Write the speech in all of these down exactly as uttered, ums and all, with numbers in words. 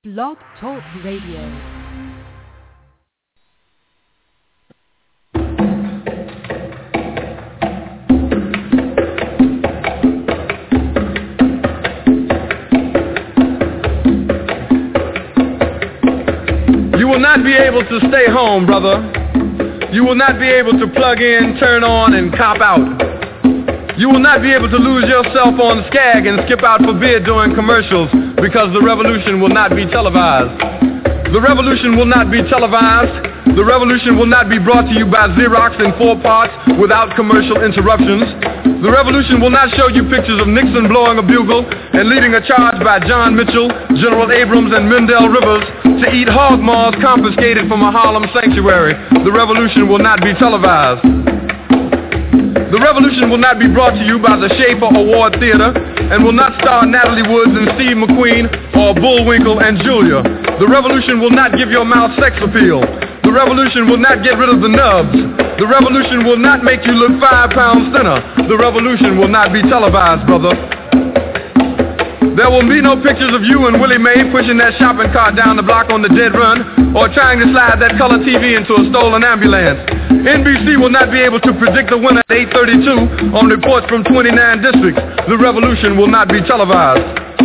Blog Talk Radio. You will not be able to stay home, brother. You will not be able to plug in, turn on, and cop out. You will not be able to lose yourself on Skag and skip out for beer during commercials because the revolution will not be televised. The revolution will not be televised. The revolution will not be brought to you by Xerox in four parts without commercial interruptions. The revolution will not show you pictures of Nixon blowing a bugle and leading a charge by John Mitchell, General Abrams, and Mendel Rivers to eat hog maws confiscated from a Harlem sanctuary. The revolution will not be televised. The revolution will not be brought to you by the Schaefer Award Theater and will not star Natalie Woods and Steve McQueen or Bullwinkle and Julia. The revolution will not give your mouth sex appeal. The revolution will not get rid of the nubs. The revolution will not make you look five pounds thinner. The revolution will not be televised, brother. There will be no pictures of you and Willie Mae pushing that shopping cart down the block on the dead run or trying to slide that color T V into a stolen ambulance. N B C will not be able to predict the winner at eight thirty-two on reports from twenty-nine districts. The revolution will not be televised.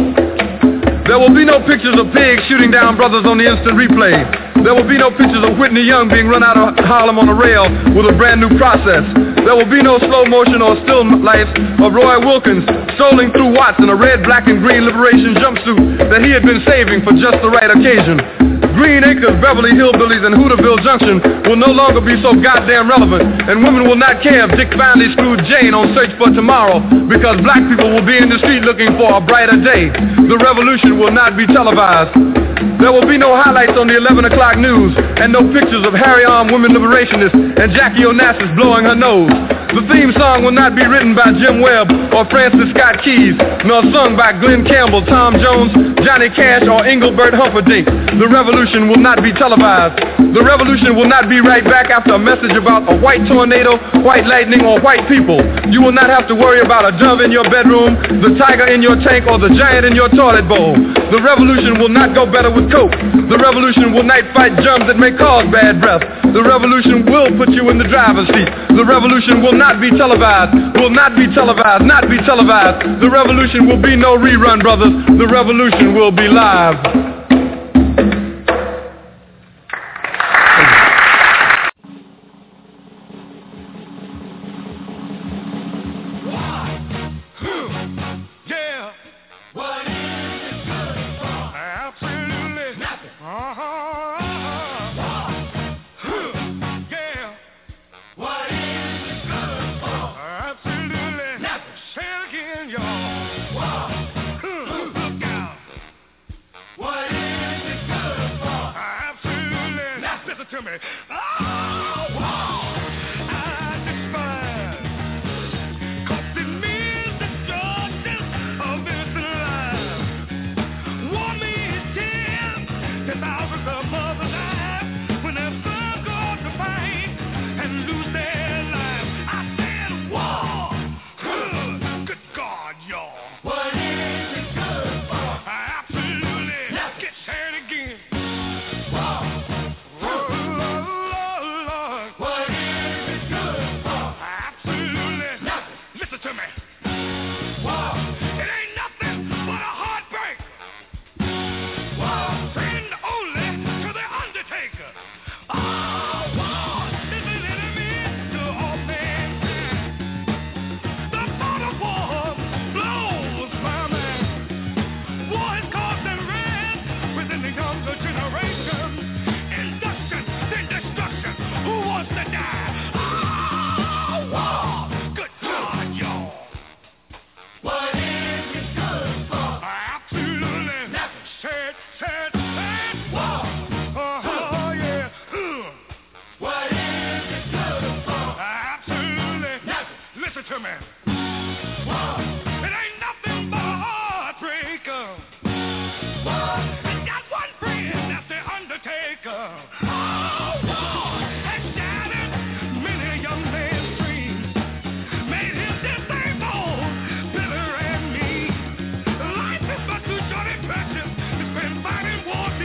There will be no pictures of pigs shooting down brothers on the instant replay. There will be no pictures of Whitney Young being run out of Harlem on a rail with a brand new process. There will be no slow motion or still life of Roy Wilkins strolling through Watts in a red, black, and green liberation jumpsuit that he had been saving for just the right occasion. Green Acres, Beverly Hillbillies, and Hooterville Junction will no longer be so goddamn relevant, and women will not care if Dick finally screwed Jane on Search for Tomorrow because black people will be in the street looking for a brighter day. The revolution will not be televised. There will be no highlights on the eleven o'clock news and no pictures of Harry-armed women liberationists and Jackie Onassis blowing her nose. The theme song will not be written by Jim Webb or Francis Scott Keys, nor sung by Glenn Campbell, Tom Jones, Johnny Cash, or Engelbert Humperdinck. The revolution will not be televised. The revolution will not be right back after a message about a white tornado, white lightning, or white people. You will not have to worry about a dove in your bedroom, the tiger in your tank, or the giant in your toilet bowl. The revolution will not go better with coke. The revolution will not fight germs that may cause bad breath. The revolution will put you in the driver's seat. The revolution will not be televised, will not be televised, not be televised. The revolution will be no rerun, brothers. The revolution will be live. Fighting war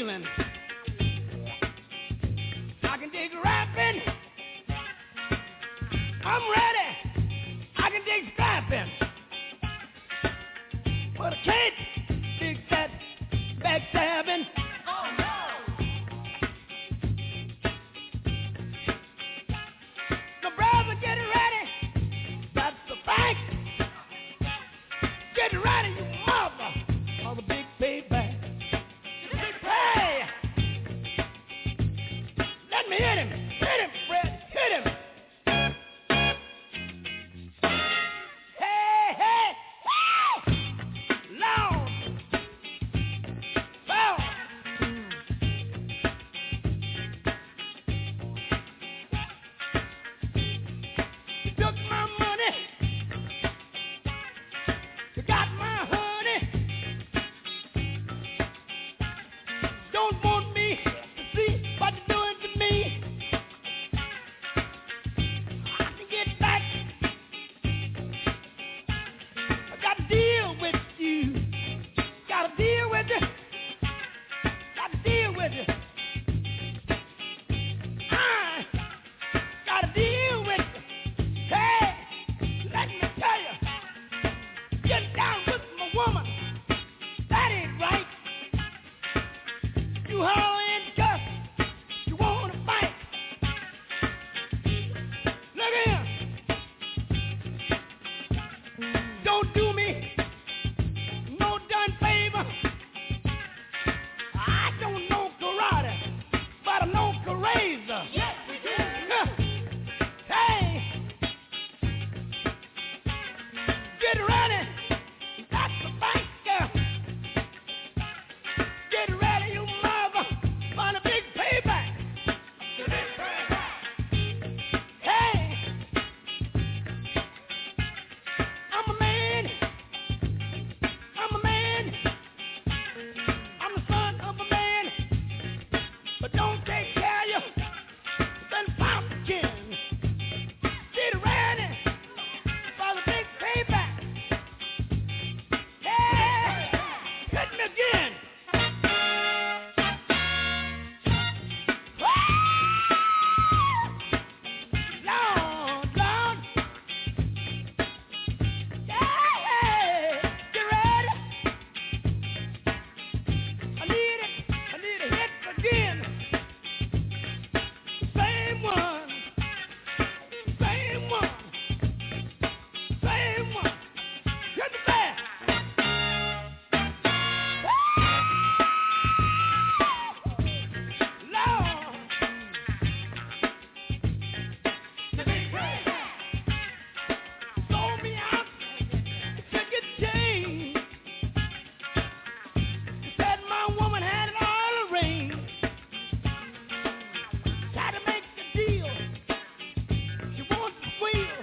stealing. I can dig rapping. I'm ready. I can dig scrapping. But I can't dig that backstabbing. Oh no! My brother, get ready. That's the bank. Get ready, you mother, for the big payback. Hey! Let me hit him. Hit him, Fred. Hit him. Hey, hey, hey! Loud. Loud. You took my money. You got my honey. Don't want me to see what you're doing to me. I can get back. I got to deal with you. Got to deal with you. Got to deal with you. I got to deal with you. Hey, let me tell you. Get down with my woman. That ain't right. You holler and cuss. You want to fight. Look here. Don't do me no done favor. I don't know karate, but I know Karaza. Yes, we do. Hey. Get ready. That's the banker. Get ready, you mother, for the big payback. The big payback. Hey, I'm a man. I'm a man. I'm the son of a man. But don't take care of you. Then pumpkin. Get ready for the big payback. Hey, hit me again. Lord, Lord. Yeah, get ready. I need it. I need a hit again. Same one. Same one. Same one. Get the back. Lord. The big payback. Sold me out. Took a change. She said my woman had it all arranged. Tried to make the deal. She wants to squeal.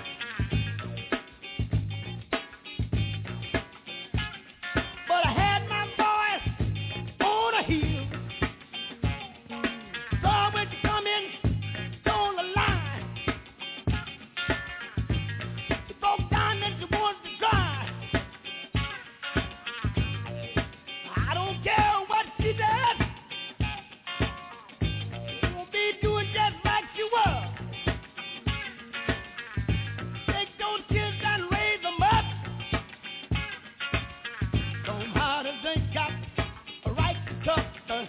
But I had my voice on a heel. So when you come in, told a lie. She broke down and she wanted to cry. I don't care what she does. She won't be doing just like she was. Take those kids and raise them up. Don't how to think got a right to talk to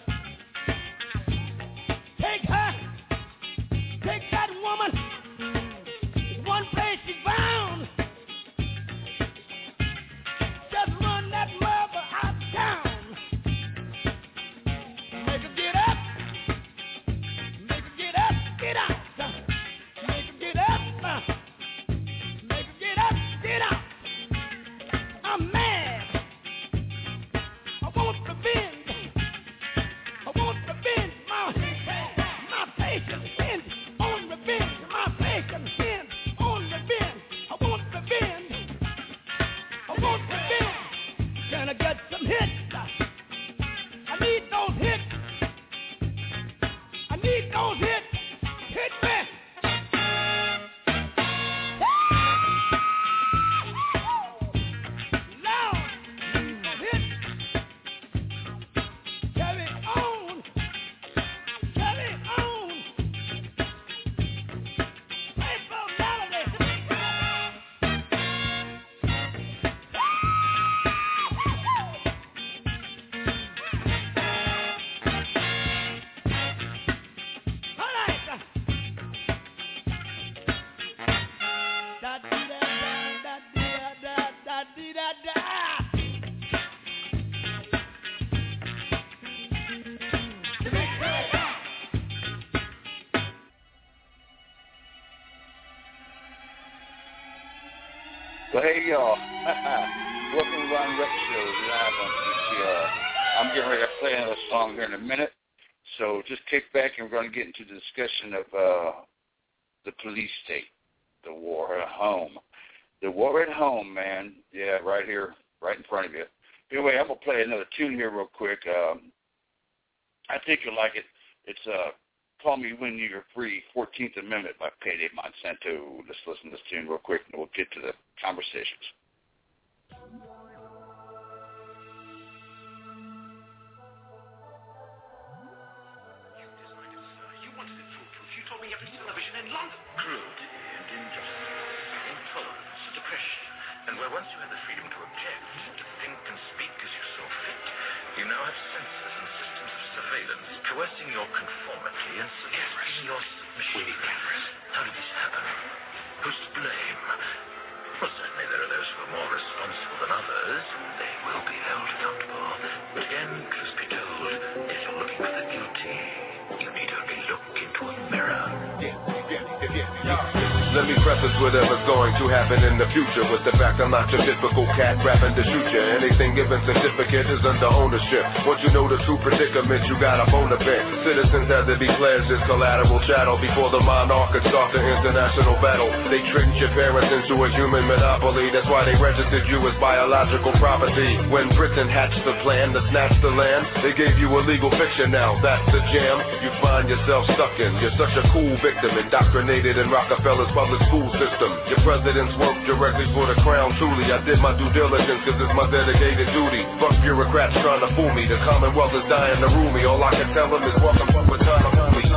Well, hey, y'all. Welcome to Ron Rex Show live on P C R. I'm getting ready to play another song here in a minute. So just kick back and we're going to get into the discussion of uh, the police state, the war at home. The war at home, man. Yeah, right here, right in front of you. Anyway, I'm going to play another tune here real quick. Um, I think you'll like it. It's uh, Call Me When You're Free, fourteenth Amendment by Payday Monsanto. Let's listen to this tune real quick and we'll get to the conversations. Every television in London. Cruelty and injustice, intolerance, depression. And where once you had the freedom to object, to think and speak as you saw fit, you now have censors and systems of surveillance coercing your conformity and suggesting your submission. We need cameras. How did this happen? Who's to blame? Well, certainly there are those who are more responsible than others. They will be held accountable. But again, truth be told, if you're looking for the guilty, you need only look into a mirror. Yeah, yeah, yeah, yeah. Let me preface whatever's going to happen in the future with the fact I'm not your typical cat rapping to shoot you. Anything given certificate is under ownership. Once you know the true predicament, you got a bone to pick. Citizens had to be pledged as collateral chattel before the monarch could start the international battle. They tricked your parents into a human monopoly. That's why they registered you as biological property. When Britain hatched the plan to snatch the land, they gave you a legal fiction. Now that's the jam you find yourself stuck in. You're such a cool victim, indoctrinated in Rockefeller's public school system. Your presidents work directly for the crown. Truly, I did my due diligence because it's my dedicated duty. Fuck bureaucrats trying to fool me. The Commonwealth is dying to rule me. All I can tell them is welcome up with time to fool me.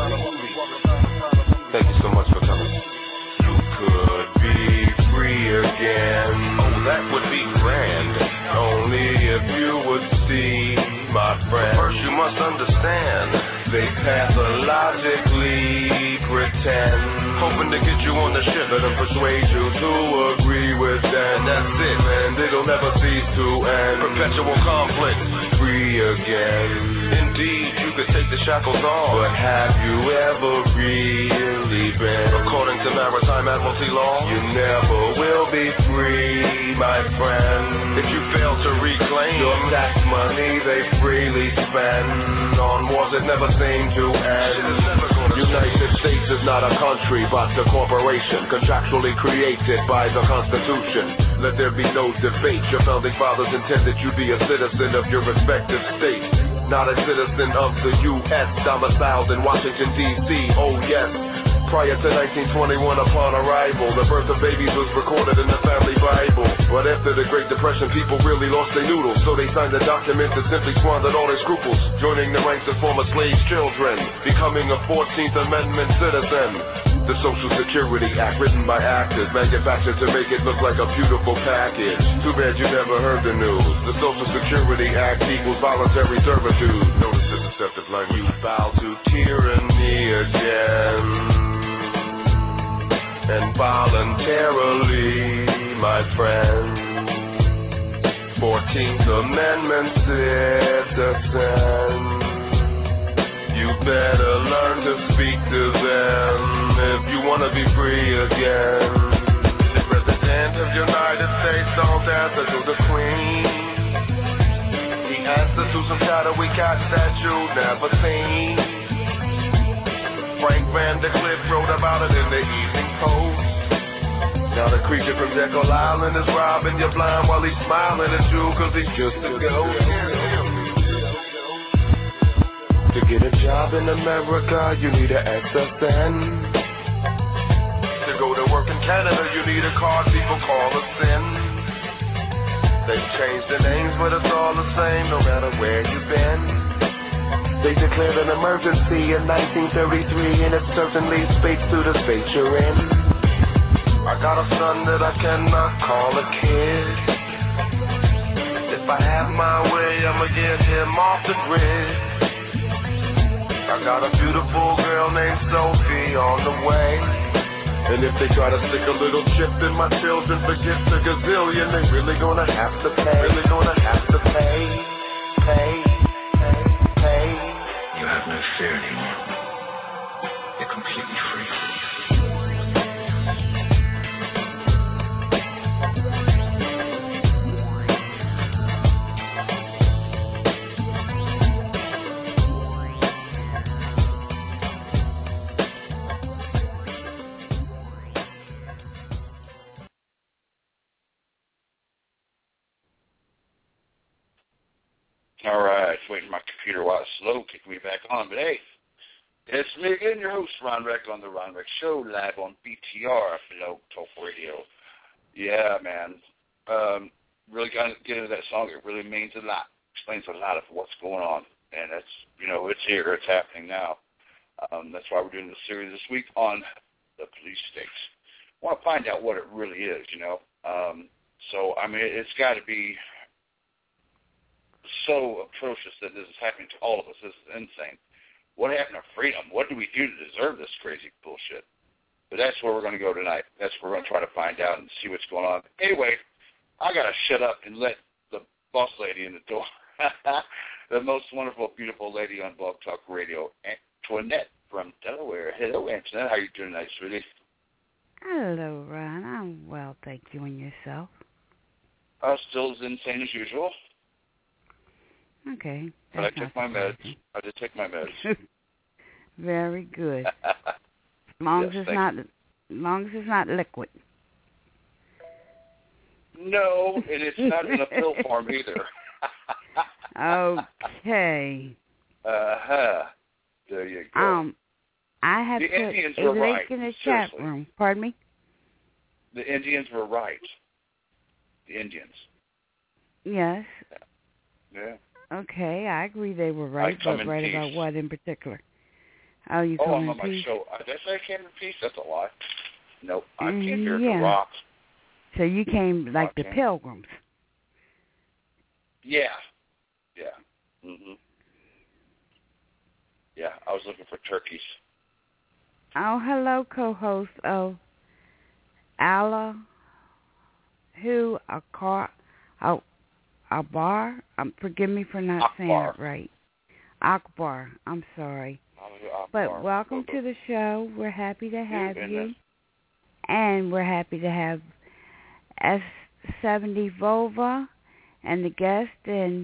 Thank you so much for coming. You could be free again. Oh, that would be grand. Only if you would see, my friend. First you must understand, they pathologically pretend, hoping to get you on the ship and persuade you to agree with them. That's it, man, it'll never cease to end. Perpetual conflict, free again. Indeed, you could take the shackles off, but have you ever really been? According to maritime admiralty law, you never will be free, my friend. If you fail to reclaim your tax money they freely spend on wars that never seem to end. United States is not a country, but a corporation contractually created by the Constitution. Let there be no debate. Your founding fathers intended you be a citizen of your respective state, not a citizen of the U S domiciled in Washington, D C Oh yes. Prior to nineteen twenty-one, upon arrival, the birth of babies was recorded in the family Bible. But after the Great Depression, people really lost their noodles, so they signed a document that simply squandered all their scruples, joining the ranks of former slave children, becoming a fourteenth Amendment citizen. The Social Security Act, written by actors, manufactured to make it look like a beautiful package. Too bad you never heard the news. The Social Security Act equals voluntary servitude. Notice the deceptive line. You bow to tyranny again. And voluntarily, my friend, fourteenth Amendment citizen, you better learn to speak to them if you want to be free again. The President of the United States don't answer to the Queen. He answers to some shadowy cat that you never seen. Frank Van der Cliff wrote about it in the Evening Post. Now the creature from Jekyll Island is robbing you blind while he's smiling at you cause he's just a ghost. To get a job in America, you need an S S N. To go to work in Canada, you need a card people call a sin. They've changed the names, but it's all the same no matter where you've been. They declared an emergency in nineteen thirty-three, and it certainly speaks to the state you're in. I got a son that I cannot call a kid. If I have my way, I'ma get him off the grid. I got a beautiful girl named Sophie on the way. And if they try to stick a little chip in my children, forget the gazillion, they really gonna have to pay. Really gonna have to pay, pay, pay, pay. You have no fear anymore. You're completely free. just waiting for my computer while it's slow, kicking me back on. But hey, it's me again, your host, Ron Reck, on the Ron Reck Show, live on B T R, Blog Talk Radio. Yeah, man. Um, really got to get into that song. It really means a lot. Explains a lot of what's going on. And it's, you know, it's here. It's happening now. Um, that's why we're doing this series this week on the police states. I want to find out what it really is, you know. Um, so, I mean, it's got to be so atrocious that this is happening to all of us. This is insane. What happened to freedom? What do we do to deserve this crazy bullshit? But that's where we're going to go tonight. That's where we're going to try to find out and see what's going on. Anyway, I got to shut up and let the boss lady in the door. The most wonderful, beautiful lady on Blog Talk Radio, Antoinette from Delaware. Hello, Antoinette. How are you doing tonight, sweetie? Hello, Ron. I'm well, thank you, and yourself? Uh, still as insane as usual. Okay. But I took my meds. I did take my meds. Very good. As long yes, as it's not, as long as it's not liquid. No, and it's not in a pill form either. Okay. Uh-huh. There you go. Um, I have the put Indians a were link right. in the Seriously. chat room. Pardon me? The Indians were right. The Indians. Yes. Yeah. Okay, I agree they were right, I come but in right peace. about what in particular? Oh, you Oh, come I'm in on my peace? show. Uh, Did I say I came in peace? That's a lie. Nope. I Mm, came here yeah. to rock. So you came like the Okay. Pilgrims. Yeah. Yeah. Mhm. Yeah, I was looking for turkeys. Oh, hello, co-host of Allah, who Akbar, oh, Akbar. Um, forgive me for not saying Akbar. it right. Akbar. I'm sorry, but welcome to the show. We're happy to have Yeah, you, and we're happy to have S seventy Vova and the guest and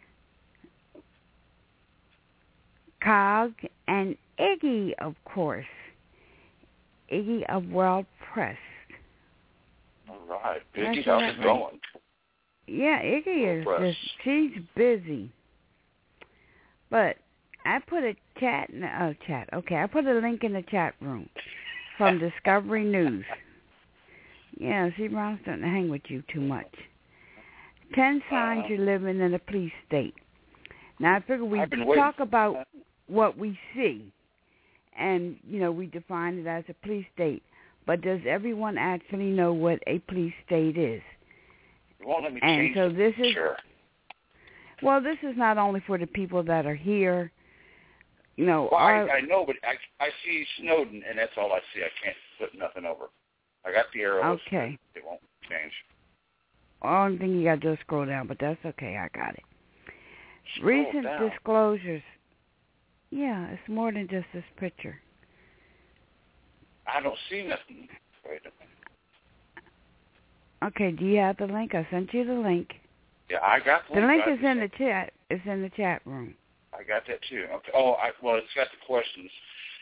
Cog and Iggy, of course. Iggy of World Press. All right. That's Iggy, how's right. it going? Yeah, Iggy is World Press. just, she's busy. But I put a chat, in the, oh, chat, okay, I put a link in the chat room from Discovery News. Yeah, see, Ron's starting to hang with you too much. Ten signs Uh-huh. you're living in a police state. Now, I figure we I've been waiting talk for about that. what we see, and, you know, we define it as a police state. But does everyone actually know what a police state is? You won't let me And change so the this is, picture. well, this is not only for the people that are here, you know. Well, our, I, I know, but I, I see Snowden, and that's all I see. I can't put nothing over. I got the arrows. Okay. It won't change. Only thing you got to do is scroll down, but that's okay. I got it. Scroll Recent down. disclosures. Yeah, it's more than just this picture. I don't see nothing. Wait a minute. Okay, do you have the link? I sent you the link. Yeah, I got the The link I is in the just- chat. It's in the chat room. I got that too. Okay. Oh, I, well, it's got the questions.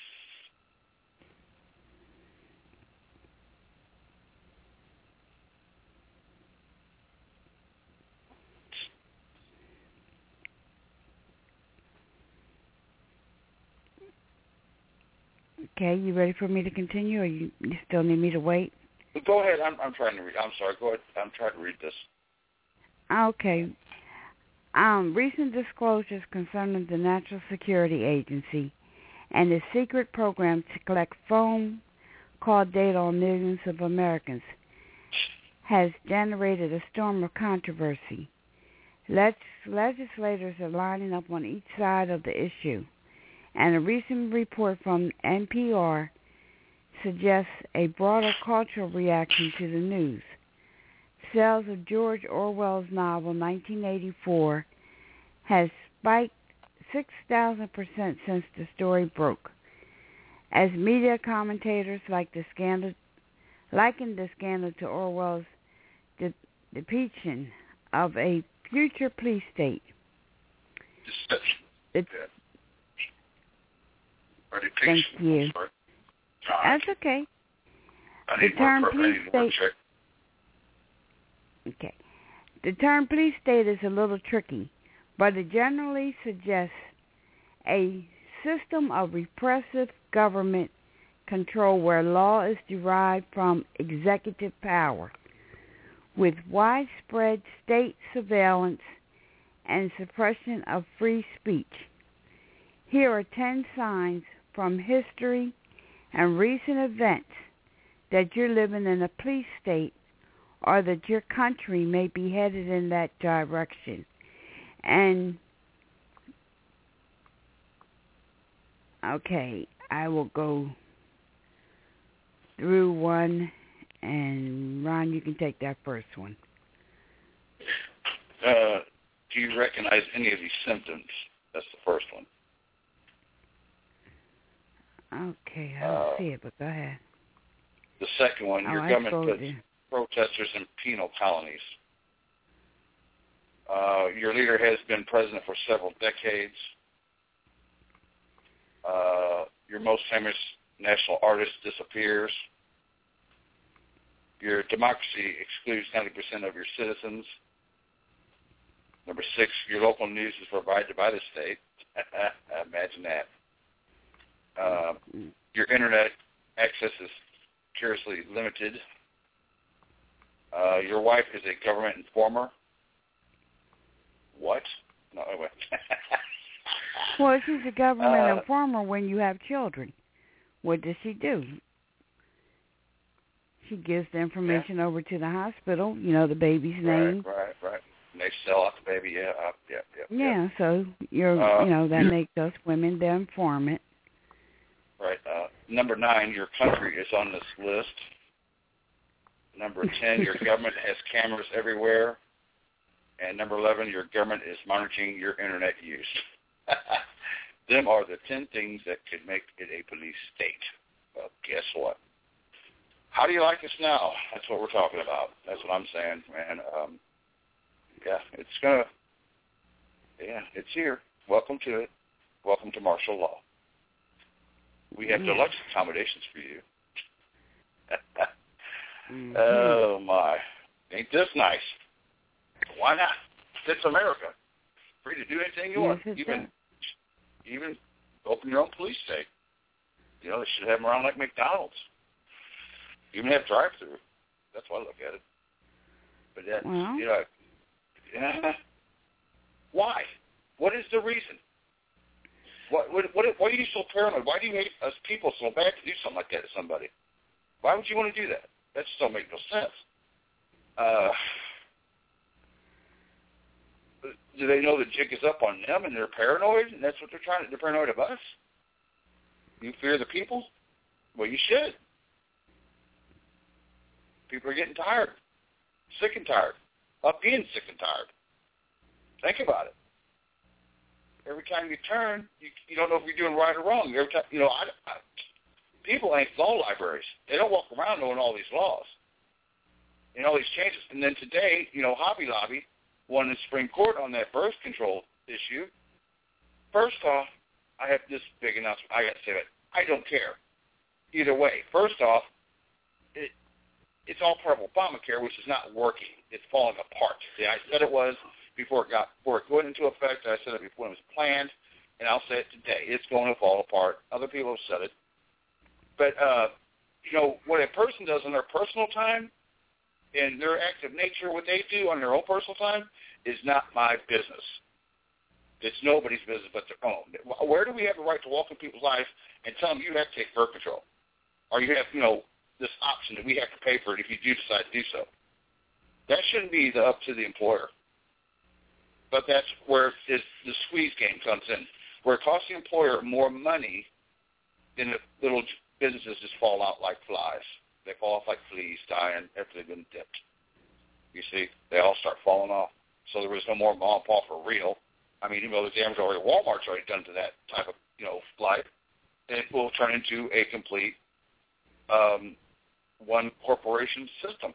Okay, you ready for me to continue, or you, you still need me to wait? But go ahead. I'm, I'm trying to read. I'm sorry. Go ahead. I'm trying to read this. Okay. Um, recent disclosures concerning the National Security Agency and its secret program to collect phone call data on millions of Americans has generated a storm of controversy. Leg- legislators are lining up on each side of the issue, and a recent report from N P R suggests a broader cultural reaction to the news. Sales of George Orwell's novel nineteen eighty-four has spiked six thousand percent since the story broke, as media commentators like the scandal, likened the scandal to Orwell's de- depiction of a future police state. Deception. It's, Or thank depiction. you. I'm sorry. That's okay. I The need term more, I police need more state. check. Okay. The term police state is a little tricky, but it generally suggests a system of repressive government control where law is derived from executive power, with widespread state surveillance and suppression of free speech. Here are ten signs from history and recent events that you're living in a police state or that your country may be headed in that direction. And, okay, I will go through one, and Ron, you can take that first one. Uh, do you recognize any of these symptoms? That's the first one. Okay, I don't uh, see it, but go ahead. The second one, oh, your I government puts in. protesters in penal colonies. Uh, your leader has been president for several decades. Uh, your most famous national artist disappears. Your democracy excludes ninety percent of your citizens. Number six, your local news is provided by the state. Imagine that. Uh, your internet access is curiously limited. Uh, your wife is a government informer. What? No, wait. Well, she's a government uh, informer when you have children. What does she do? She gives the information yeah. over to the hospital, you know, the baby's name. Right, right, right. And they sell out the baby, yeah, uh, yeah, yeah. Yeah, yeah. so you're, uh, you know, that makes us women the informant. Right. Uh, number nine, your country is on this list. Number ten, your government has cameras everywhere. And number eleven, your government is monitoring your internet use. Them are the ten things that could make it a police state. Well, guess what? How do you like us now? That's what we're talking about. That's what I'm saying, man. Um, yeah, it's going to, yeah, it's here. Welcome to it. Welcome to martial law. We have yeah. deluxe accommodations for you. mm-hmm. Oh, my. Ain't this nice? Why not? It's America. Free to do anything you yes, want. Even, even open your own police state. You know, they should have them around like McDonald's. Even have drive-through. That's why I look at it. But that's, well. you know, yeah. Why? What is the reason? What, what, what, why are you so paranoid? Why do you hate us people so bad to do something like that to somebody? Why would you want to do that? That just don't make no sense. Uh, do they know the jig is up on them and they're paranoid and that's what they're trying to, they're paranoid of us? You fear the people? Well, you should. People are getting tired, sick and tired, of being sick and tired. Think about it. Every time you turn, you, you don't know if you're doing right or wrong. Every time, you know, I, I, people ain't law libraries. They don't walk around knowing all these laws and all these changes. And then today, you know, Hobby Lobby won the Supreme Court on that birth control issue. First off, I have this big announcement. I got to say that. I don't care. Either way. First off, it, it's all part of Obamacare, which is not working. It's falling apart. See, I said it was before it got before it went into effect. I said it before it was planned, and I'll say it today. It's going to fall apart. Other people have said it. But, uh, you know, what a person does in their personal time, in their active nature, what they do on their own personal time is not my business. It's nobody's business but their own. Where do we have the right to walk in people's lives and tell them you have to take birth control? Or you have, you know, this option that we have to pay for it if you do decide to do so. That shouldn't be the, up to the employer. But that's where this, the squeeze game comes in, where it costs the employer more money than the little businesses just fall out like flies. They fall off like fleas, dying after they've been dipped. You see, they all start falling off. So there was no more mom and pop for real. I mean, even though the damage already, Walmart's already done to that type of, you know, life, it will turn into a complete um, one corporation system.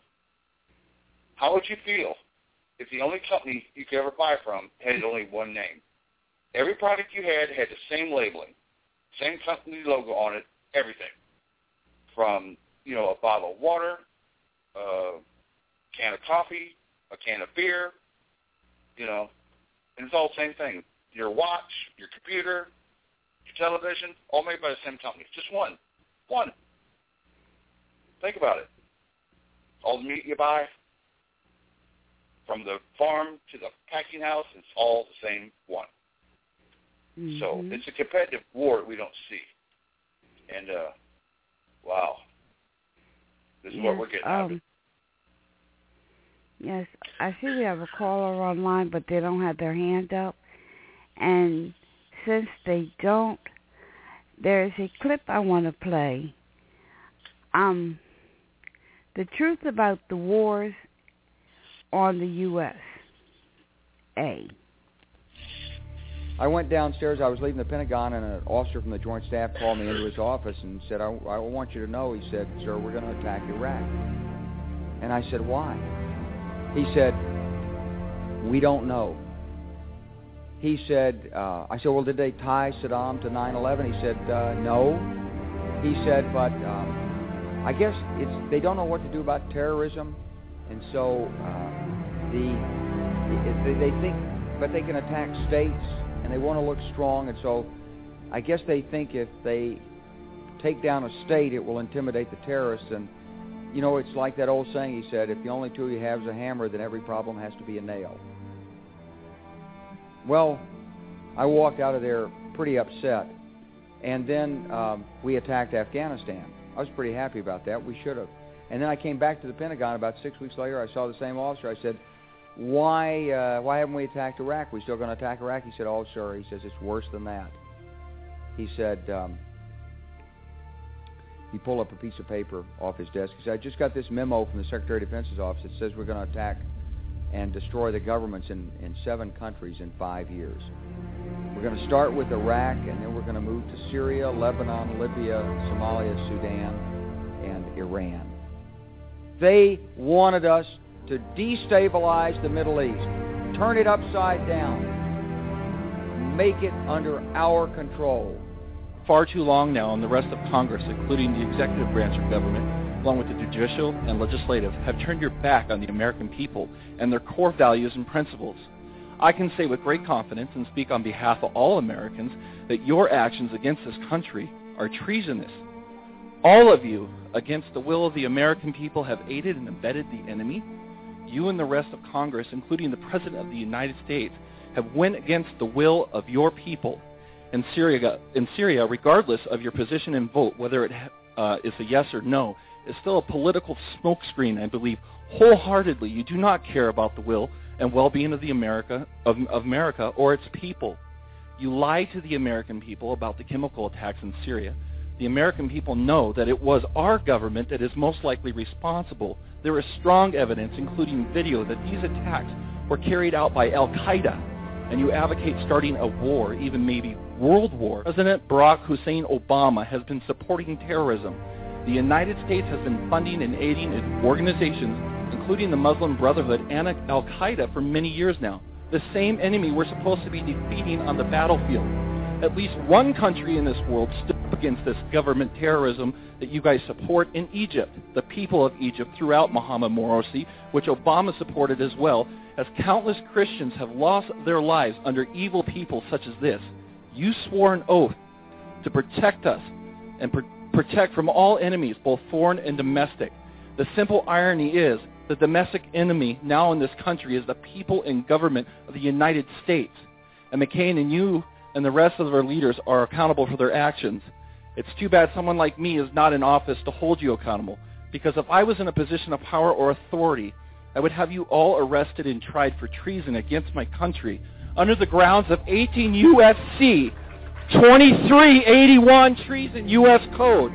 How would you feel if the only company you could ever buy from had only one name? Every product you had had the same labeling, same company logo on it, everything. From, you know, a bottle of water, a can of coffee, a can of beer, you know, And it's all the same thing. Your watch, your computer, your television, all made by the same company. Just one. One. Think about it. All the meat you buy, from the farm to the packing house, it's all the same one. Mm-hmm. So it's a competitive war that we don't see. And, uh, wow. This is yes, what we're getting um, out of it. Yes, I see we have a caller online, but they don't have their hand up. And since they don't, there's a clip I want to play. Um, the truth about the wars on the U S A. I went downstairs. I was leaving the Pentagon, and an officer from the Joint Staff called me into his office and said, I, I want you to know, he said, sir, we're going to attack Iraq. And I said, why? He said, we don't know. He said, uh, I said, well, did they tie Saddam to nine eleven? He said, uh, no. He said, but um, I guess it's they don't know what to do about terrorism, and so uh, the they, they think, but they can attack states, and they want to look strong, and so I guess they think if they take down a state, it will intimidate the terrorists. And you know, it's like that old saying, he said, if the only tool you have is a hammer, then every problem has to be a nail. Well, I walked out of there pretty upset, and then um, we attacked Afghanistan. I was pretty happy about that. We should have. And then I came back to the Pentagon about six weeks later. I saw the same officer. I said, why uh, why haven't we attacked Iraq? We still going to attack Iraq? He said, oh, sir. He says, it's worse than that. He said, um, he pulled up a piece of paper off his desk. He said, I just got this memo from the Secretary of Defense's office that says we're going to attack and destroy the governments in, in seven countries in five years. We're going to start with Iraq, and then we're going to move to Syria, Lebanon, Libya, Somalia, Sudan, and Iran. They wanted us to destabilize the Middle East, turn it upside down, make it under our control. Far too long now, and the rest of Congress, including the executive branch of government, along with the judicial and legislative, have turned your back on the American people and their core values and principles. I can say with great confidence and speak on behalf of all Americans that your actions against this country are treasonous. All of you, against the will of the American people, have aided and abetted the enemy. You and the rest of Congress, including the President of the United States, have went against the will of your people. In Syria, in Syria, regardless of your position and vote, whether it uh, is a yes or no, is still a political smokescreen, I believe. Wholeheartedly, you do not care about the will and well-being of the America of, of America or its people. You lie to the American people about the chemical attacks in Syria. The American people know that it was our government that is most likely responsible. There is strong evidence, including video, that these attacks were carried out by Al-Qaeda, and you advocate starting a war, even maybe world war. President Barack Hussein Obama has been supporting terrorism. The United States has been funding and aiding organizations, including the Muslim Brotherhood and Al-Qaeda, for many years now. The same enemy we're supposed to be defeating on the battlefield. At least one country in this world stood up against this government terrorism that you guys support in Egypt. The people of Egypt throughout Mohammed Morsi, which Obama supported as well, as countless Christians have lost their lives under evil people such as this. You swore an oath to protect us and pr- protect from all enemies, both foreign and domestic. The simple irony is the domestic enemy now in this country is the people and government of the United States. And McCain and you and the rest of our leaders are accountable for their actions. It's too bad someone like me is not in office to hold you accountable, because if I was in a position of power or authority, I would have you all arrested and tried for treason against my country under the grounds of eighteen U S C twenty-three eighty-one treason U S Code.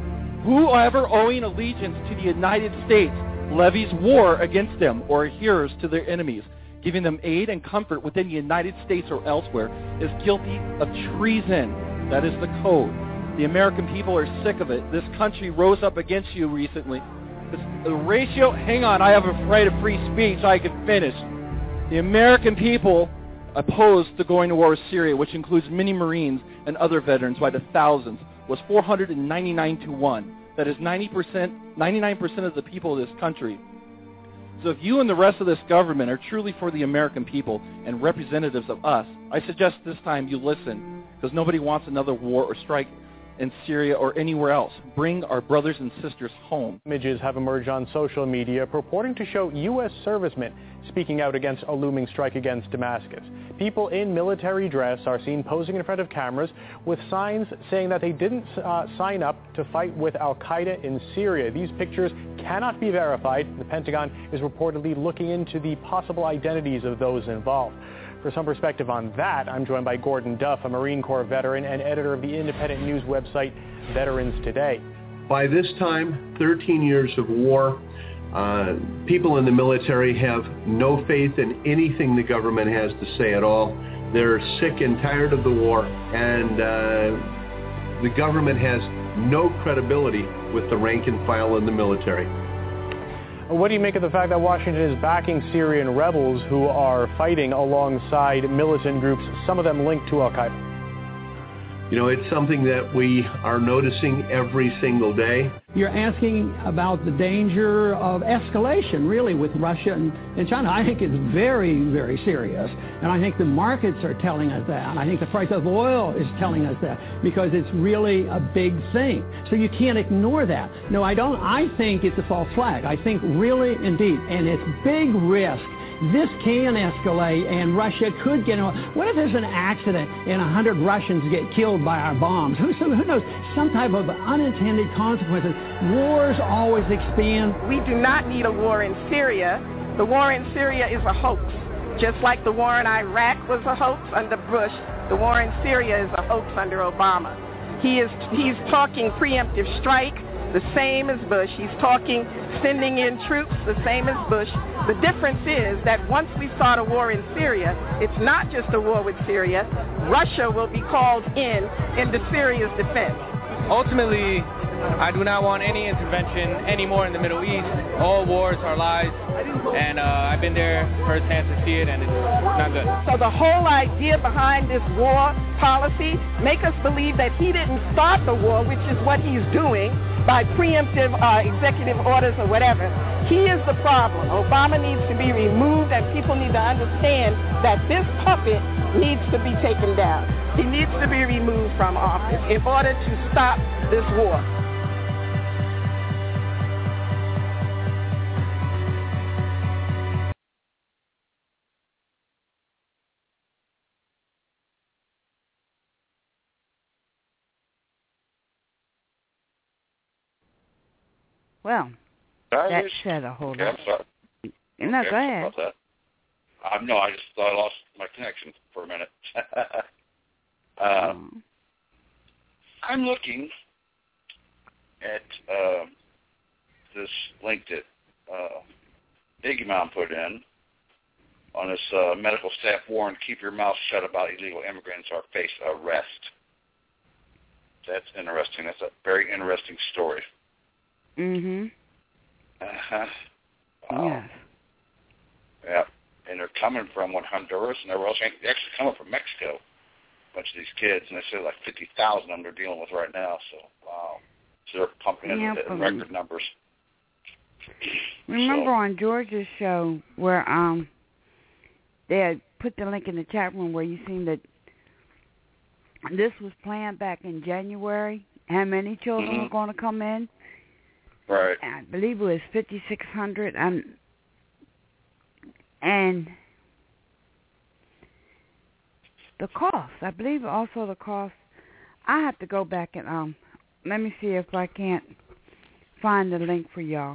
Whoever owing allegiance to the United States levies war against them or adheres to their enemies, giving them aid and comfort within the United States or elsewhere, is guilty of treason. That is the code. The American people are sick of it. This country rose up against you recently. It's the ratio, hang on, I have a right of free speech, so I can finish. The American people opposed to going to war with Syria, which includes many Marines and other veterans by the thousands, was four hundred ninety-nine to one. That is ninety percent, ninety-nine percent of the people of this country So if you and the rest of this government are truly for the American people and representatives of us, I suggest this time you listen, because nobody wants another war or strike in Syria or anywhere else. Bring our brothers and sisters home. Images have emerged on social media purporting to show U S servicemen speaking out against a looming strike against Damascus. People in military dress are seen posing in front of cameras with signs saying that they didn't uh, sign up to fight with al-Qaeda in Syria. These pictures cannot be verified. The Pentagon is reportedly looking into the possible identities of those involved. For some perspective on that, I'm joined by Gordon Duff, a Marine Corps veteran and editor of the independent news website Veterans Today. By this time, thirteen years of war, uh, people in the military have no faith in anything the government has to say at all. They're sick and tired of the war, and uh, the government has no credibility with the rank and file in the military. What do you make of the fact that Washington is backing Syrian rebels who are fighting alongside militant groups, some of them linked to al-Qaeda? You know, it's something that we are noticing every single day. You're asking about the danger of escalation, really, with Russia and, and China. I think it's very, very serious. And I think the markets are telling us that. And I think the price of oil is telling us that, because it's really a big thing. So you can't ignore that. No, I don't. I think it's a false flag. I think really, indeed, and it's big risk. This can escalate, and Russia could get involved. What if there's an accident and a hundred Russians get killed by our bombs? Who, who knows? Some type of unintended consequences. Wars always expand. We do not need a war in Syria. The war in Syria is a hoax. Just like the war in Iraq was a hoax under Bush, the war in Syria is a hoax under Obama. He is he's talking preemptive strike, the same as Bush. He's talking sending in troops, the same as Bush. The difference is that once we start a war in Syria, it's not just a war with Syria. Russia will be called in into Syria's defense. Ultimately, I do not want any intervention anymore in the Middle East. All wars are lies, and uh, I've been there firsthand to see it, and it's not good. So the whole idea behind this war policy make us believe that he didn't start the war, which is what he's doing, by preemptive uh, executive orders or whatever. He is the problem. Obama needs to be removed, and people need to understand that this puppet needs to be taken down. He needs to be removed from office in order to stop this war. Well, that said a whole okay, lot. I'm sorry. No, okay, go I'm ahead. About that. Um, no, I just thought I lost my connection for a minute. uh, oh. I'm looking at uh, this link that uh, Iggy Mom put in on this uh, medical staff warned, keep your mouth shut about illegal immigrants or face arrest. That's interesting. That's a very interesting story. Mm-hmm. Uh-huh. Wow. Yes. Yeah. And they're coming from what, Honduras and everywhere else. They're actually coming from Mexico, a bunch of these kids, and they say like fifty thousand of them they're dealing with right now. So, wow. So they're pumping in yeah, in record numbers. Remember so. on George's show where um they had put the link in the chat room where you seen that this was planned back in January, how many children mm-hmm. were going to come in? Right. I believe it was fifty-six hundred. Um, and the cost, I believe also the cost, I have to go back and, um, let me see if I can't find the link for y'all.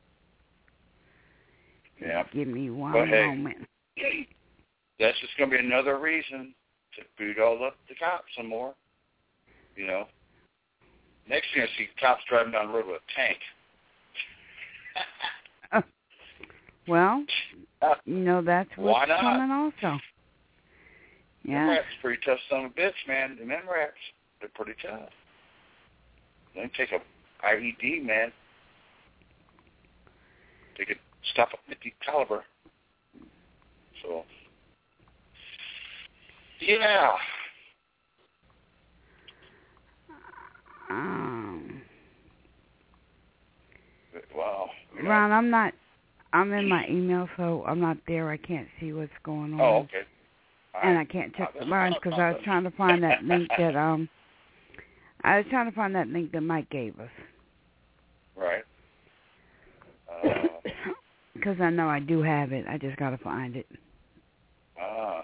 Yeah. Give me one but hey, moment. That's just going to be another reason to boot all up the cops some more. You know. Next thing I see cops driving down the road with a tank. uh, well, you know, that's what's coming also. Yeah. M RAP's pretty tough son of a bitch, man. The M RAPs, they're pretty tough. They can take a I E D, man. They could stop a fifty caliber. So, yeah. Um, wow. Ron, I'm not, I'm in my email, so I'm not there. I can't see what's going on. Oh, okay. All and right. I can't check Oh, the lines because I was trying to find that link that um. I was trying to find that link that Mike gave us. Right. Because uh, I know I do have it. I just got to find it. Ah.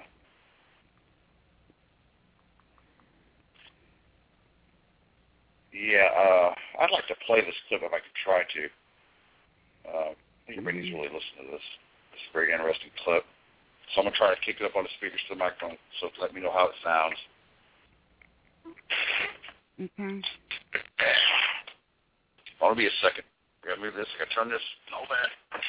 Yeah, uh, I'd like to play this clip if I could try to. Uh, I think everybody needs to really listen to this. It's a very interesting clip. So I'm going to try to kick it up on the speakers to the microphone, so let me know how it sounds. Okay. Hold on me a second. I got to move this. I got to turn this. All that.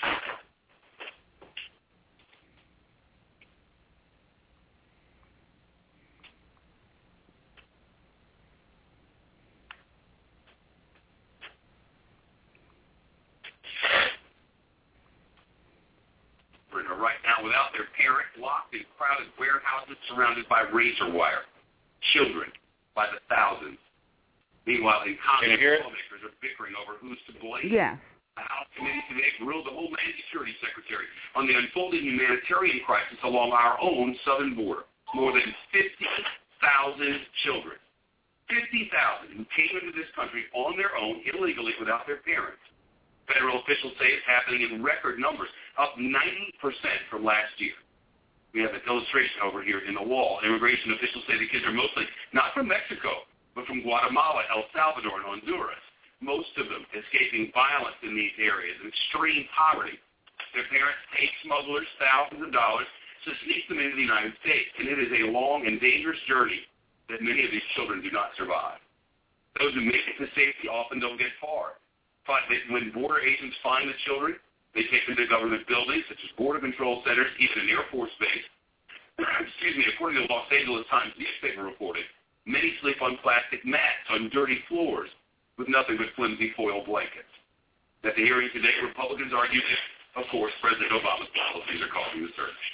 Right now, without their parent, locked in crowded warehouses surrounded by razor wire. Children by the thousands. Meanwhile, in Congress, lawmakers are bickering over who's to blame. Yeah. The House committee today grilled the Homeland Security Secretary on the unfolding humanitarian crisis along our own southern border. More than fifty thousand children, fifty thousand who came into this country on their own illegally without their parents. Federal officials say it's happening in record numbers, up ninety percent from last year. We have an illustration over here in the wall. Immigration officials say the kids are mostly not from Mexico, but from Guatemala, El Salvador, and Honduras. Most of them escaping violence in these areas and extreme poverty. Their parents pay smugglers thousands of dollars to sneak them into the United States, and it is a long and dangerous journey that many of these children do not survive. Those who make it to safety often don't get far. But when border agents find the children, they take them to government buildings, such as border control centers, even an Air Force base. Excuse me, according to the Los Angeles Times newspaper reported, many sleep on plastic mats on dirty floors with nothing but flimsy foil blankets. At the hearing today, Republicans argued that, of course, President Obama's policies are causing the surge.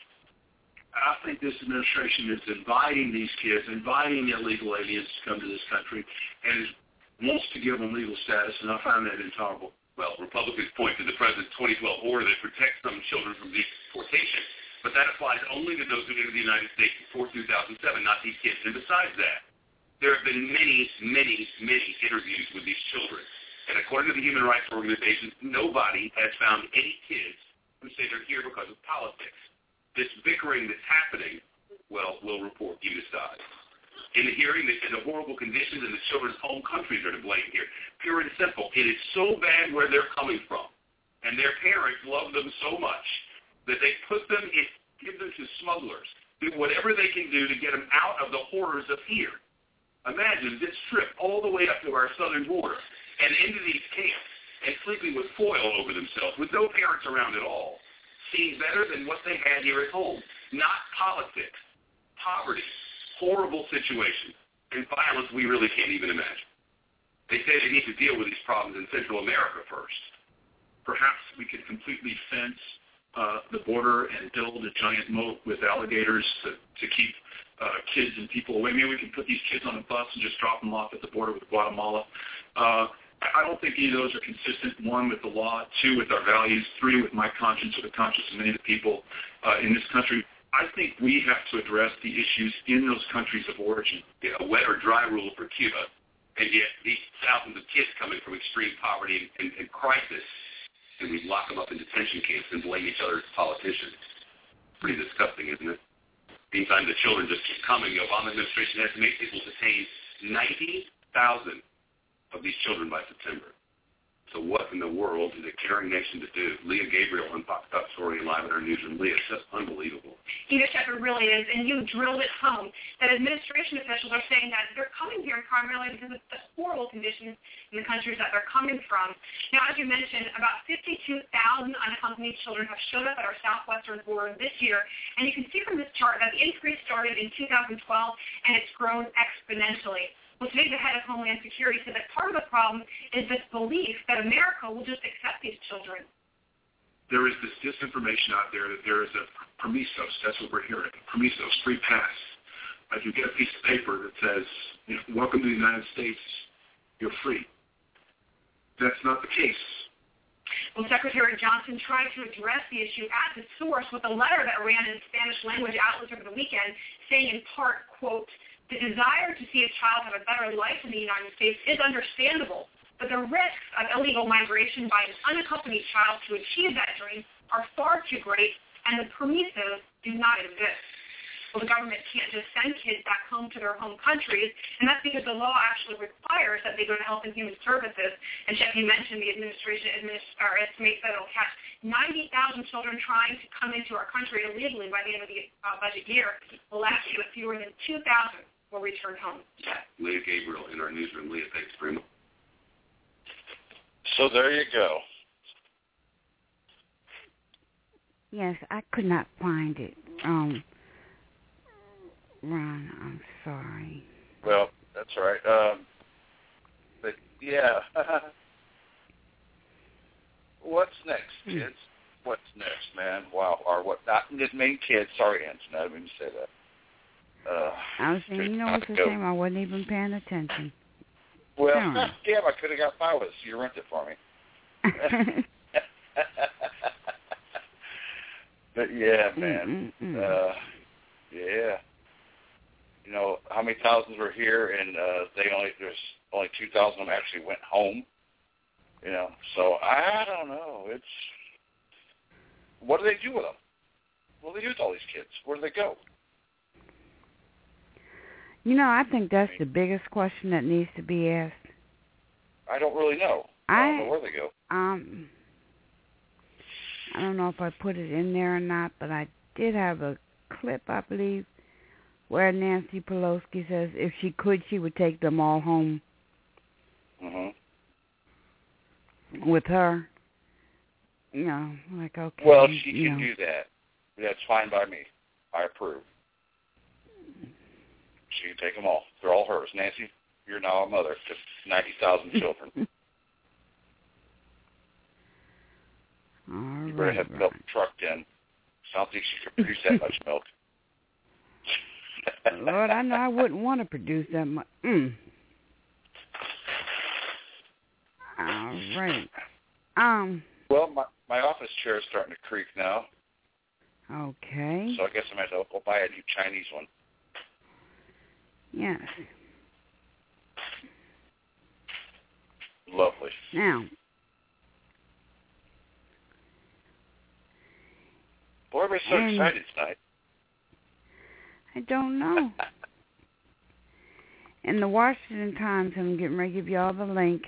I think this administration is inviting these kids, inviting illegal aliens to come to this country, and wants to give them legal status, and I find that intolerable. Well, Republicans point to the president's twenty twelve order that protects some children from deportation, but that applies only to those who entered the United States before two thousand seven, not these kids. And besides that, there have been many, many, many interviews with these children. And according to the human rights organizations, nobody has found any kids who say they're here because of politics. This bickering that's happening, well, we'll report you decide. In the hearing, they said the horrible conditions in the children's home countries are to blame here. Pure and simple. It is so bad where they're coming from. And their parents love them so much that they put them in, give them to smugglers, do whatever they can do to get them out of the horrors of here. Imagine this trip all the way up to our southern border and into these camps and sleeping with foil over themselves with no parents around at all. Seems better than what they had here at home. Not politics, poverty, horrible situations, and violence we really can't even imagine. They say they need to deal with these problems in Central America first. Perhaps we could completely fence uh, the border and build a giant moat with alligators to, to keep uh, kids and people away. Maybe we can put these kids on a bus and just drop them off at the border with Guatemala. Uh, I don't think any of those are consistent, one, with the law, two, with our values, three, with my conscience or the conscience of many of the people uh, in this country. I think we have to address the issues in those countries of origin. Yeah, a wet or dry rule for Cuba, and yet these thousands of kids coming from extreme poverty and, and, and crisis, and we lock them up in detention camps and blame each other as politicians. Pretty disgusting, isn't it? Meantime, the children just keep coming. The Obama administration estimates it will detain ninety thousand of these children by September. So what in the world is a caring nation to do? Leah Gabriel unboxed that story live in our newsroom. Leah, it's just unbelievable. Either Shepard really is, and you drilled it home, that administration officials are saying that they're coming here primarily because of the horrible conditions in the countries that they're coming from. Now, as you mentioned, about fifty-two thousand unaccompanied children have showed up at our southwestern border this year, and you can see from this chart that the increase started in two thousand twelve, and it's grown exponentially. Well, today the head of Homeland Security said that part of the problem is this belief that America will just accept these children. There is this disinformation out there that there is a permisos, that's what we're hearing, permisos, free pass. Like you get a piece of paper that says, you know, welcome to the United States, you're free. That's not the case. Well, Secretary Johnson tried to address the issue at the source with a letter that ran in Spanish language outlets over the weekend, saying in part, quote, "The desire to see a child have a better life in the United States is understandable, but the risks of illegal migration by an unaccompanied child to achieve that dream are far too great, and the permisos do not exist." Well, the government can't just send kids back home to their home countries, and that's because the law actually requires that they go to Health and Human Services. And Jeff, you mentioned the administration administ- or estimates that it'll catch ninety thousand children trying to come into our country illegally by the end of the uh, budget year. Well, last year, fewer than two thousand will return home. Yeah, Leah Gabriel in our newsroom. Leah, thanks very much. So there you go. Yes, I could not find it. Um, Ron, I'm sorry. Well, that's all right. Um, but, yeah. What's next, kids? What's next, man? Wow. Or what? Not just mean kids. Sorry, Anson. I didn't mean to say that. Uh, I was saying, you know what's the shame? I wasn't even paying attention. Well, Sorry. damn, I could have got by with it, so you rent it for me. But, yeah, man. Uh, yeah. You know, how many thousands were here, and uh, they only there's only two thousand of them actually went home. You know, so I don't know. It's what do they do with them? What do they do with all these kids? Where do they go? You know, I think that's the biggest question that needs to be asked. I don't really know. I, I don't know where they go. Um, I don't know if I put it in there or not, but I did have a clip, I believe, where Nancy Pelosi says if she could, she would take them all home mm-hmm. with her. You know, like, okay. Well, she you can know. do that. That's fine by me. I approve. She can take them all. They're all hers. Nancy, you're now a mother to ninety thousand children. All you better right, have right. milk trucked in. I don't think she could produce that much milk. Lord, I know I wouldn't want to produce that much. Mm. All right. Um. Well, my my office chair is starting to creak now. Okay. So I guess I'm going to have to go buy a new Chinese one. Yes. Lovely. Now. Boy, everybody's so and excited tonight. I don't know. In the Washington Times, I'm getting ready to give you all the link.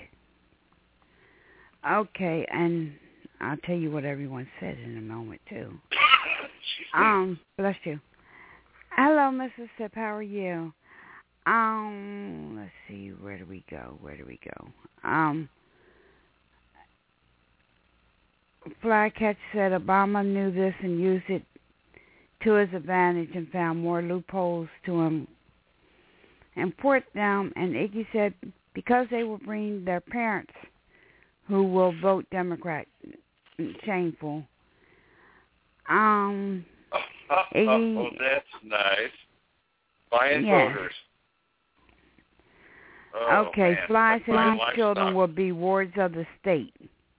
Okay, and I'll tell you what everyone said in a moment, too. um, bless you. Hello, Missus Sip. How are you? Um, let's see. Where do we go? Where do we go? Um, Flycatch said Obama knew this and used it to his advantage and found more loopholes to him import them. And Iggy said because they will bring their parents who will vote Democrat. Shameful. Um, Iggy, oh, that's nice. Buying yeah. voters. Oh, okay, man. Fly said Buying these livestock. children will be wards of the state.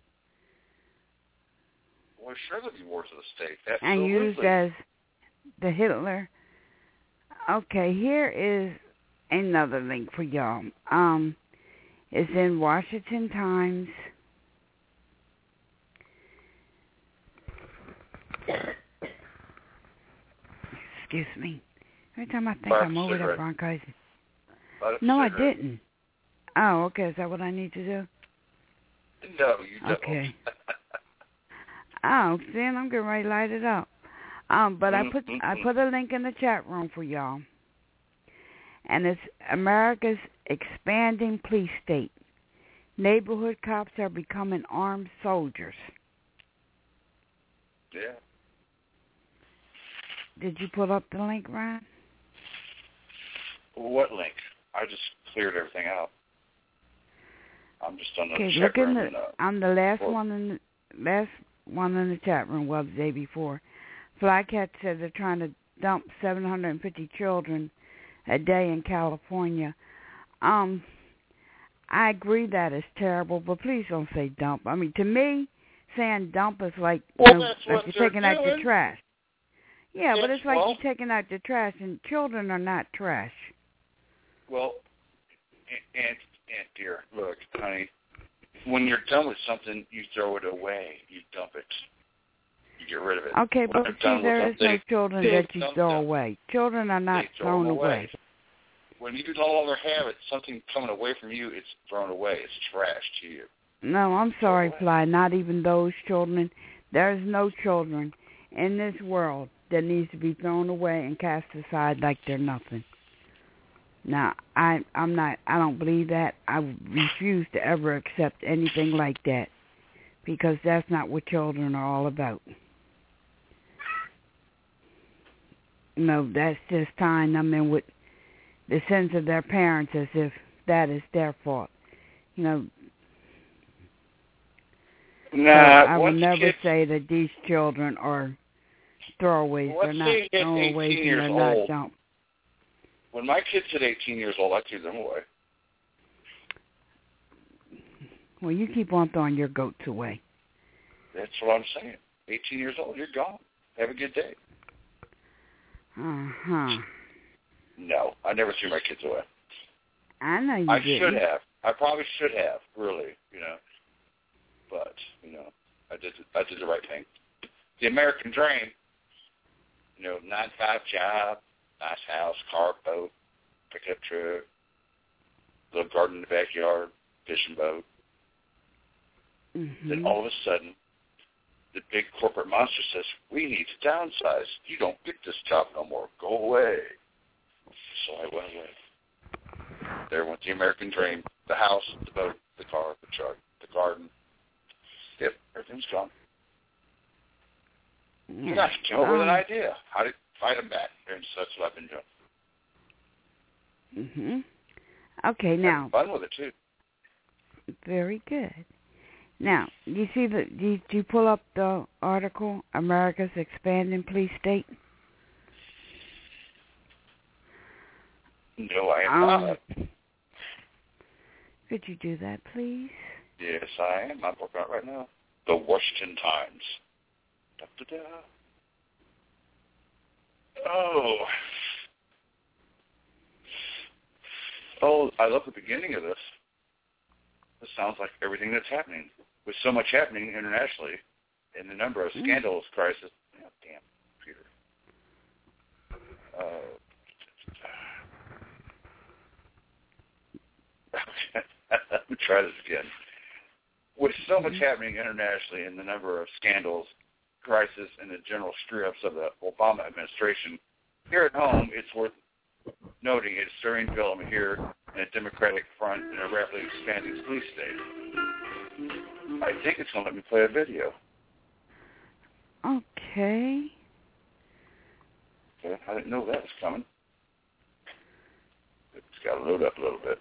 Well, sure they'll be wards of the state. Absolutely. And used as the Hitler. Okay, here is another link for y'all. Um, it's in Washington Times. Excuse me. Every time I think Fire I'm over cigarette. that bronchitis. Fire No, I cigarette. didn't. Oh, okay. Is that what I need to do? No, you don't. Okay. Oh, then I'm getting ready to light it up. Um, but I put I put a link in the chat room for y'all. And it's America's expanding police state. Neighborhood cops are becoming armed soldiers. Yeah. Did you put up the link, Ryan? What link? I just cleared everything out. I'm just on the Okay, chat look in room. the. and, uh, I'm the last well, one in the last one in the chat room. Well, the day before, Flycat said they're trying to dump seven hundred fifty children a day in California. Um, I agree that is terrible, but please don't say dump. I mean, to me, saying dump is like, well, you know, that's like what you're they're taking out doing. the trash. Yeah, Yes, but it's like well, you're taking out the trash, and children are not trash. Well, Aunt, Aunt dear, look, honey, when you're done with something, you throw it away. You dump it. You get rid of it. Okay, when but see, done there with is no something, children they that you dump throw them. away. Children are not They throw thrown them away. away. When you no longer have it, something coming away from you, it's thrown away. It's trash to you. No, I'm sorry, Fly. Not even those children. There is no children in this world that needs to be thrown away and cast aside like they're nothing. Now, I, I'm not. I don't believe that. I refuse to ever accept anything like that because that's not what children are all about. No, that's just tying them in with the sins of their parents as if that is their fault. You know, nah, so I will once never kids, say that these children are throwaways. Well, They're let's not say they're throwaways eighteen and years they're not old. dump. When my kids hit eighteen years old, I threw them away. Well, you keep on throwing your goats away. That's what I'm saying. eighteen years old, you're gone. Have a good day. Uh-huh. No, I never threw my kids away. I know you I didn't. should have. I probably should have, really, you know. But, you know, I did I did the right thing. The American dream, you know, nine to five job, nice house, car, boat, pickup truck, little garden in the backyard, fishing boat. Mm-hmm. Then all of a sudden, the big corporate monster says, we need to downsize. You don't get this job no more. Go away. So I went away. There went the American dream. The house, the boat, the car, the truck, the garden. Yep, everything's gone. Yeah. You guys came up with an Um, idea. How to fight them back. And so that's what I've been doing. Mm-hmm. Okay, now. Having fun with it, too. Very good. Now, you see the? Do you, do you pull up the article, America's Expanding Police State? No, I am um, not. Could you do that, please? Yes, I am. I'm working on it right now. The Washington Times. Da-da-da. Oh. Oh, I love the beginning of this. This sounds like everything that's happening. With so much happening internationally, and the number of scandals, crisis. Oh, damn, computer. Uh, let me try this again. With so much happening internationally, and the number of scandals, crisis, and the general screw-ups of the Obama administration, here at home, it's worth noting it's stirring development here in a Democratic front in a rapidly expanding police state. I think it's going to let me play a video. Okay. Okay, I didn't know that was coming. It's got to load up a little bit.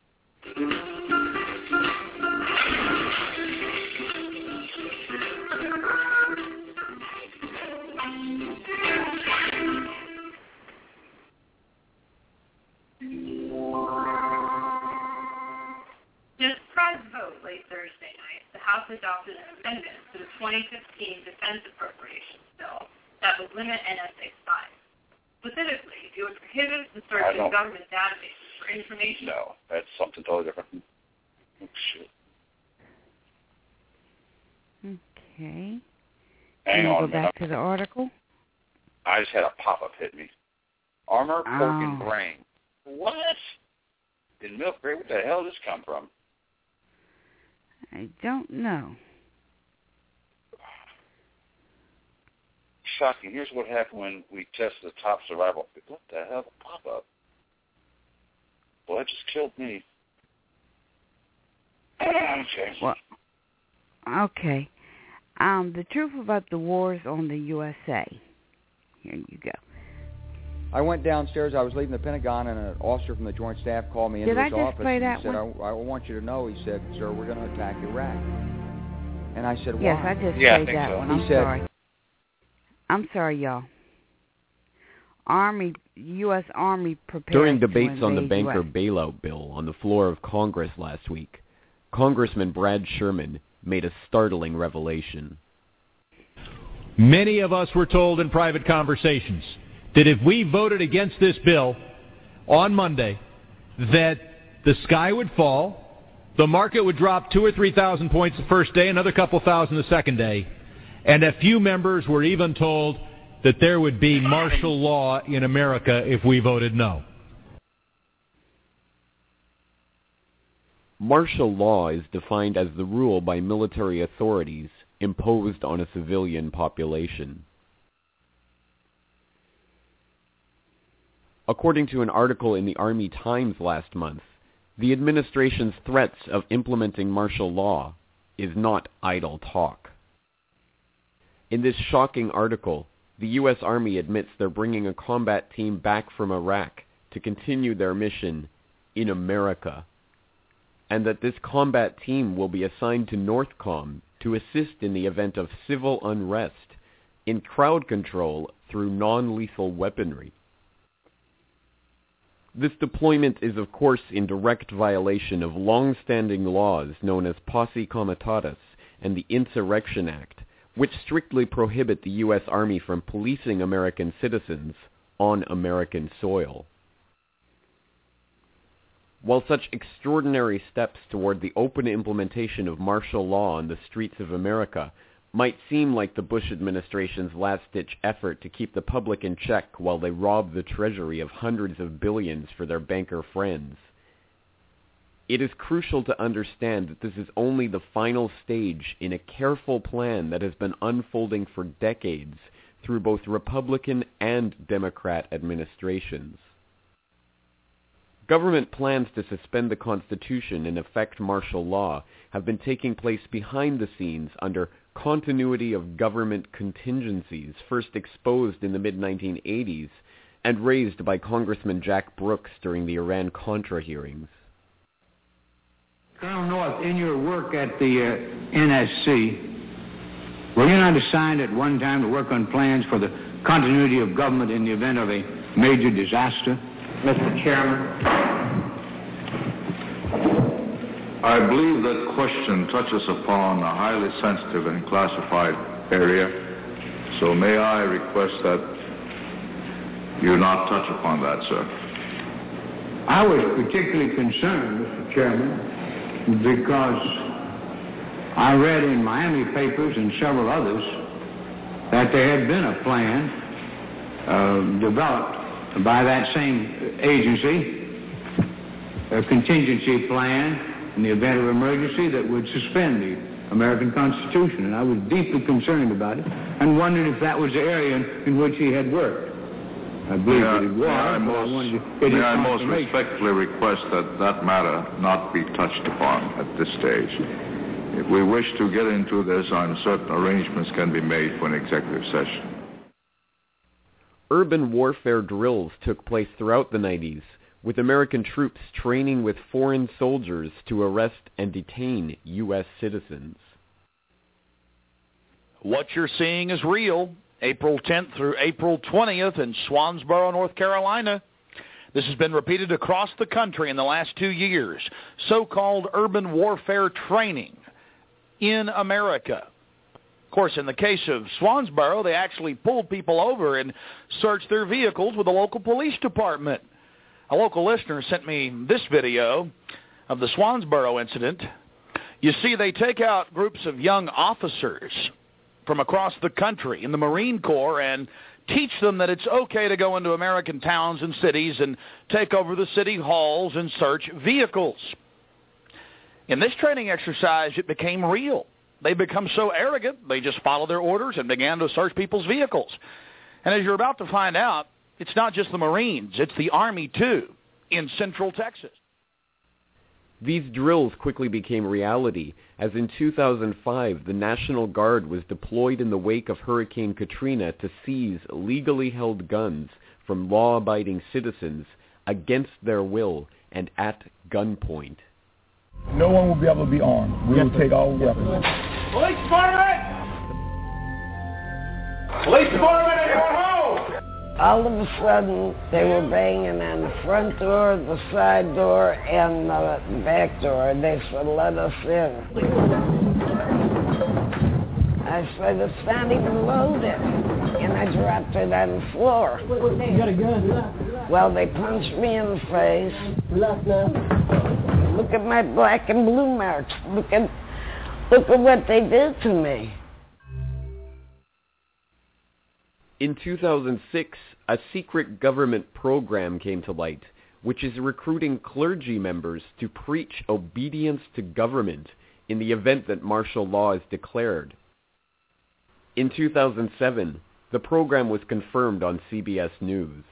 In a surprise vote late Thursday night, the House adopted an amendment to the twenty fifteen Defense Appropriations Bill that would limit N S A spies. Specifically, it would prohibit the search I of don't- government databases for information. No, that's something totally different. Oh, shit. Okay. Hang Can we on go a minute. back to the article? I just had a pop-up hit me. Armor, pork, and Oh. brain. What? In milk grade? Where the hell did this come from? I don't know. Shocking. Here's what happened when we tested the top survival. What the hell? Pop-up. Well, that just killed me. Okay. Well, okay. Um, the truth about the wars on the U S A. Here you go. I went downstairs. I was leaving the Pentagon, and an officer from the Joint Staff called me into Did I his just office. play and that he said, one? I, I want you to know, he said, sir, we're going to attack Iraq. And I said, why? Yes, I just Yeah, I played think that so. one. He I'm said- sorry. I'm sorry, y'all. Army, U S. Army prepares During to debates on the invade banker U S bailout bill on the floor of Congress last week, Congressman Brad Sherman made a startling revelation. Many of us were told in private conversations that if we voted against this bill on Monday, that the sky would fall, the market would drop two or three thousand points the first day, another couple thousand the second day, and a few members were even told that there would be martial law in America if we voted no. Martial law is defined as the rule by military authorities imposed on a civilian population. According to an article in the Army Times last month, the administration's threats of implementing martial law is not idle talk. In this shocking article, the U S Army admits they're bringing a combat team back from Iraq to continue their mission in America, and that this combat team will be assigned to NORTHCOM to assist in the event of civil unrest in crowd control through non-lethal weaponry. This deployment is, of course, in direct violation of long-standing laws known as Posse Comitatus and the Insurrection Act, which strictly prohibit the U S Army from policing American citizens on American soil. While such extraordinary steps toward the open implementation of martial law on the streets of America might seem like the Bush administration's last-ditch effort to keep the public in check while they rob the Treasury of hundreds of billions for their banker friends, it is crucial to understand that this is only the final stage in a careful plan that has been unfolding for decades through both Republican and Democrat administrations. Government plans to suspend the Constitution and effect martial law have been taking place behind the scenes under continuity of government contingencies first exposed in the mid nineteen eighties and raised by Congressman Jack Brooks during the Iran-Contra hearings. Colonel North, in your work at the uh, N S C, were you not assigned at one time to work on plans for the continuity of government in the event of a major disaster? Mister Chairman. I believe that question touches upon a highly sensitive and classified area, so may I request that you not touch upon that, sir. I was particularly concerned, Mister Chairman, because I read in Miami papers and several others that there had been a plan uh, developed by that same agency, a contingency plan in the event of emergency that would suspend the American Constitution. And I was deeply concerned about it and wondered if that was the area in, in which he had worked. I believe that it was, may I but most, I wanted to get may his I most confirmation. respectfully request that that matter not be touched upon at this stage. If we wish to get into this, I'm certain arrangements can be made for an executive session. Urban warfare drills took place throughout the nineties, with American troops training with foreign soldiers to arrest and detain U S citizens. What you're seeing is real. April tenth through April twentieth in Swansboro, North Carolina. This has been repeated across the country in the last two years. So-called urban warfare training in America. Of course, in the case of Swansboro, they actually pulled people over and searched their vehicles with the local police department. A local listener sent me this video of the Swansboro incident. You see, they take out groups of young officers from across the country in the Marine Corps and teach them that it's okay to go into American towns and cities and take over the city halls and search vehicles. In this training exercise, it became real. They become so arrogant, they just followed their orders and began to search people's vehicles. And as you're about to find out, it's not just the Marines, it's the Army, too, in Central Texas. These drills quickly became reality, as in two thousand five, the National Guard was deployed in the wake of Hurricane Katrina to seize legally held guns from law-abiding citizens against their will and at gunpoint. No one will be able to be armed. We yes, will take all weapons. Police department! Police department at your home! All of a sudden, they were banging on the front door, the side door, and the back door. They said, let us in. I said, it's not even loaded. And I dropped it on the floor. You got a gun? Well, they punched me in the face. Look at my black and blue marks. Look at, look at what they did to me. In two thousand six, a secret government program came to light, which is recruiting clergy members to preach obedience to government in the event that martial law is declared. In two thousand seven, the program was confirmed on C B S News.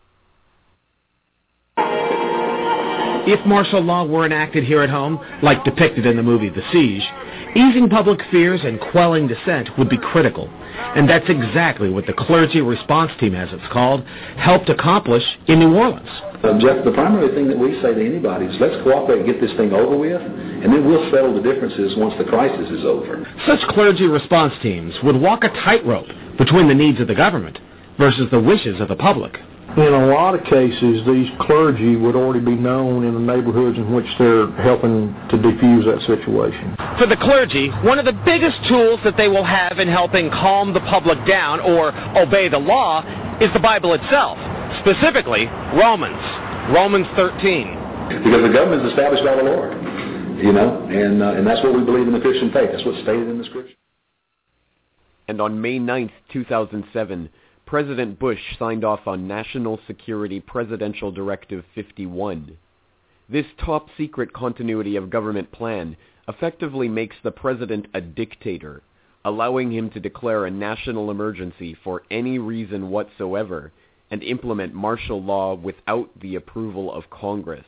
If martial law were enacted here at home, like depicted in the movie The Siege, easing public fears and quelling dissent would be critical. And that's exactly what the Clergy Response Team, as it's called, helped accomplish in New Orleans. Uh, Jeff, the primary thing that we say to anybody is let's cooperate and get this thing over with, and then we'll settle the differences once the crisis is over. Such clergy response teams would walk a tightrope between the needs of the government versus the wishes of the public. In a lot of cases, these clergy would already be known in the neighborhoods in which they're helping to defuse that situation. For the clergy, one of the biggest tools that they will have in helping calm the public down or obey the law is the Bible itself, specifically Romans, Romans thirteen. Because the government is established by the Lord, you know, and, uh, and that's what we believe in the Christian faith. That's what's stated in the Scripture. And on May ninth, two thousand seven, President Bush signed off on National Security Presidential Directive fifty-one. This top-secret continuity of government plan effectively makes the president a dictator, allowing him to declare a national emergency for any reason whatsoever and implement martial law without the approval of Congress.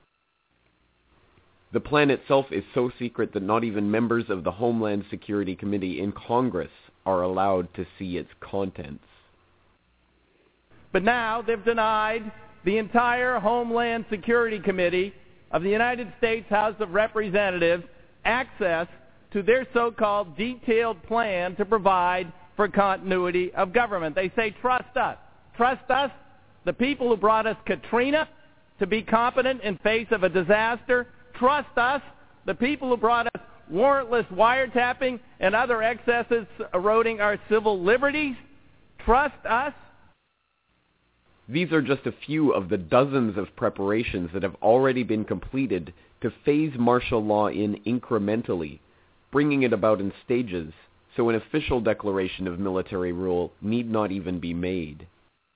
The plan itself is so secret that not even members of the Homeland Security Committee in Congress are allowed to see its contents. But now they've denied the entire Homeland Security Committee of the United States House of Representatives access to their so-called detailed plan to provide for continuity of government. They say, trust us. Trust us, the people who brought us Katrina, to be competent in face of a disaster. Trust us, the people who brought us warrantless wiretapping and other excesses eroding our civil liberties. Trust us. These are just a few of the dozens of preparations that have already been completed to phase martial law in incrementally, bringing it about in stages, so an official declaration of military rule need not even be made.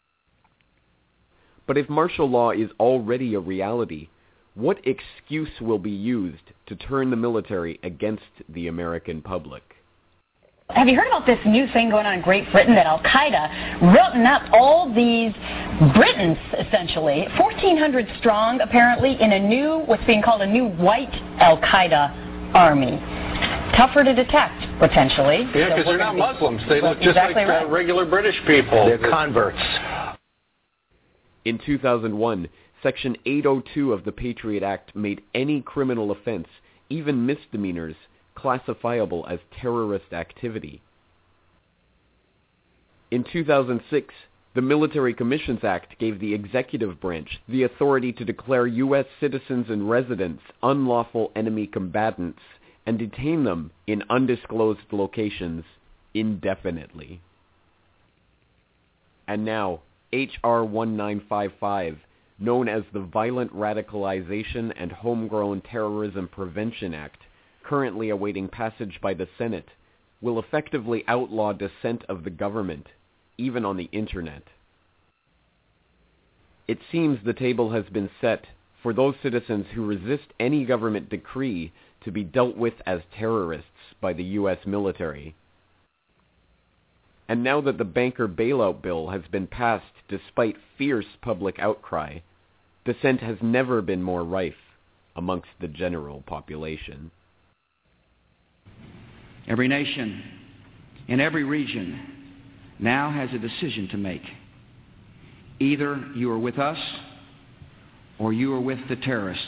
But if martial law is already a reality, what excuse will be used to turn the military against the American public? Have you heard about this new thing going on in Great Britain that Al-Qaeda routing up all these Britons, essentially, fourteen hundred strong, apparently, in a new, what's being called a new white Al-Qaeda army. Tougher to detect, potentially. Yeah, because so they're not be, Muslims. They look just exactly like right. uh, regular British people. They're converts. In two thousand one, Section eight oh two of the Patriot Act made any criminal offense, even misdemeanors, classifiable as terrorist activity. In two thousand six, the Military Commissions Act gave the executive branch the authority to declare U S citizens and residents unlawful enemy combatants and detain them in undisclosed locations indefinitely. And now, H R nineteen fifty-five, known as the Violent Radicalization and Homegrown Terrorism Prevention Act, currently awaiting passage by the Senate, will effectively outlaw dissent of the government, even on the Internet. It seems the table has been set for those citizens who resist any government decree to be dealt with as terrorists by the U S military. And now that the banker bailout bill has been passed despite fierce public outcry, dissent has never been more rife amongst the general population. Every nation in every region now has a decision to make. Either you are with us or you are with the terrorists.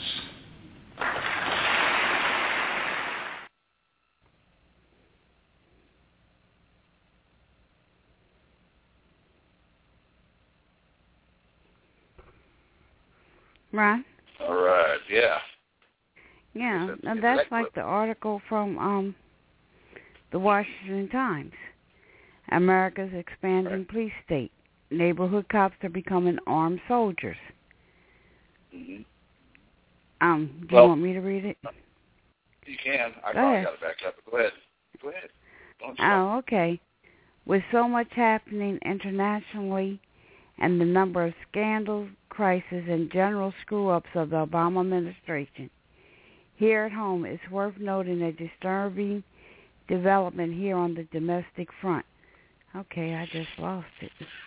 Ron? All right, yeah. Yeah, now that's like the article from um The Washington Times. America's expanding right. police state. Neighborhood cops are becoming armed soldiers. Mm-hmm. Um, do well, you want me to read it? You can. I go probably ahead. got it back up. But go ahead. Go ahead. Don't oh, okay. With so much happening internationally and the number of scandals, crises, and general screw-ups of the Obama administration, here at home it's worth noting a disturbing development here on the domestic front. Okay, I just lost it.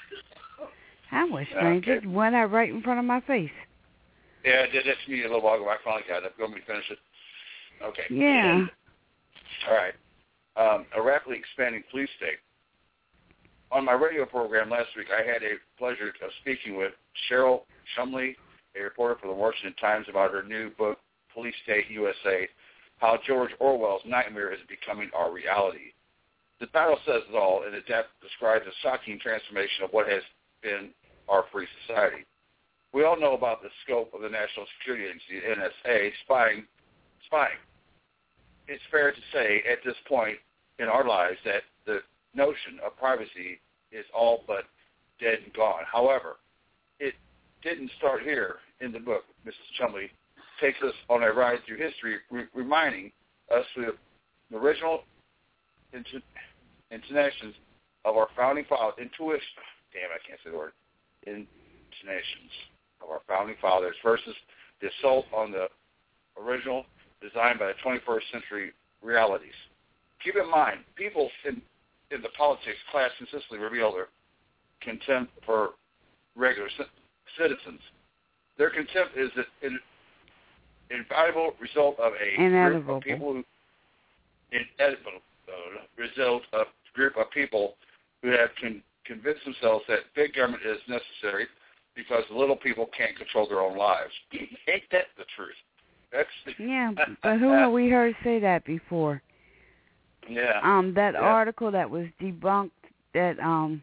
That was strange. Okay. It went out right in front of my face. Yeah, it did that to me a little while ago. I finally got it. Go me finish it. Okay. Yeah. All right. Um, a rapidly expanding police state. On my radio program last week, I had a pleasure of speaking with Cheryl Shumley, a reporter for the Washington Times, about her new book, Police State U S A, How George Orwell's Nightmare is Becoming Our Reality. The title says it all, and it describes a shocking transformation of what has been our free society. We all know about the scope of the National Security Agency, N S A, spying. spying. It's fair to say at this point in our lives that the notion of privacy is all but dead and gone. However, it didn't start here in the book. Missus Chumley takes us on a ride through history, re- reminding us of the original int- intonations of our founding fathers, intuition, damn, I can't say the word, intonations of our founding fathers versus the assault on the original designed by the twenty-first century realities. Keep in mind, people in, in the politics class consistently reveal their contempt for regular c- citizens. Their contempt is an invaluable result of a Inedible. group of people who inedible uh, result of a group of people who have con- convinced themselves that big government is necessary because the little people can't control their own lives. Ain't that the truth? That's yeah, but who have we heard say that before? Yeah. Um, that yeah. article that was debunked, that um,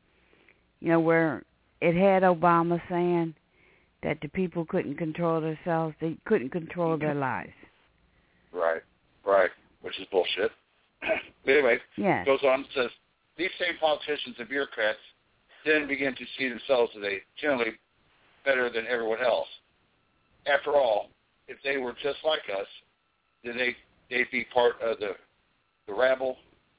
you know, where it had Obama saying that the people couldn't control themselves, they couldn't control their lives. Right, right, which is bullshit. But anyway, yes. goes on and says, these same politicians and bureaucrats then begin to see themselves as a generally better than everyone else. After all, if they were just like us, then they, they'd be part of the the rabble.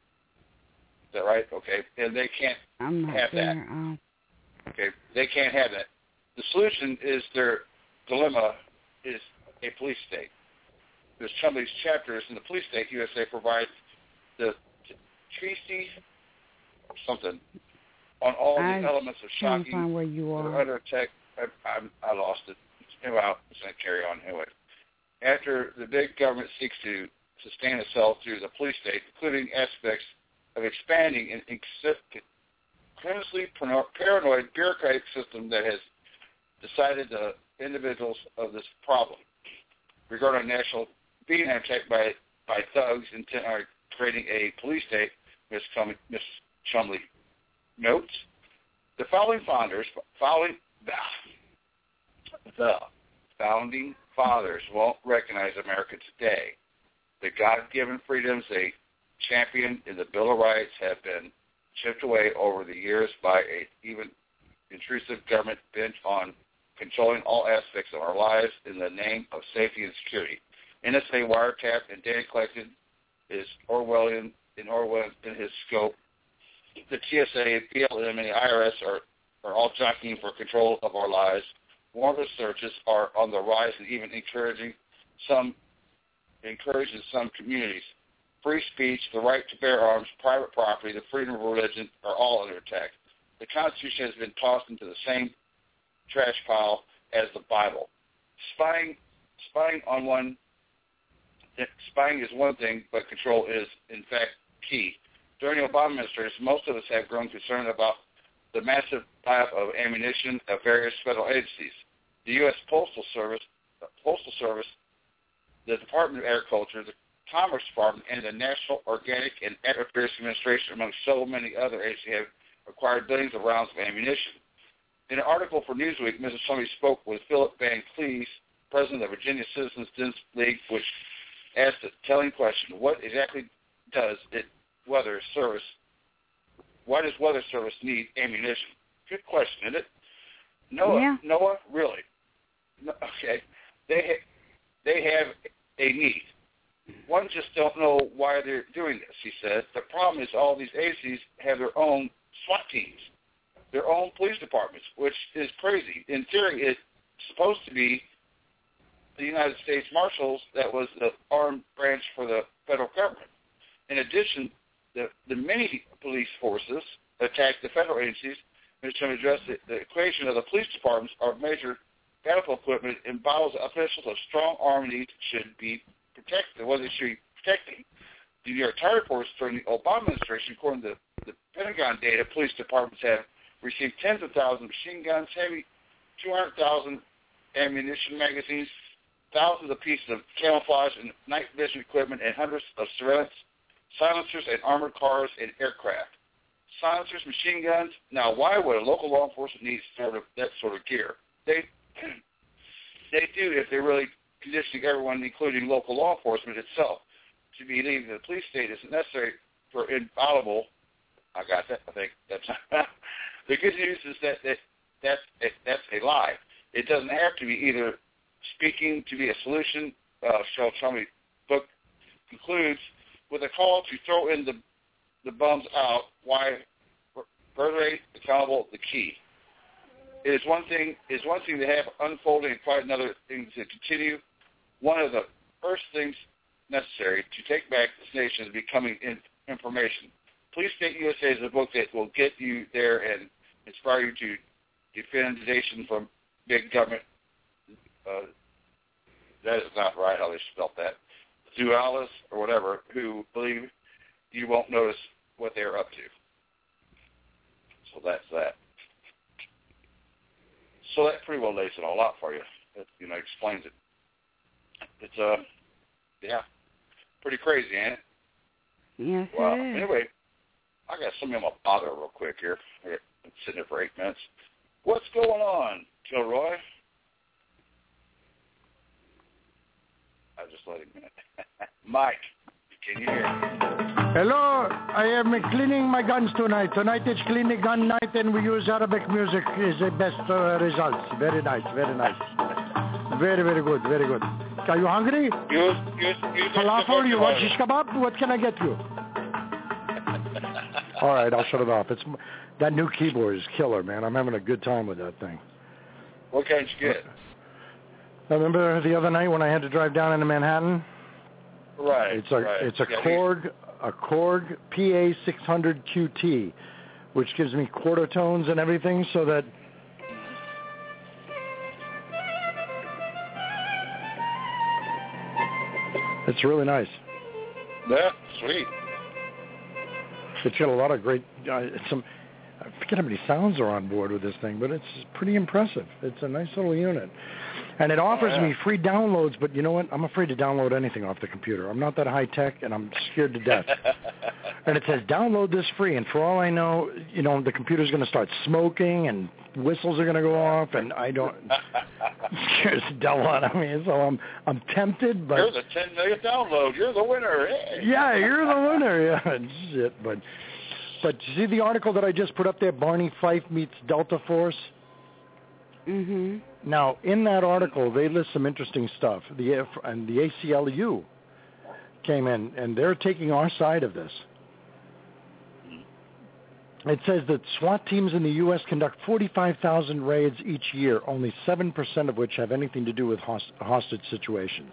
Is that right? Okay. And they can't I'm not have sure. that. Um, Okay. They can't have that. The solution is their dilemma is a police state. There's Chumley's chapters in the police state. U S A provides the Treaty something on all I the elements of can't shocking. find where you that are. are under attack. I, I, I lost it. Anyway, I'll just carry on. Anyway, after the big government seeks to sustain itself through the police state, including aspects of expanding an increasingly paranoid bureaucratic system that has decided the individuals of this problem regarding national being attacked by by thugs intent on creating a police state. Miss Miss Chumley notes the following founders following the founding fathers won't recognize America today. The God-given freedoms they championed in the Bill of Rights have been chipped away over the years by an even intrusive government bent on controlling all aspects of our lives in the name of safety and security. N S A wiretap and data collected is Orwellian in Orwell in his scope. The T S A, B L M, and the I R S are, are all jockeying for control of our lives. Warrantless searches are on the rise and even encouraging some encouraging some communities. Free speech, the right to bear arms, private property, the freedom of religion are all under attack. The Constitution has been tossed into the same trash pile as the Bible. Spying, spying on one, spying is one thing, but control is in fact key. During the Obama administration, most of us have grown concerned about the massive buildup of ammunition of various federal agencies. The U S Postal Service, the Postal Service, the Department of Agriculture, the Commerce Department, and the National Organic and Agri-Affairs Administration, among so many other agencies, have acquired billions of rounds of ammunition. In an article for Newsweek, Missus Chumley spoke with Philip Van Cleese, president of Virginia Citizens Defense League, which asked a telling question: what exactly does it Weather Service, why does Weather Service need ammunition? Good question, isn't it? Noah, yeah. Noah, really? No, okay, they ha- they have a need. One just don't know why they're doing this, he says. The problem is all these agencies have their own SWAT teams, their own police departments, which is crazy. In theory, it's supposed to be the United States Marshals that was the armed branch for the federal government. In addition, the, the many police forces attack the federal agencies and to address the, the equation of the police departments are major medical equipment and bottles of officials of strong armed needs should be protected. What they should be protecting. The New York Times reports during the Obama administration, according to the Pentagon data, police departments have received tens of thousands of machine guns, heavy two hundred thousand ammunition magazines, thousands of pieces of camouflage and night vision equipment, and hundreds of surveillance silencers and armored cars and aircraft. Silencers, machine guns. Now, why would a local law enforcement need sort of that sort of gear? They they do if they're really conditioning everyone, including local law enforcement itself, to believe that the police state isn't necessary for infallible. I got that. I think that's the good news is that, that that's a, that's a lie. It doesn't have to be either speaking to be a solution. Uh, Shel Trumey book concludes with a call to throw in the the bums out. Why further accountable the key. It is one thing. It is one thing to have unfolding, and quite another thing to continue. One of the first things necessary to take back this nation is becoming in, information. Police State U S A is a book that will get you there and inspire you to defend the nation from big government. Uh, that is not right how they spelled that. Dualists or whatever who believe you won't notice what they're up to. So that's that. So that pretty well lays it all out for you. It, you know, explains it. It's, uh, yeah, pretty crazy, ain't it? Yes, Wow. it is. Anyway, I got something I'm going to bother real quick here. I've been sitting there for eight minutes. What's going on, Kilroy? I'll just let him in. Mike, can you hear me? Hello, I am cleaning my guns tonight. Tonight is cleaning gun night and we use Arabic music is the best uh, results. Very nice, very nice. Very, very good, very good. Are you hungry? Use, use, use Falafel, you want shish kebab? What can I get you? All right, I'll shut it off. It's that new keyboard is killer, man. I'm having a good time with that thing. What kind you get? I remember the other night when I had to drive down into Manhattan. Right. It's a right. it's a yeah, Korg a Korg P A six hundred Q T, which gives me quarter tones and everything, so that it's really nice. Yeah, sweet. It's got a lot of great. Uh, some I forget how many sounds are on board with this thing, but it's pretty impressive. It's a nice little unit. And it offers oh, yeah. me free downloads, but you know what? I'm afraid to download anything off the computer. I'm not that high-tech, and I'm scared to death. And it says, download this free, and for all I know, you know, the computer's going to start smoking, and whistles are going to go off, and I don't... Scares the devil out of me, so I'm, I'm tempted, but... You're the ten millionth download. You're the winner. Hey. Yeah, you're the winner. Yeah, shit, but... But you see the article that I just put up there, Barney Fife meets Delta Force? Mm-hmm. Now, in that article, they list some interesting stuff. The and the A C L U came in, and they're taking our side of this. It says that SWAT teams in the U S conduct forty-five thousand raids each year, only seven percent of which have anything to do with host- hostage situations.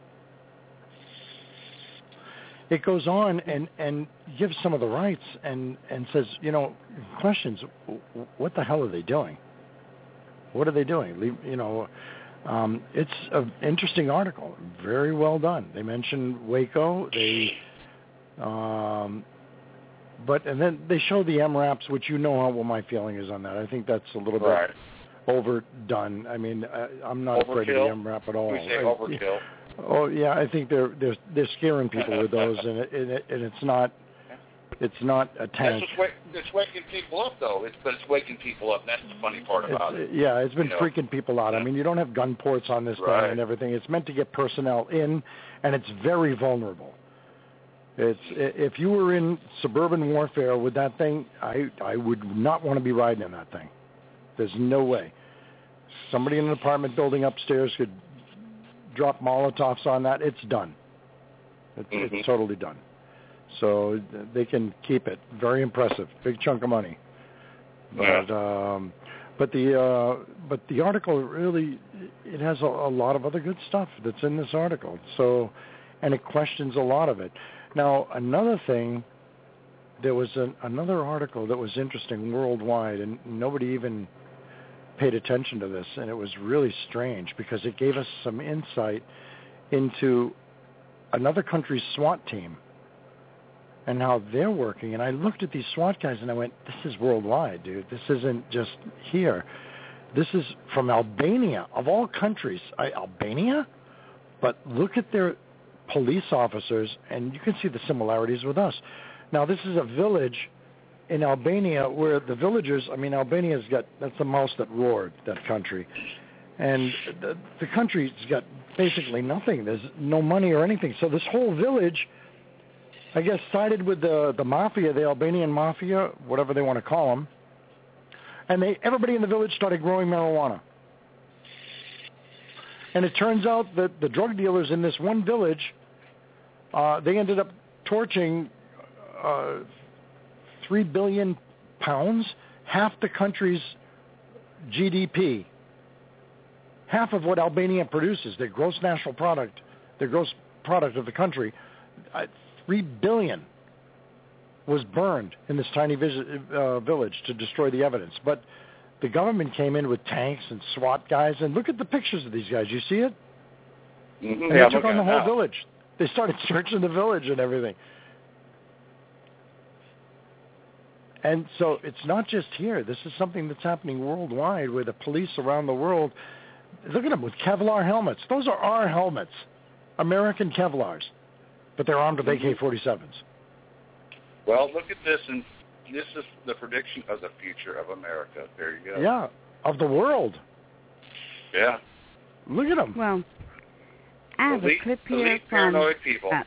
It goes on and, and gives some of the rights and, and says, you know, questions, what the hell are they doing? What are they doing? Leave, you know, um, it's an interesting article. Very well done. They mention Waco. They, um, but and then they show the M RAPs, which you know how, what my feeling is on that. I think that's a little right. bit overdone. I mean, I, I'm not overkill. afraid of the M RAP at all. We say I, overkill. Oh yeah, I think they're they're they're scaring people with those, and it, and, it, and it's not. It's not a tank. That's what's it's waking people up, though. It's, but it's waking people up. And that's the funny part about it's, it. Yeah, it's been you know? freaking people out. I mean, you don't have gun ports on this right. thing and everything. It's meant to get personnel in, and it's very vulnerable. It's if you were in suburban warfare with that thing, I I would not want to be riding in that thing. There's no way. Somebody in an apartment building upstairs could drop Molotovs on that. It's done. It's, mm-hmm. it's totally done. So they can keep it. Very impressive. Big chunk of money. But yeah. um, but the uh, but the article really it has a, a lot of other good stuff that's in this article. So and it questions a lot of it. Now, another thing, there was an, another article that was interesting worldwide, and nobody even paid attention to this, and it was really strange because it gave us some insight into another country's SWAT team and how they're working. And I looked at these SWAT guys, and I went, this is worldwide, dude. This isn't just here. This is from Albania, of all countries. I, Albania? But look at their police officers, and you can see the similarities with us. Now, this is a village in Albania where the villagers, I mean, Albania's got, that's the mouse that roared, that country. And the, the country's got basically nothing. There's no money or anything. So this whole village, I guess, sided with the, the mafia, the Albanian mafia, whatever they want to call them. And they everybody in the village started growing marijuana. And it turns out that the drug dealers in this one village, uh, they ended up torching uh, three billion pounds, half the country's G D P, half of what Albania produces, their gross national product, their gross product of the country, uh, three billion was burned in this tiny vis- uh, village to destroy the evidence. But the government came in with tanks and SWAT guys, and look at the pictures of these guys. You see it? Mm-hmm. And Yeah, they took on the whole now. village. They started searching the village and everything. And so it's not just here. This is something that's happening worldwide where the police around the world, look at them with Kevlar helmets. Those are our helmets, American Kevlars, but they're armed with A K forty-sevens. Well, look at this, and this is the prediction of the future of America. There you go. Yeah, of the world. Yeah. Look at them. Well, I have elite, a clip here elite from... paranoid people. Uh,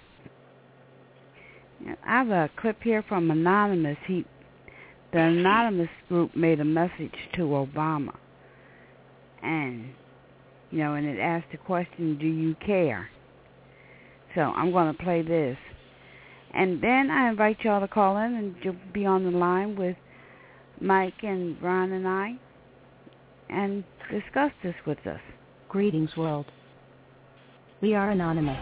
I have a clip here from Anonymous. He, the Anonymous group made a message to Obama. And, you know, and it asked the question, do you care? So I'm going to play this. And then I invite y'all to call in and you'll be on the line with Mike and Ron and I and discuss this with us. Greetings, world. We are Anonymous.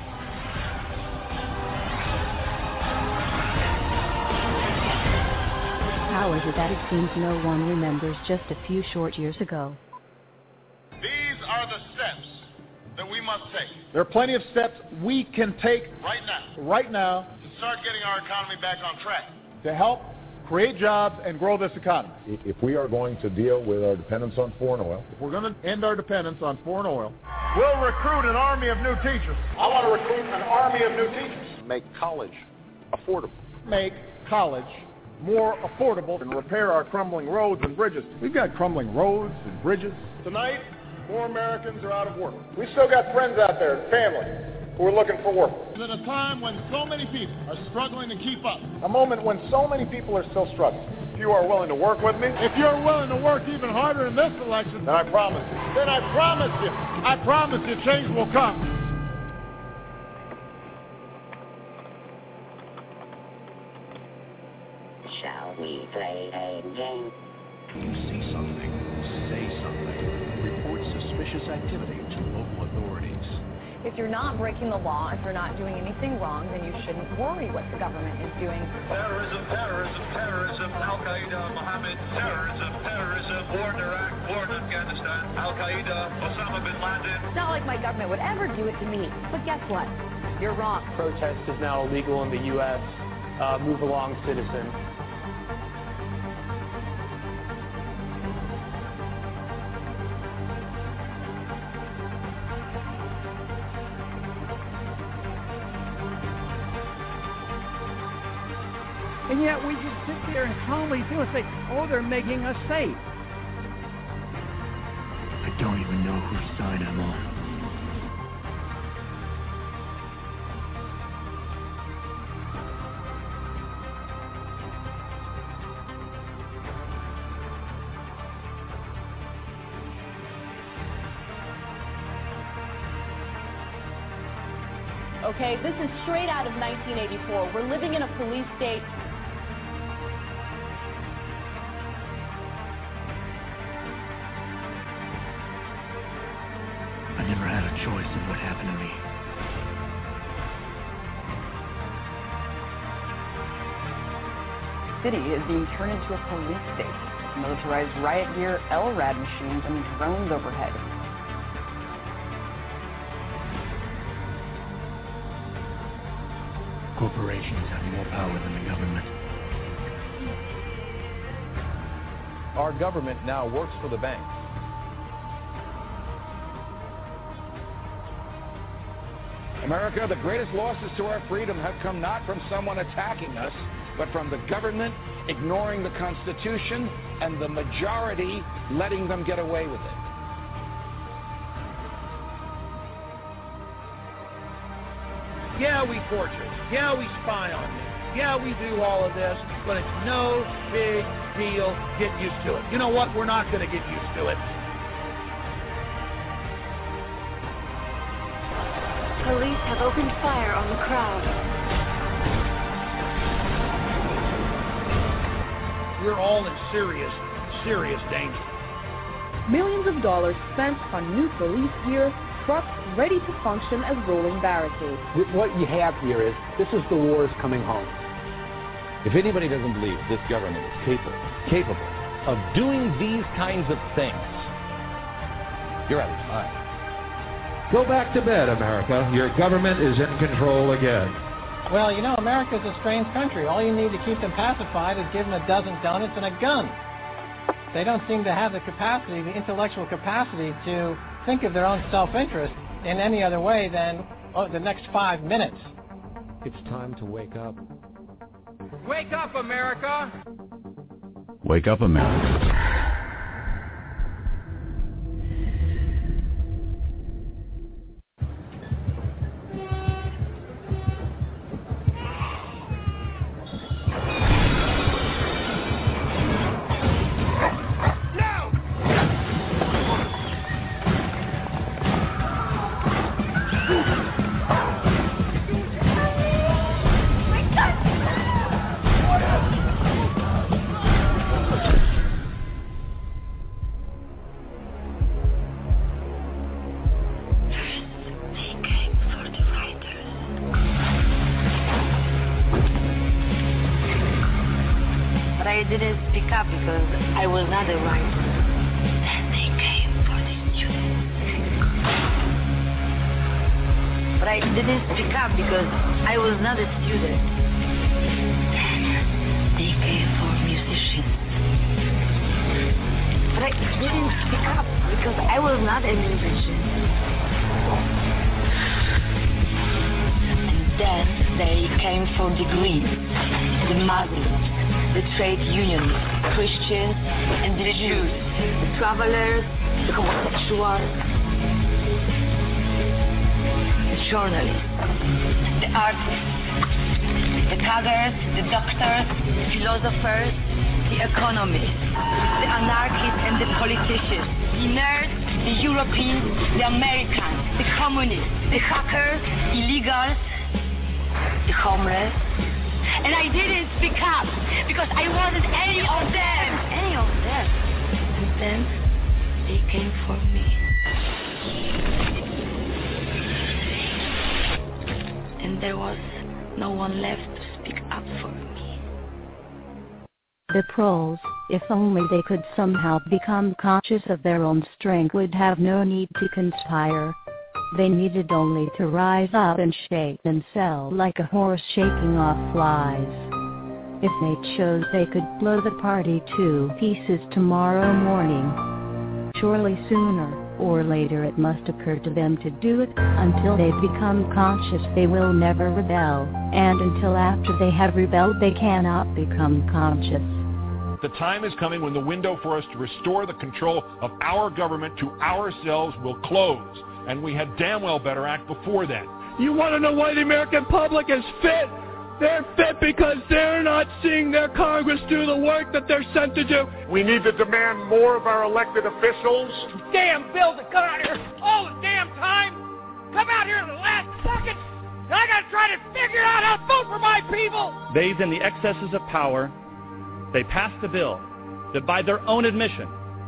How is it that it seems no one remembers just a few short years ago? These are the steps that we must take. There are plenty of steps we can take right now. Right now to start getting our economy back on track. To help create jobs and grow this economy. If we are going to deal with our dependence on foreign oil, if we're going to end our dependence on foreign oil, we'll recruit an army of new teachers. I want to recruit an army of new teachers. Make college affordable. Make college more affordable and repair our crumbling roads and bridges. We've got crumbling roads and bridges. Tonight, more Americans are out of work. We still got friends out there, family, who are looking for work. At a time when so many people are struggling to keep up. A moment when so many people are still struggling. If you are willing to work with me, if you're willing to work even harder in this election, then I promise you. Then I promise you. I promise you change will come. Shall we play a game? You see something, say something. Report suspicious activity to local authorities. If you're not breaking the law, if you're not doing anything wrong, then you shouldn't worry what the government is doing. Terrorism, terrorism, terrorism, Al-Qaeda, Mohammed, terrorism, terrorism, war in Iraq, war in Afghanistan, Al-Qaeda, Osama bin Laden. It's not like my government would ever do it to me, but guess what? You're wrong. Protest is now illegal in the U S Uh, move along, citizen. And yet we just sit there and calmly do and say, oh, they're making us safe. I don't even know whose side I'm on. okay? This is straight out of nineteen eighty-four. We're living in a police state. I never had a choice in what happened to me. City is being turned into a police state. Militarized riot gear, L RAD machines, and drones overhead. Corporations have more power than the government. Our government now works for the banks. America, the greatest losses to our freedom have come not from someone attacking us, but from the government ignoring the Constitution and the majority letting them get away with it. Yeah, we torture. Yeah, we spy on them. Yeah, we do all of this, but it's no big deal. Get used to it. You know what? We're not going to get used to it. Police have opened fire on the crowd. We're all in serious, serious danger. Millions of dollars spent on new police gear, trucks ready to function as rolling barricades. What you have here is, this is the wars coming home. If anybody doesn't believe this government is capable, capable of doing these kinds of things, you're out of your mind. Go back to bed, America. Your government is in control again. Well, you know, America's a strange country. All you need to keep them pacified is give them a dozen donuts and a gun. They don't seem to have the capacity, the intellectual capacity to think of their own self-interest in any other way than oh, the next five minutes. It's time to wake up. Wake up, America! Wake up, America. I didn't speak up because I was not a writer. Then they came for the students. But I didn't speak up because I was not a student. Then they came for musicians. But I didn't speak up because I was not a musician. And then they came for the Greens, the Muslims, the trade unions, Christians and the Jews, the travelers, the homosexuals, the journalists, the artists, the cutters, the doctors, the philosophers, the economists, the anarchists and the politicians, the nerds, the Europeans, the Americans, the communists, the hackers, illegals, the homeless. And I didn't speak up because I wasn't any of them. Any of them. And then they came for me. And there was no one left to speak up for me. The proles, if only they could somehow become conscious of their own strength, would have no need to conspire. They needed only to rise up and shake themselves like a horse shaking off flies. If they chose, they could blow the party to pieces tomorrow morning. Surely sooner or later it must occur to them to do it. Until they become conscious, they will never rebel, and until after they have rebelled, they cannot become conscious. The time is coming when the window for us to restore the control of our government to ourselves will close. And we had damn well better act before then. You want to know why the American public is fit? They're fit because they're not seeing their Congress do the work that they're sent to do. We need to demand more of our elected officials. Damn Bill DeConner! All the damn time! Come out here in the last second! I haven't figured out how to vote for my people! Bathed in the excesses of power, they passed a bill that by their own admission,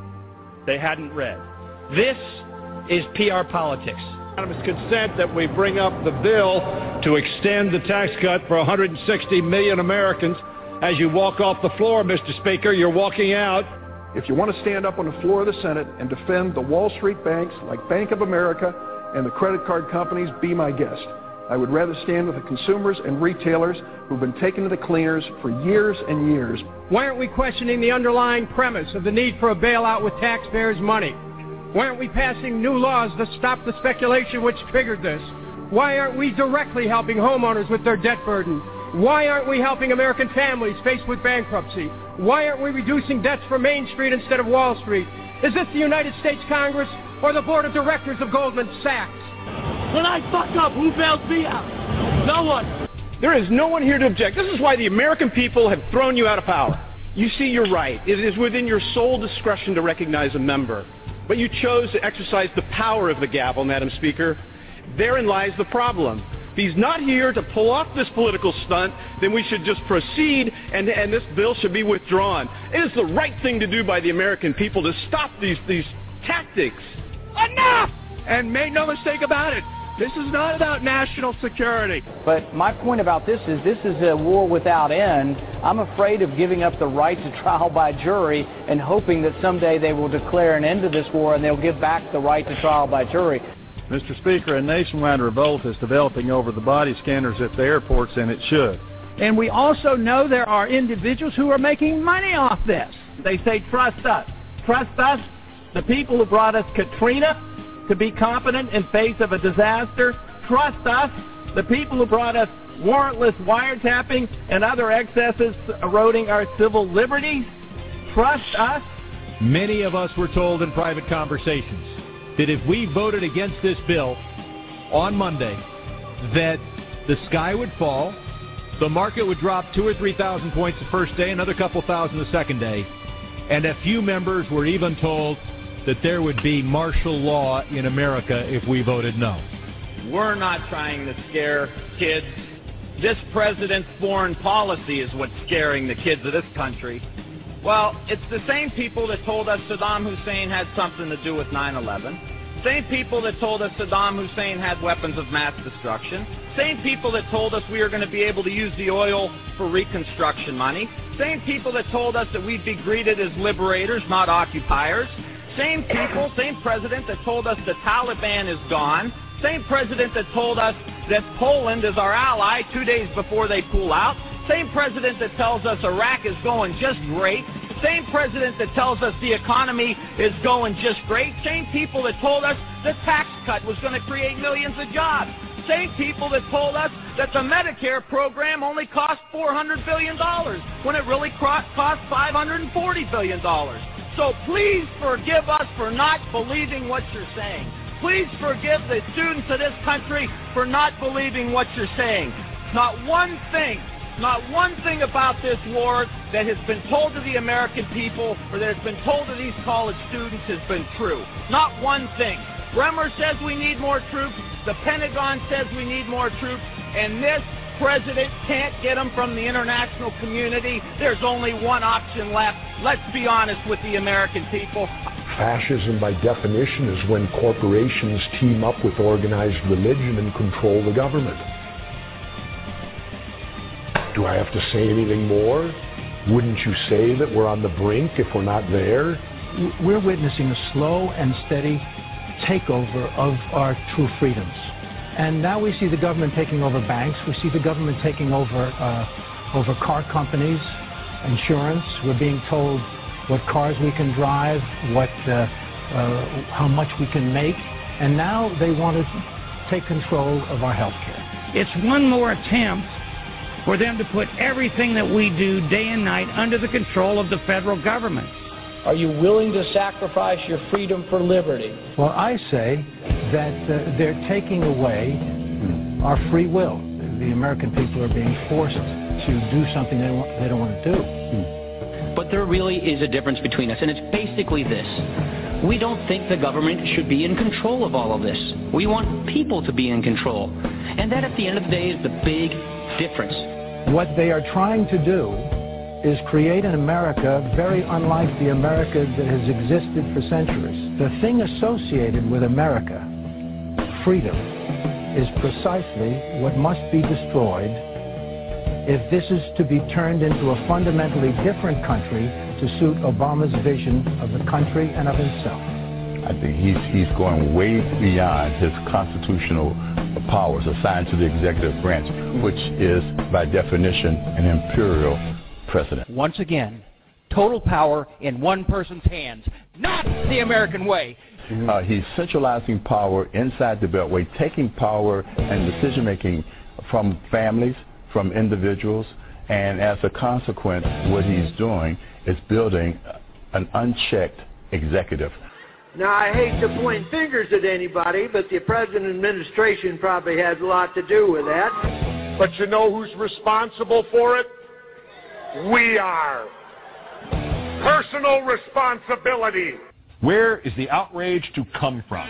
they hadn't read. This is P R politics. Unanimous consent that we bring up the bill to extend the tax cut for one hundred sixty million Americans. As you walk off the floor, Mister Speaker, you're walking out. If you want to stand up on the floor of the Senate and defend the Wall Street banks like Bank of America and the credit card companies, be my guest. I would rather stand with the consumers and retailers who've been taken to the cleaners for years and years. Why aren't we questioning the underlying premise of the need for a bailout with taxpayers' money? Why aren't we passing new laws to stop the speculation which triggered this? Why aren't we directly helping homeowners with their debt burden? Why aren't we helping American families faced with bankruptcy? Why aren't we reducing debts for Main Street instead of Wall Street? Is this the United States Congress or the board of directors of Goldman Sachs? When I fuck up, who bails me out? No one. There is no one here to object. This is why the American people have thrown you out of power. You see, you're right. It is within your sole discretion to recognize a member. But you chose to exercise the power of the gavel, Madam Speaker. Therein lies the problem. If he's not here to pull off this political stunt, then we should just proceed and, and this bill should be withdrawn. It is the right thing to do by the American people to stop these, these tactics. Enough! And make no mistake about it, this is not about national security. But my point about this is this is a war without end. I'm afraid of giving up the right to trial by jury and hoping that someday they will declare an end to this war and they'll give back the right to trial by jury. Mister Speaker, a nationwide revolt is developing over the body scanners at the airports, and it should. And we also know there are individuals who are making money off this. They say, trust us. Trust us, the people who brought us Katrina, to be competent in face of a disaster. Trust us, the people who brought us warrantless wiretapping and other excesses eroding our civil liberties. Trust us. Many of us were told in private conversations that if we voted against this bill on Monday, that the sky would fall, the market would drop two or three thousand points the first day, another couple thousand the second day, and a few members were even told that there would be martial law in America if we voted no. We're not trying to scare kids. This president's foreign policy is what's scaring the kids of this country. Well, it's the same people that told us Saddam Hussein had something to do with nine eleven. Same people that told us Saddam Hussein had weapons of mass destruction. Same people that told us we were going to be able to use the oil for reconstruction money. Same people that told us that we'd be greeted as liberators, not occupiers. Same people, same president that told us the Taliban is gone. Same president that told us that Poland is our ally two days before they pull out. Same president that tells us Iraq is going just great. Same president that tells us the economy is going just great. Same people that told us the tax cut was going to create millions of jobs. Same people that told us that the Medicare program only cost four hundred billion dollars when it really cost five hundred forty billion dollars. So please forgive us for not believing what you're saying. Please forgive the students of this country for not believing what you're saying. Not one thing Not one thing about this war that has been told to the American people or that has been told to these college students has been true. Not one thing. Bremer says we need more troops. The Pentagon says we need more troops. And this president can't get them from the international community. There's only one option left. Let's be honest with the American people. Fascism, by definition, is when corporations team up with organized religion and control the government. Do I have to say anything more? Wouldn't you say that we're on the brink if we're not there? We're witnessing a slow and steady takeover of our true freedoms. And now we see the government taking over banks. We see the government taking over uh, over car companies, insurance. We're being told what cars we can drive, what, uh, uh, how much we can make. And now they want to take control of our health care. It's one more attempt for them to put everything that we do day and night under the control of the federal government. Are you willing to sacrifice your freedom for liberty? Well, I say that uh, they're taking away our free will. The American people are being forced to do something they don't, they don't want to do. But there really is a difference between us, and it's basically this. We don't think the government should be in control of all of this. We want people to be in control. And that, at the end of the day, is the big difference. What they are trying to do is create an America very unlike the America that has existed for centuries. The thing associated with America, freedom, is precisely what must be destroyed if this is to be turned into a fundamentally different country to suit Obama's vision of the country and of himself. I think he's, he's going way beyond his constitutional powers assigned to the executive branch, which is, by definition, an imperial president. Once again, total power in one person's hands, not the American way. Uh, he's centralizing power inside the Beltway, taking power and decision-making from families, from individuals, and as a consequence, what he's doing is building an unchecked executive. Now, I hate to point fingers at anybody, but the President administration probably has a lot to do with that. But you know who's responsible for it? We are. Personal responsibility. Where is the outrage to come from?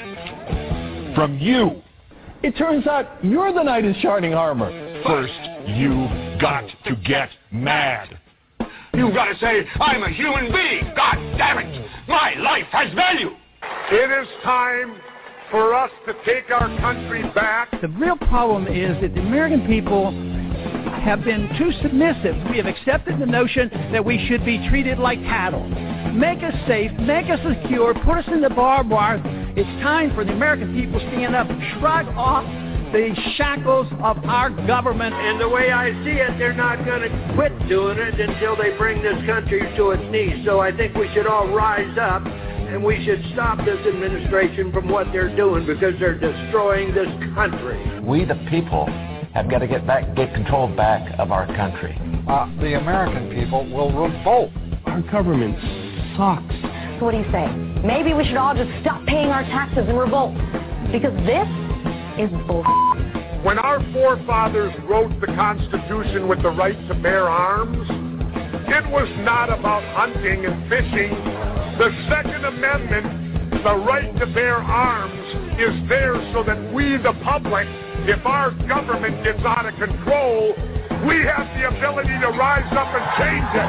From you. It turns out you're the knight in shining armor. First, you got to get mad. You've got to say, I'm a human being. God damn it. My life has value. It is time for us to take our country back. The real problem is that the American people have been too submissive. We have accepted the notion that we should be treated like cattle. Make us safe, make us secure, put us in the barbed wire. It's time for the American people to stand up and shrug off the shackles of our government. And the way I see it, they're not going to quit doing it until they bring this country to its knees. So I think we should all rise up and we should stop this administration from what they're doing because they're destroying this country. We, the people, have got to get back, get control back of our country. Uh, the American people will revolt. Our government sucks. So what do you say? Maybe we should all just stop paying our taxes and revolt. Because this is bull. When our forefathers wrote the Constitution with the right to bear arms, it was not about hunting and fishing. The Second Amendment, the right to bear arms, is there so that we, the public, if our government gets out of control, we have the ability to rise up and change it.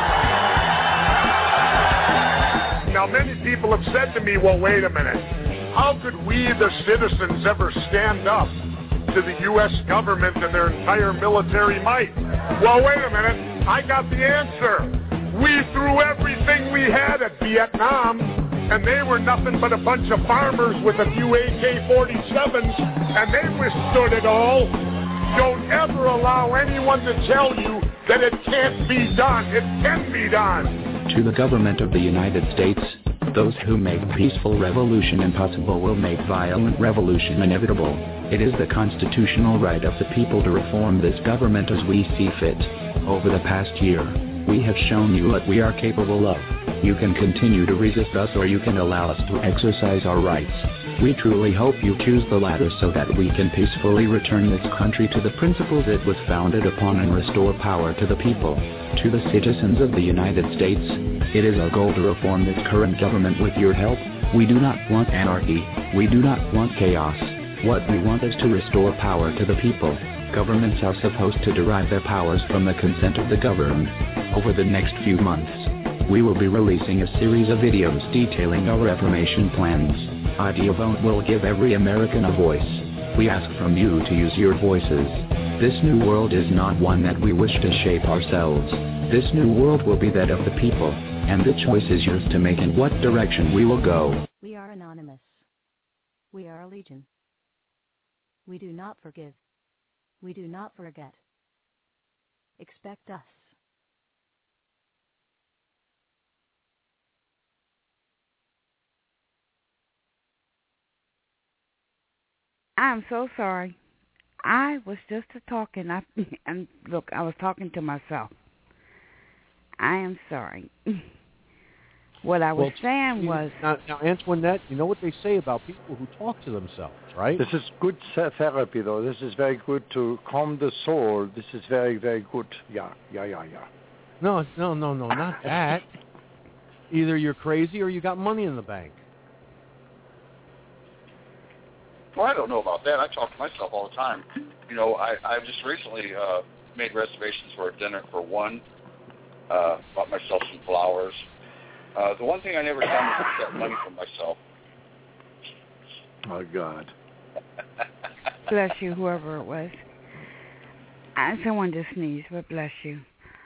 Now, many people have said to me, well, wait a minute. How could we, the citizens, ever stand up to the U S government and their entire military might? Well, wait a minute. I got the answer. We threw everything we had at Vietnam, and they were nothing but a bunch of farmers with a few A K forty-sevens, and they withstood it all. Don't ever allow anyone to tell you that it can't be done. It can be done. To the government of the United States, those who make peaceful revolution impossible will make violent revolution inevitable. It is the constitutional right of the people to reform this government as we see fit. Over the past year, we have shown you what we are capable of. You can continue to resist us or you can allow us to exercise our rights. We truly hope you choose the latter so that we can peacefully return this country to the principles it was founded upon and restore power to the people. To the citizens of the United States, it is our goal to reform this current government with your help. We do not want anarchy. We do not want chaos. What we want is to restore power to the people. Governments are supposed to derive their powers from the consent of the governed. Over the next few months, we will be releasing a series of videos detailing our reformation plans. Ideovone will give every American a voice. We ask from you to use your voices. This new world is not one that we wish to shape ourselves. This new world will be that of the people, and the choice is yours to make in what direction we will go. We are anonymous. We are a legion. We do not forgive. We do not forget. Expect us. I'm so sorry. I was just a talking. I, and look, I was talking to myself. I am sorry. What I was well, saying was... Now, now, Antoinette, you know what they say about people who talk to themselves, right? This is good therapy, though. This is very good to calm the soul. This is very, very good. Yeah, yeah, yeah, yeah. No, no, no, no, not that. Either you're crazy or you got money in the bank. Well, I don't know about that. I talk to myself all the time. You know, I, I've just recently uh, made reservations for a dinner for one, uh, bought myself some flowers. Uh, the one thing I never done was accept money from myself. Oh, God. Bless you, whoever it was. I, someone just sneezed, but bless you.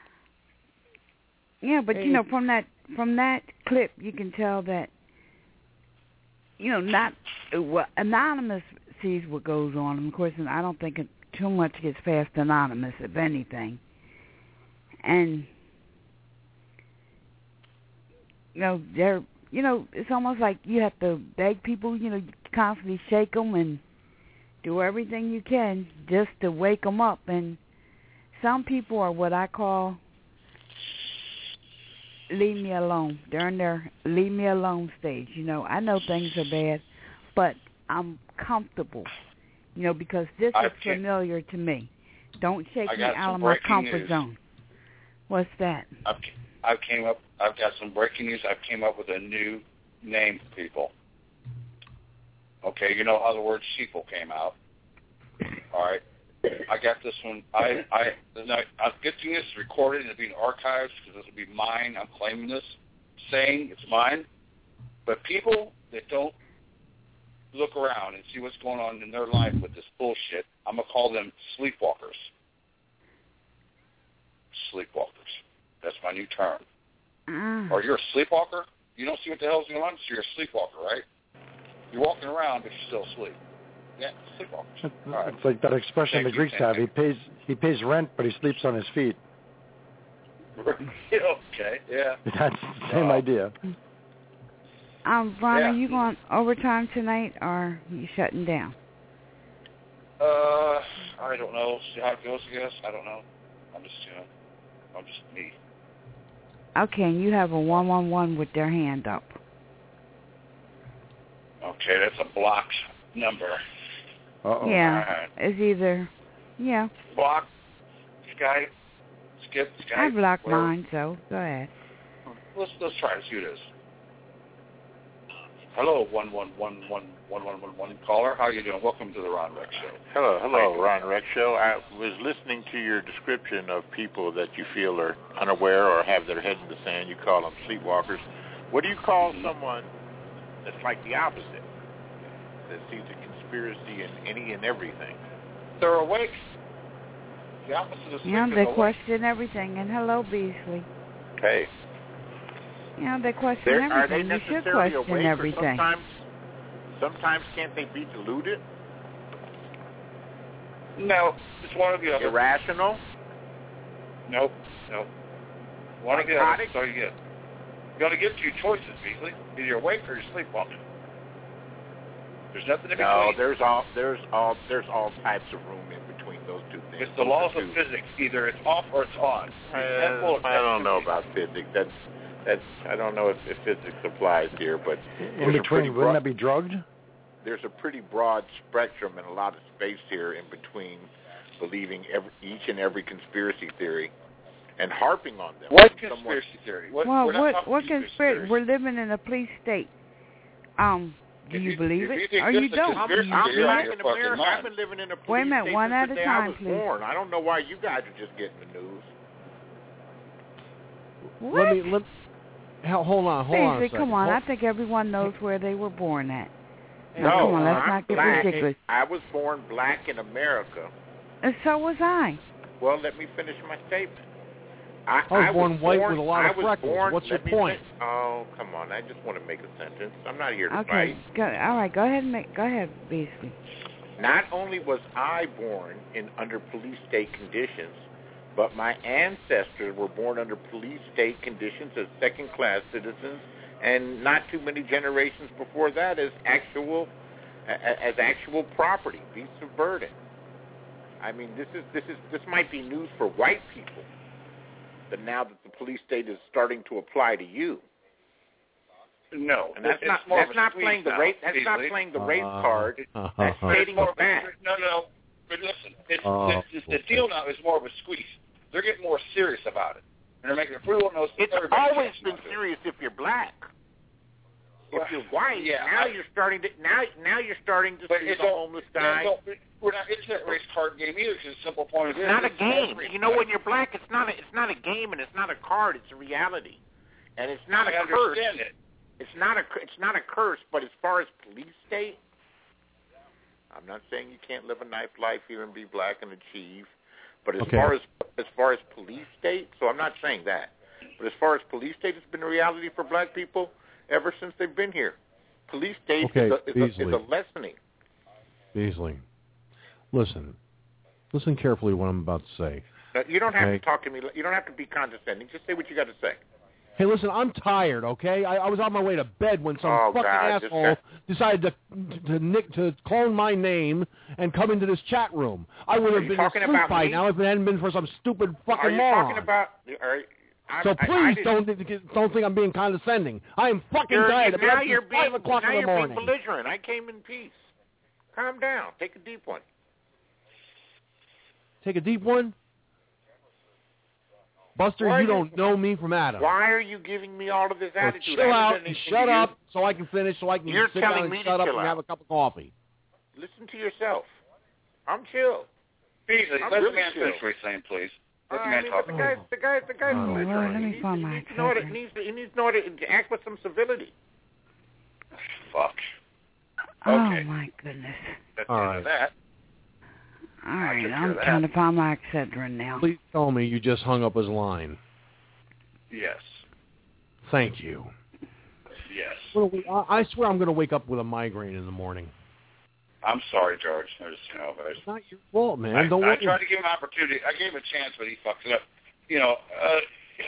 Yeah, but, you know, from that from that clip, you can tell that, you know, not well, Anonymous sees what goes on. And of course, I don't think it too much gets past Anonymous, if anything. And, you know, they're, you know, it's almost like you have to beg people, you know, you constantly shake them and do everything you can just to wake them up. And some people are what I call leave me alone. They're in their leave me alone stage. You know, I know things are bad, but I'm comfortable, you know, because this I is familiar to me. Don't shake I me got out some of my breaking comfort news. zone. What's that? I've, I've came up. I've got some breaking news. I've came up with a new name for people. Okay, you know how the word sheeple came out. All right, I got this one. I I I'm getting this recorded and being archived because this will be mine. I'm claiming this, saying it's mine. But people that don't look around and see what's going on in their life with this bullshit, I'm gonna call them sleepwalkers. Sleepwalkers. That's my new term. Mm. Or you're a sleepwalker? You don't see what the hell's going on, so you're a sleepwalker, right? You're walking around, but you're still asleep. Yeah, sleepwalkers. All right. It's like that expression the Greeks have. He pays he pays rent, but he sleeps on his feet. Okay, yeah. That's the same uh, idea. Um, Ron, Yeah. are you going overtime tonight, or are you shutting down? Uh, I don't know. See how it goes, I guess. I don't know. I'm just, you know, I'm just me. Okay, and you have a one one one with their hand up. Okay, that's a blocked number. Uh-oh. Yeah, All right. it's either, yeah. Block, Skype, skip, Skype. I blocked whatever. mine, so go ahead. Let's let's try to see who it is. Hello, one one one one one one one one caller. How are you doing? Welcome to the Ron Rex Show. Hello, How you hello, doing? Ron Rex Show. I was listening to your description of people that you feel are unaware or have their head in the sand. You call them sleepwalkers. What do you call someone that's like the opposite, that sees a conspiracy in any and everything? They're awake. The opposite of sleep Yeah, is they awake. question everything. And hello, Beasley. Hey. Yeah, they question They're, are they everything. You should necessarily question awake, or everything. sometimes, sometimes can't they be deluded? No, it's one or the other. Irrational? Nope, nope. One or the other. Psychotic? That's all you get. You're going to get two choices, Beasley. Either you're awake or you're sleepwalking. There's nothing in between. No, there's all there's all there's all types of room in between those two things. It's the Those laws are of two. physics. Either it's off or it's on. Uh, Handful of I don't know activity. about physics. That's that's I don't know if, if physics applies here, but In there's a pretty between, wouldn't broad, that be drugged? there's a pretty broad spectrum and a lot of space here in between believing every, each and every conspiracy theory and harping on them. What When someone- conspiracy theory? What, Well, we're not what talking what conspiracy conspiracy? theories. We're living in a police state. Um, do If you you- believe if you it think or this you is a don't? I'm, conspiracy I'm theory, black you're in fucking America. lying. I've been living in a police Wait a minute, state one since at the a day time, I was please. born. I don't know why you guys are just getting the news. What? Let me let. Hell, hold on, hold on a Beasley, second. come on. Hold- I think everyone knows where they were born at. No, Now, come on, let's I'm not get black. ridiculous. I was born black in America. And so was I. Well, let me finish my statement. I, I was born white with a lot I of was freckles. born- What's your let me point? fin- oh, come on. I just want to make a sentence. I'm not here to Okay, fight. go, all right. Go ahead and make. Go ahead, Beasley. Not only was I born in under police state conditions, but my ancestors were born under police state conditions as second-class citizens, and not too many generations before that as actual as actual property, beasts of burden. I mean, this is this is this might be news for white people, but now that the police state is starting to apply to you, No, and that's it's not more that's of a not squeeze playing the now, rape that's not Beasley. playing the rape Uh, card. uh, That's uh, stating more a of a- fact. No, no. But listen, it's, Oh, it's, the deal now is more of a squeeze. They're getting more serious about it, and they're making it pretty well known. It's everybody always gets been into it. serious if you're black. If you're white, yeah, now I, you're starting to now now you're starting to see the homeless guy. Don't, we're not into that race card game either. Because the simple point It's is, not a it's game. not a You know, when you're black, it's not a, it's not a game and it's not a card. It's a reality, and it's not I a curse. understand it. It's not a it's not a curse. But as far as police state, I'm not saying you can't live a nice life here and be black and achieve. But as okay. far as as far as police state, so I'm not saying that. But as far as police state, it's been a reality for black people ever since they've been here. Police state okay, is, a, is, a, is a lessening. Beasley, listen. Listen carefully what I'm about to say. Now, you don't have okay? to talk to me. You don't have to be condescending. Just say what you got to say. Hey, listen, I'm tired, okay? I, I was on my way to bed when some oh, fucking God, asshole decided to to, nick, to clone my name and come into this chat room. I would have been talking asleep about by me? now if it hadn't been for some stupid fucking Are you moron. talking about... Are, I, so I, please I don't don't think I'm being condescending. I am fucking you're, tired. You're, now it's you're five being, o'clock now in the you're morning. being belligerent. I came in peace. Calm down. Take a deep one. Take a deep one? Buster, Why you you, don't know me from Adam. Why are you giving me all of this Well, attitude? chill out and shut up so I can finish, so I can You're sit telling down and me to shut up chill and out. have a cup of coffee. Listen to yourself. I'm chill. Beasley, I'm let really the man chill. finish what he's saying, please. Let Uh, the I man mean, talk. but the guy, the guy, the guy's Oh, belligerent. let me he, needs, find he, my needs to know how to, second. he needs to, he needs to know how to, to act with some civility. Fuck. Oh, Okay. my goodness. That's All the end right. of that. All right, took care I'm of that. trying to find my Excedrin now. Please tell me you just hung up his line. Yes. Thank you. Yes. Well, I I swear I'm going to wake up with a migraine in the morning. I'm sorry, George. I just, you know, I, It's not your fault, man. I, Don't I worry. tried to give him an opportunity. I gave him a chance, but he fucked it up. You know, uh,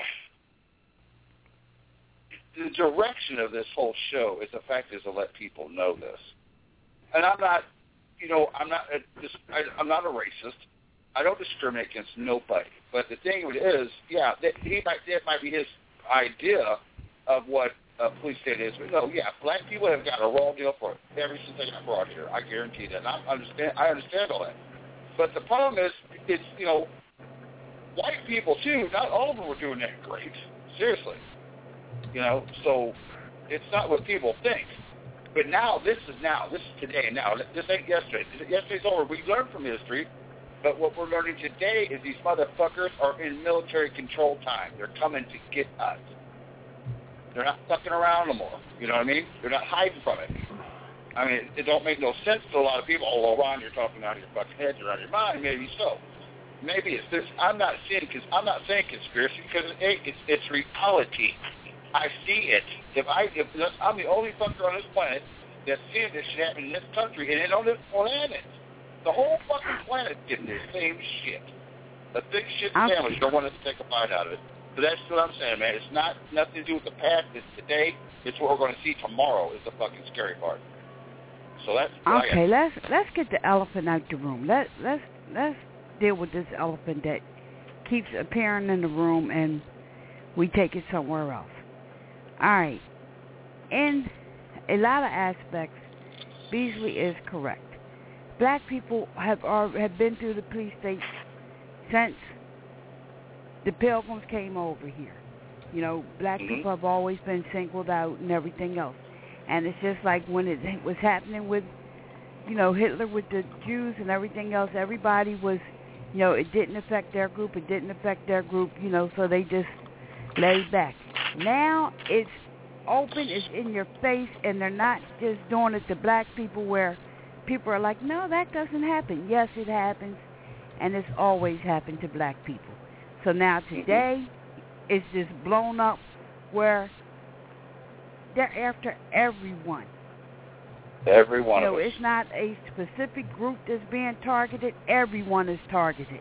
the direction of this whole show is the fact is to let people know this. And I'm not, you know, I'm not, a, just, I, I'm not a racist. I don't discriminate against nobody. But the thing of it is, yeah, that he might, that might be his idea of what a police state is. But no, yeah, black people have got a raw deal for it ever since they got brought here. I guarantee that. And I understand. I understand all that. But the problem is, it's you know, white people too. Not all of them were doing that great. Seriously, you know. So it's not what people think. But now this is now. This is today and now. This ain't yesterday. Yesterday's over. We learned from history. But what we're learning today is these motherfuckers are in military control time. They're coming to get us. They're not fucking around no more. You know what I mean? They're not hiding from it. I mean, it don't make no sense to a lot of people. Oh, well, Ron, you're talking out of your fucking head, you're out of your mind. Maybe so. Maybe it's this. I'm not seeing because I'm not saying conspiracy because it, it's it's reality. I see it. If I if I'm the only fucker on this planet that's seeing this shit happen in this country and it on this planet. The whole fucking planet's getting the same shit. The big shit families don't want us to take a bite out of it. But that's what I'm saying, man. It's not nothing to do with the past. It's today. It's what we're going to see tomorrow is the fucking scary part. So that's okay. Let's let's get the elephant out the room. Let let's let's deal with this elephant that keeps appearing in the room, and we take it somewhere else. All right. In a lot of aspects, Beasley is correct. Black people have are, have been through the police state since the Pilgrims came over here. You know, black mm-hmm. people have always been singled out and everything else. And it's just like when it was happening with, you know, Hitler with the Jews and everything else, everybody was, you know, it didn't affect their group, it didn't affect their group, you know, so they just laid back. Now it's open, it's in your face, and they're not just doing it to black people where people are like, no, that doesn't happen. Yes, it happens, and it's always happened to black people. So now today, it's just blown up where they're after everyone. Every one you of know, us. It's not a specific group that's being targeted. Everyone is targeted.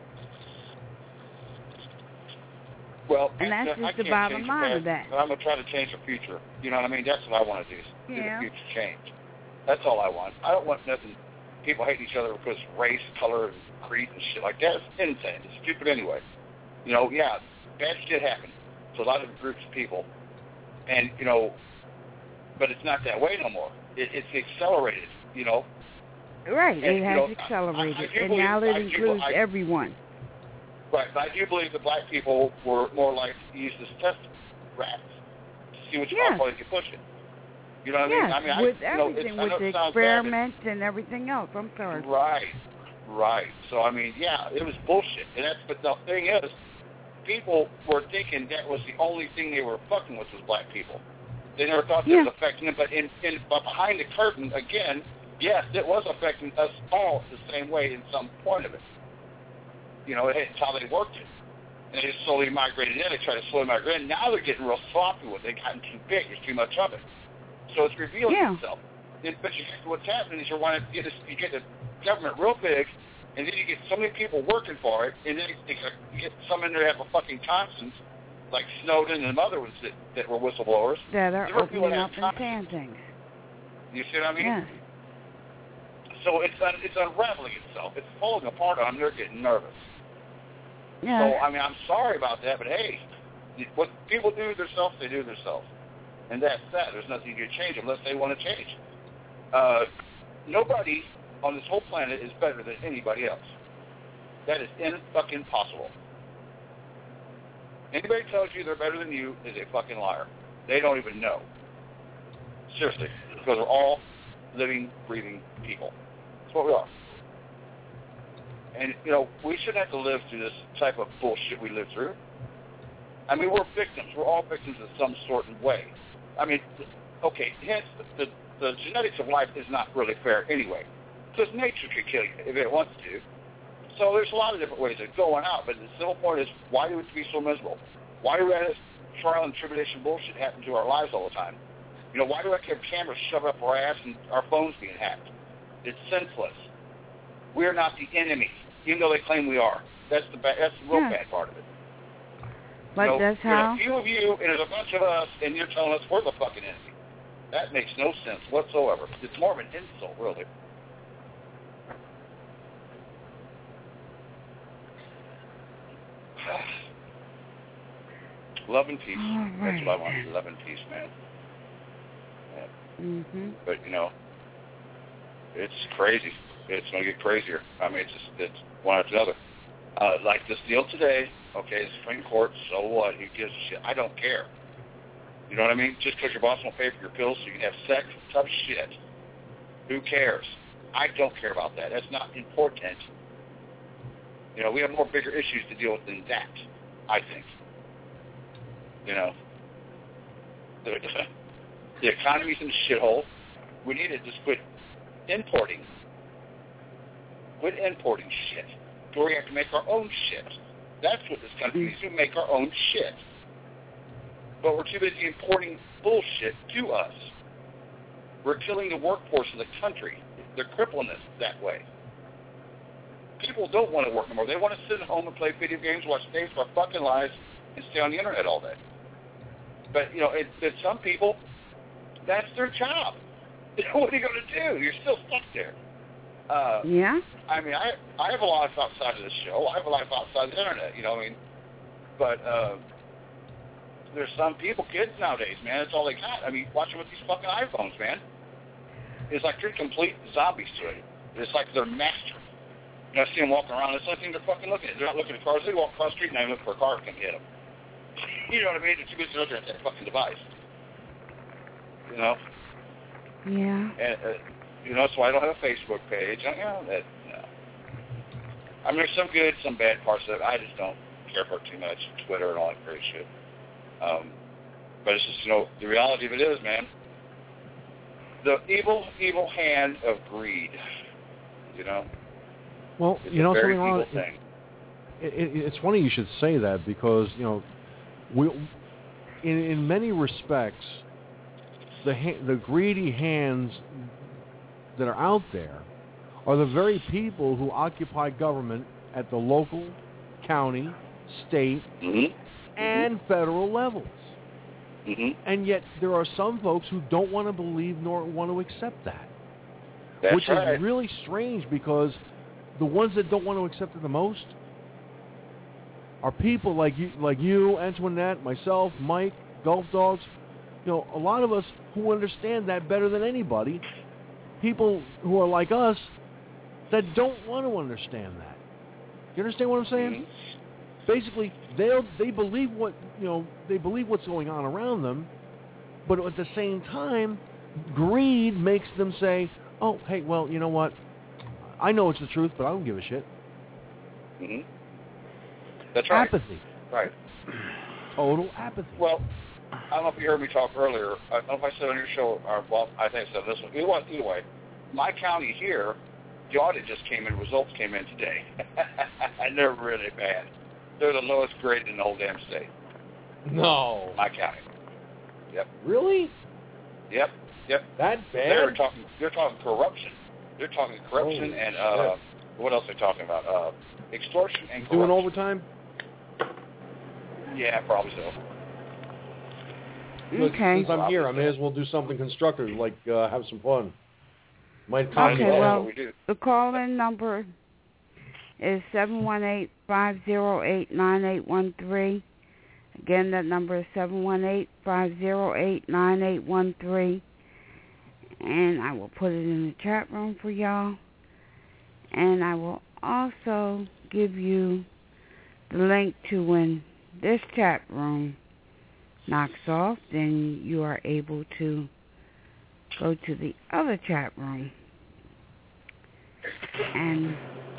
Well, and that's I just the can't bottom change line the of past, that. but I'm going to try to change the future. You know what I mean? That's what I want to do. Yeah. See the future change. That's all I want. I don't want nothing, people hating each other because of race, color, and creed and shit like that. It's insane. It's stupid anyway. You know, yeah, bad shit happened to a lot of groups of people. And, you know, but it's not that way no more. It, it's accelerated, you know. Right, and, it you has know, accelerated, I, I and believe, now it I includes do, I, everyone. Right, but I do believe the black people were more like to use this test rats to see which yes. far they could push it. You know what yes, I mean? I mean, with I, you know, everything, it's, I with know the it sounds bad, experiments and everything else. I'm sorry. Right, right. So, I mean, yeah, it was bullshit. And that's, but the thing is, people were thinking that was the only thing they were fucking with was black people. They never thought that yeah. was affecting them. But, in, in, but behind the curtain, again, yes, it was affecting us all the same way in some point of it. You know, it's how they worked it. And they just slowly migrated in. They tried to slowly migrate in. Now they're getting real sloppy with it. They've gotten too big. There's too much of it. So it's revealing yeah. itself. And, but you, what's happening is you're wanting to get this, you get the government real big, and then you get so many people working for it, and then you get some in there that have a fucking conscience, like Snowden and other ones that, that were whistleblowers. That are There opening up and saying things. You see what I mean? Yes. So it's un, it's unraveling itself. It's falling apart on them. They're getting nervous. Yeah. So, I mean, I'm sorry about that, but hey, what people do themselves, they do themselves. And that's that. There's nothing you can change unless they want to change. Uh, nobody on this whole planet is better than anybody else. That is in-fucking possible. Anybody tells you they're better than you is a fucking liar. They don't even know. Seriously. Because we're all living, breathing people. That's what we are. And, you know, we shouldn't have to live through this type of bullshit we live through. I mean, we're victims. We're all victims in some sort of way. I mean, okay, hence, the, the, the genetics of life is not really fair anyway. Because nature could kill you if it wants to. So there's a lot of different ways of going out, but the simple point is, why do we have to be so miserable? Why do we have this trial and tribulation bullshit happen to our lives all the time? You know, why do we have to have cameras shoved up our ass and our phones being hacked? It's senseless. We're not the enemy, even though they claim we are. That's the ba- that's the real yeah. bad part of it. But you know, that's how... There's a few of you, and there's a bunch of us, and you're telling us we're the fucking enemy. That makes no sense whatsoever. It's more of an insult, really. Love and peace. Right. That's what I want. Love and peace, man. Yeah. Mm-hmm. But, you know, it's crazy. It's going to get crazier. I mean, it's just, it's one after the other. Uh, like this deal today, okay, the Supreme Court, so what? Who gives a shit? I don't care. You know what I mean? Just because your boss won't pay for your pills so you can have sex, tough shit. Who cares? I don't care about that. That's not important. You know, we have more bigger issues to deal with than that, I think. You know, the, the economy's in a shithole. We need to just quit importing. Quit importing shit. We have to make our own shit. That's what this country needs to make our own shit. But we're too busy importing bullshit to us. We're killing the workforce of the country. They're crippling us that way. People don't want to work anymore. They want to sit at home and play video games, watch tapes for our fucking lives, and stay on the internet all day. But, you know, it, it, some people, that's their job. What are you going to do? You're still stuck there. Uh, yeah. I mean, I I have a life outside of the show. I have a life outside the internet. You know what I mean? But uh, there's some people, kids nowadays, man. That's all they got. I mean, watch them with these fucking iPhones, man. It's like they're complete zombies to it. It's like they're master. You know, I see them walking around. It's the only thing they're fucking looking at. They're not looking at cars. They walk across the street and they look for a car that can hit them. You know what I mean? They're too busy looking at that fucking device. You know? Yeah. And, uh, you know, so I don't have a Facebook page. I, you know, that, no. I mean, there's some good, some bad parts of it. I just don't care for it too much. Twitter and all that crazy shit. Um, but it's just, you know, the reality of it is, man, the evil, evil hand of greed, you know? Well, it's you know, a very something wrong. evil thing. It, it, it's funny you should say that because, you know, we, in, in many respects, the ha- the greedy hands that are out there are the very people who occupy government at the local, county, state, mm-hmm. and federal levels. Mm-hmm. And yet there are some folks who don't want to believe nor want to accept that. That's which right. is really strange because the ones that don't want to accept it the most are people like you, like you, Antoinette, myself, Mike, Gulf Dogs. You know, a lot of us who understand that better than anybody. People who are like us that don't want to understand that. You understand what I'm saying? Mm-hmm. Basically, they they believe what you know. They believe what's going on around them, but at the same time, greed makes them say, oh, hey, well, you know what? I know it's the truth, but I don't give a shit. Mm-hmm. That's right. Apathy. Right. Total apathy. Well, I don't know if you heard me talk earlier. I don't know if I said on your show, or, well, I think I said this one. Either way, either way, my county here, the audit just came in, results came in today. And they're really bad. They're the lowest grade in the whole damn state. No. My county. Yep. Really? Yep. Yep. That bad? They're talking. They're talking corruption. They're talking corruption Holy and uh, shit. what else are they talking about? Uh, extortion and corruption. Doing overtime? Yeah, probably so. Look, Okay. Since I'm here, I may as well do something constructive, like uh, have some fun. Might come Okay, to well, we do. the call-in number is seven one eight, five zero eight, nine eight one three. Again, that number is seven one eight, five zero eight, nine eight one three. And I will put it in the chat room for y'all. And I will also give you the link to when this chat room knocks off, then you are able to go to the other chat room. And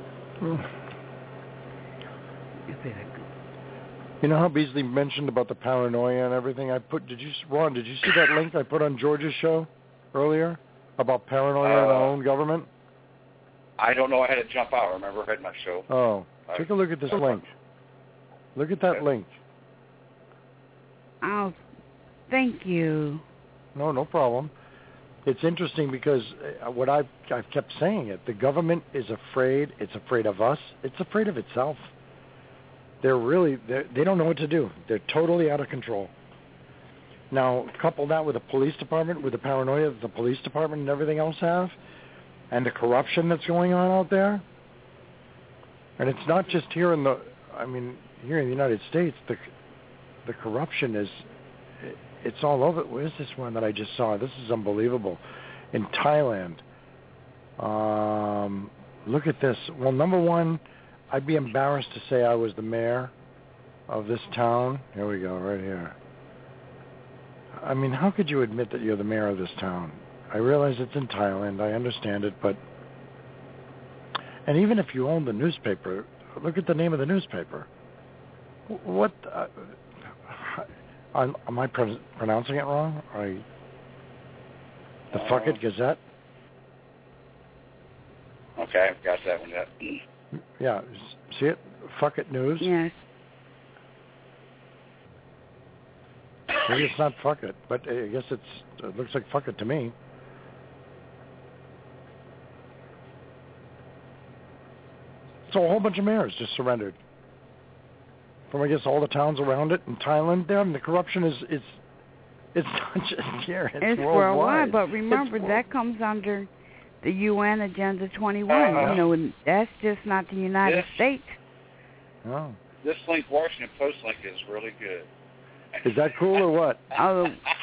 You know how Beasley mentioned about the paranoia and everything? I put. Did you, Ron? Did you see that link I put on George's show earlier about paranoia Uh, in our own government? I don't know. I had to jump out. Remember, I had my show. Oh, take a look at this link. Look at that link. Oh, thank you. No, no problem. It's interesting because uh, what I've, I've kept saying it, the government is afraid. It's afraid of us. It's afraid of itself. They're really, they're, they don't know what to do. They're totally out of control. Now, couple that with the police department, with the paranoia that the police department and everything else have, and the corruption that's going on out there. And it's not just here in the, I mean, here in the United States, the the corruption is, it's all over. Where's this one that I just saw? This is unbelievable. In Thailand. Um, look at this. Well, number one, I'd be embarrassed to say I was the mayor of this town. Here we go, right here. I mean, how could you admit that you're the mayor of this town? I realize it's in Thailand. I understand it, but... And even if you own the newspaper, look at the name of the newspaper. What... Uh, am I pro- pronouncing it wrong? I, the uh, Fuck It Gazette? Okay, I've got that one yet. Yeah, see it? Fuck It News? Yes. Maybe it's not Fuck It, but I guess it's, it looks like Fuck It to me. So a whole bunch of mayors just surrendered. From, I guess, all the towns around it in Thailand. Damn, the corruption is, it's, it's not just here, it's, it's worldwide. worldwide. But remember, world- that comes under the U N Agenda twenty-one. Uh, you know, and that's just not the United Yes. States. Oh. This link, Washington Post link, is really good. Is that cool or what? Oh,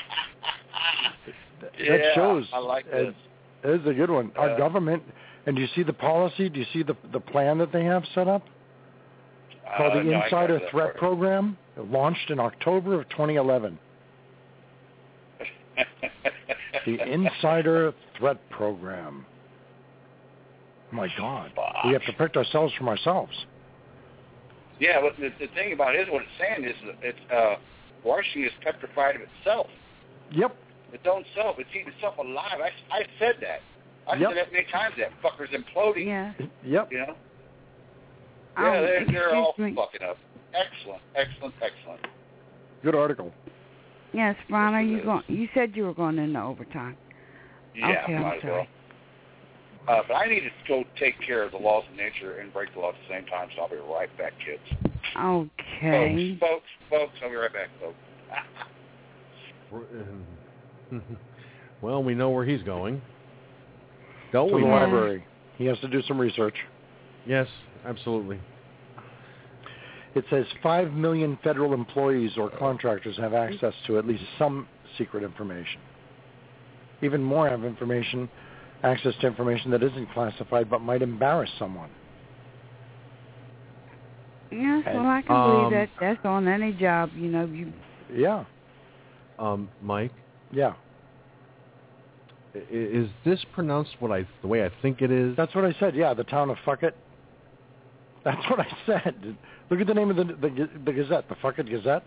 that yeah, shows. I like uh, this. This is a good one. Our Uh, government, and do you see the policy? Do you see the the plan that they have set up? Called Uh, the no, I Insider got that Threat part. Program, launched in October of twenty eleven. The Insider Threat Program. My God, we have to protect ourselves from ourselves. Yeah, but the, the thing about it is, what it's saying is that it's, uh, Washington is petrified of itself. Yep. Its own self. It's eating itself alive. I, I said that. I Yep. said that many times. That fucker's imploding. yeah. Yep. You know? Oh, Yeah, they're, they're all excuse me. fucking up. Excellent, excellent, excellent. Good article. Yes, Ron, are Yes, it you is. going? You said you were going into overtime. Yeah, Okay, I'm might as sorry. well. Uh, but I need to go take care of the laws of nature and break the law at the same time, so I'll be right back, kids. Okay. Folks, folks, folks, I'll be right back, folks. Well, we know where he's going. Don't To we? the Yeah. library. He has to do some research. Yes, absolutely. It says five million federal employees or contractors have access to at least some secret information. Even more have information, access to information that isn't classified but might embarrass someone. Yes, And, well, I can um, believe that. That's on any job, you know. You Yeah, Um, Mike, yeah. I- Is this pronounced what I the way I think it is? That's what I said. Yeah, the town of Fuckett. That's what I said. Look at the name of the the, the Gazette, the Fuckett Gazette.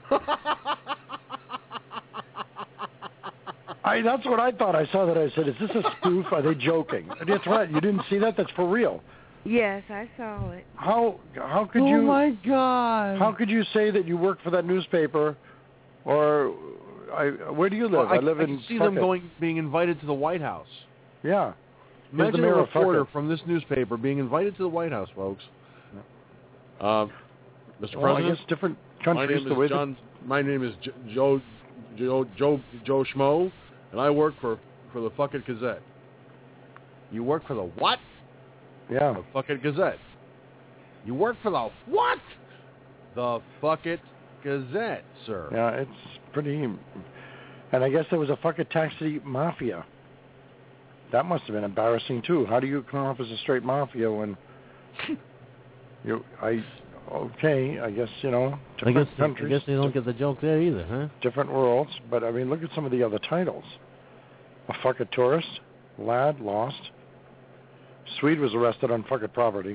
I, that's what I thought. I saw that. I said, "Is this a spoof? Are they joking?" That's right. You didn't see that? That's for real. Yes, I saw it. How how could oh you? Oh my God! How could you say that you work for that newspaper, or I? Where do you live? Well, I, I live I in. can see Fuckett. them going, being invited to the White House. Yeah. Imagine the a mayor of reporter Fuckett. from this newspaper being invited to the White House, folks. Uh, Mister Well, President, I guess different my countries. name the way is John. My name is J- Joe, Joe, Joe, Joe Schmo, and I work for for the Fuckett Gazette. You work for the what? Yeah. The Fuckett Gazette. You work for the what? The Fuckett Gazette, sir. Yeah, it's pretty. And I guess there was a Fuckett taxi mafia. That must have been embarrassing too. How do you come off as a straight mafia when you? I okay. I guess you know. I Different guess, countries. I guess they don't get the joke there either, huh? Different worlds, but I mean, look at some of the other titles. A Fuckett tourist, lad lost. Swede was arrested on Fuckett property.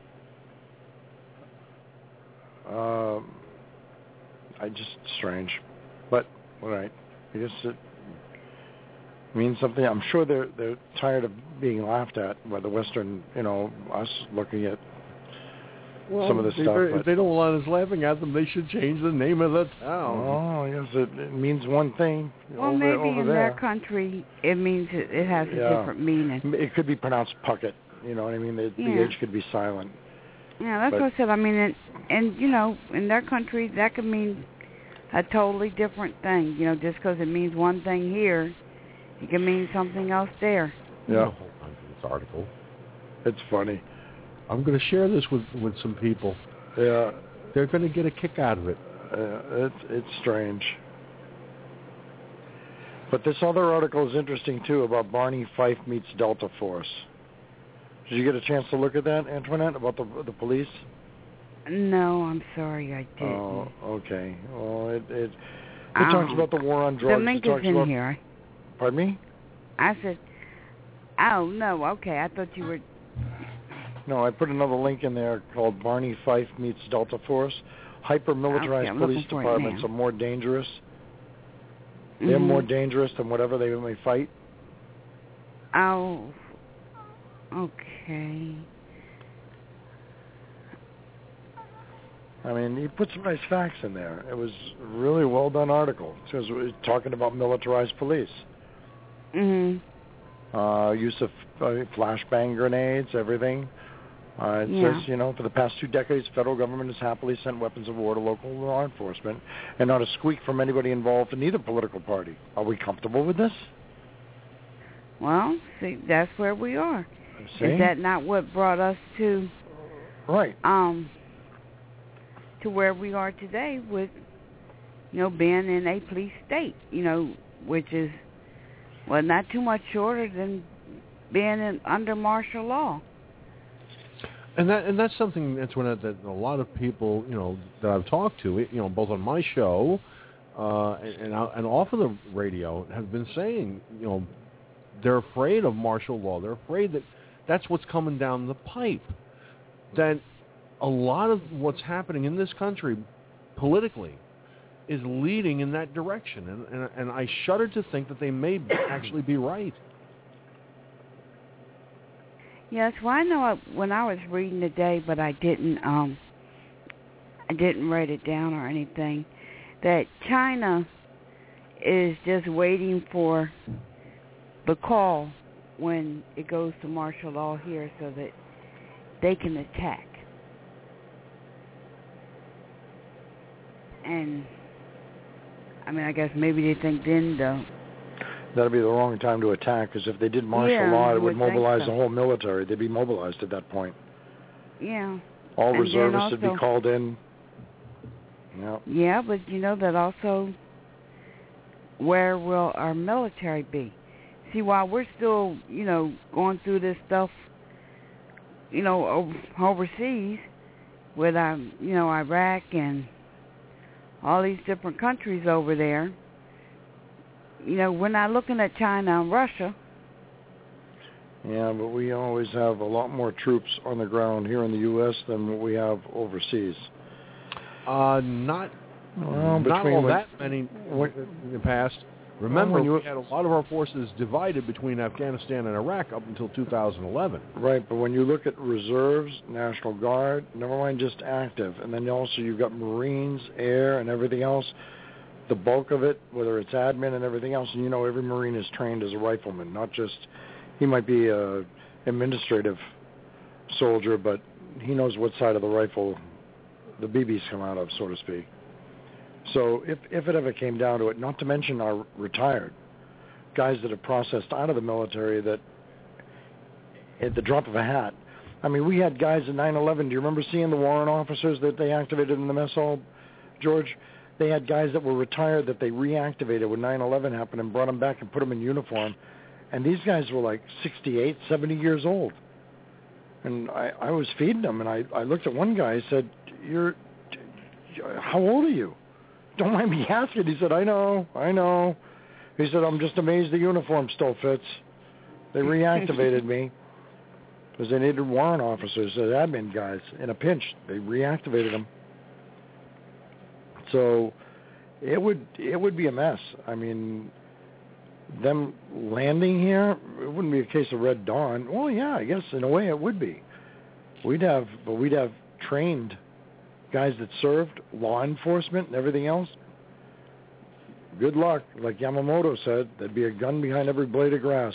Um, I just strange, but all right. I guess it means something. I'm sure they're they're tired of being laughed at by the Western, you know, us looking at well, some of this they, stuff. If but, they don't want us laughing at them, they should change the name of the town. Oh, yes, it, it means one thing. Well, over, maybe over in there. their country it means it, it has a Yeah. different meaning. It could be pronounced Puckett. You know what I mean? The, Yeah. the H could be silent. Yeah, that's But- what I said. I mean, and, and you know, in their country, that could mean a totally different thing. You know, just because it means one thing here, it can mean something else there. Yeah. Hold on to this article. It's funny. I'm going to share this with with some people. Yeah. They're going to get a kick out of it. Uh, it's it's strange. But this other article is interesting too about Barney Fife meets Delta Force. Did you get a chance to look at that, Antoinette, about the the police? No, I'm sorry, I didn't. Oh, okay. Well, it it, it Um, talks about the war on drugs. The link it talks is in about, here. Pardon me? I said, oh, no, okay. I thought you were... No, I put another link in there called Barney Fife meets Delta Force. Hyper-militarized Okay, I'm police looking for it departments now. are more dangerous. They're Mhm. more dangerous than whatever they may fight. Oh, okay. I mean, he put some nice facts in there. It was a really well done article. It was it was talking about militarized police, Mhm. uh, use of uh, flashbang grenades, everything. Uh, it Yeah. says, you know, for the past two decades, the federal government has happily sent weapons of war to local law enforcement, and not a squeak from anybody involved in either political party. Are we comfortable with this? Well, see, that's where we are. See? Is that not what brought us to Right. um to where we are today with, you know, being in a police state, you know, which is, well, not too much shorter than being in, under martial law. And that and that's something that's when that a lot of people, you know, that I've talked to, you know, both on my show uh, and and, out- and off of the radio, have been saying, you know, they're afraid of martial law. They're afraid that that's what's coming down the pipe. That a lot of what's happening in this country politically is leading in that direction, and and, and I shudder to think that they may actually be right. Yes, well, I know I, when I was reading today, but I didn't, um, I didn't write it down or anything, that China is just waiting for the call when it goes to martial law here so that they can attack. And, I mean, I guess maybe they think then the That'd be the wrong time to attack, because if they did martial Yeah, law, you it would would think mobilize so. the whole military. They'd be mobilized at that point. Yeah. All And then reservists would be also- called in. Yeah. Yeah, but you know that also, where will our military be? See, while we're still, you know, going through this stuff, you know, o- overseas with, um, you know, Iraq and all these different countries over there, you know, we're not looking at China and Russia. Yeah, but we always have a lot more troops on the ground here in the U S than what we have overseas. Uh, not, well, not all when, that many when, in the past. Remember, well, you, we had a lot of our forces divided between Afghanistan and Iraq up until two thousand eleven. Right, but when you look at reserves, National Guard, never mind just active, and then also you've got Marines, Air, and everything else, the bulk of it, whether it's admin and everything else, and you know every Marine is trained as a rifleman, not just, he might be a administrative soldier, but he knows what side of the rifle the B Bs come out of, so to speak. So if if it ever came down to it, not to mention our retired guys that have processed out of the military that at the drop of a hat. I mean, we had guys at nine eleven. Do you remember seeing the warrant officers that they activated in the mess hall, George? They had guys that were retired that they reactivated when nine eleven happened and brought them back and put them in uniform. And these guys were like sixty-eight, seventy years old. And I, I was feeding them, and I, I looked at one guy and said, "You're, how old are you?" "Don't mind me asking." He said, I know, I know. He said, "I'm just amazed the uniform still fits." They reactivated me because they needed warrant officers, uh, admin guys, in a pinch. They reactivated them. So it would it would be a mess. I mean, them landing here, it wouldn't be a case of Red Dawn. Well, yeah, I guess in a way it would be. We'd have, but we'd have trained guys that served, law enforcement and everything else. Good luck. Like Yamamoto said, there'd be a gun behind every blade of grass.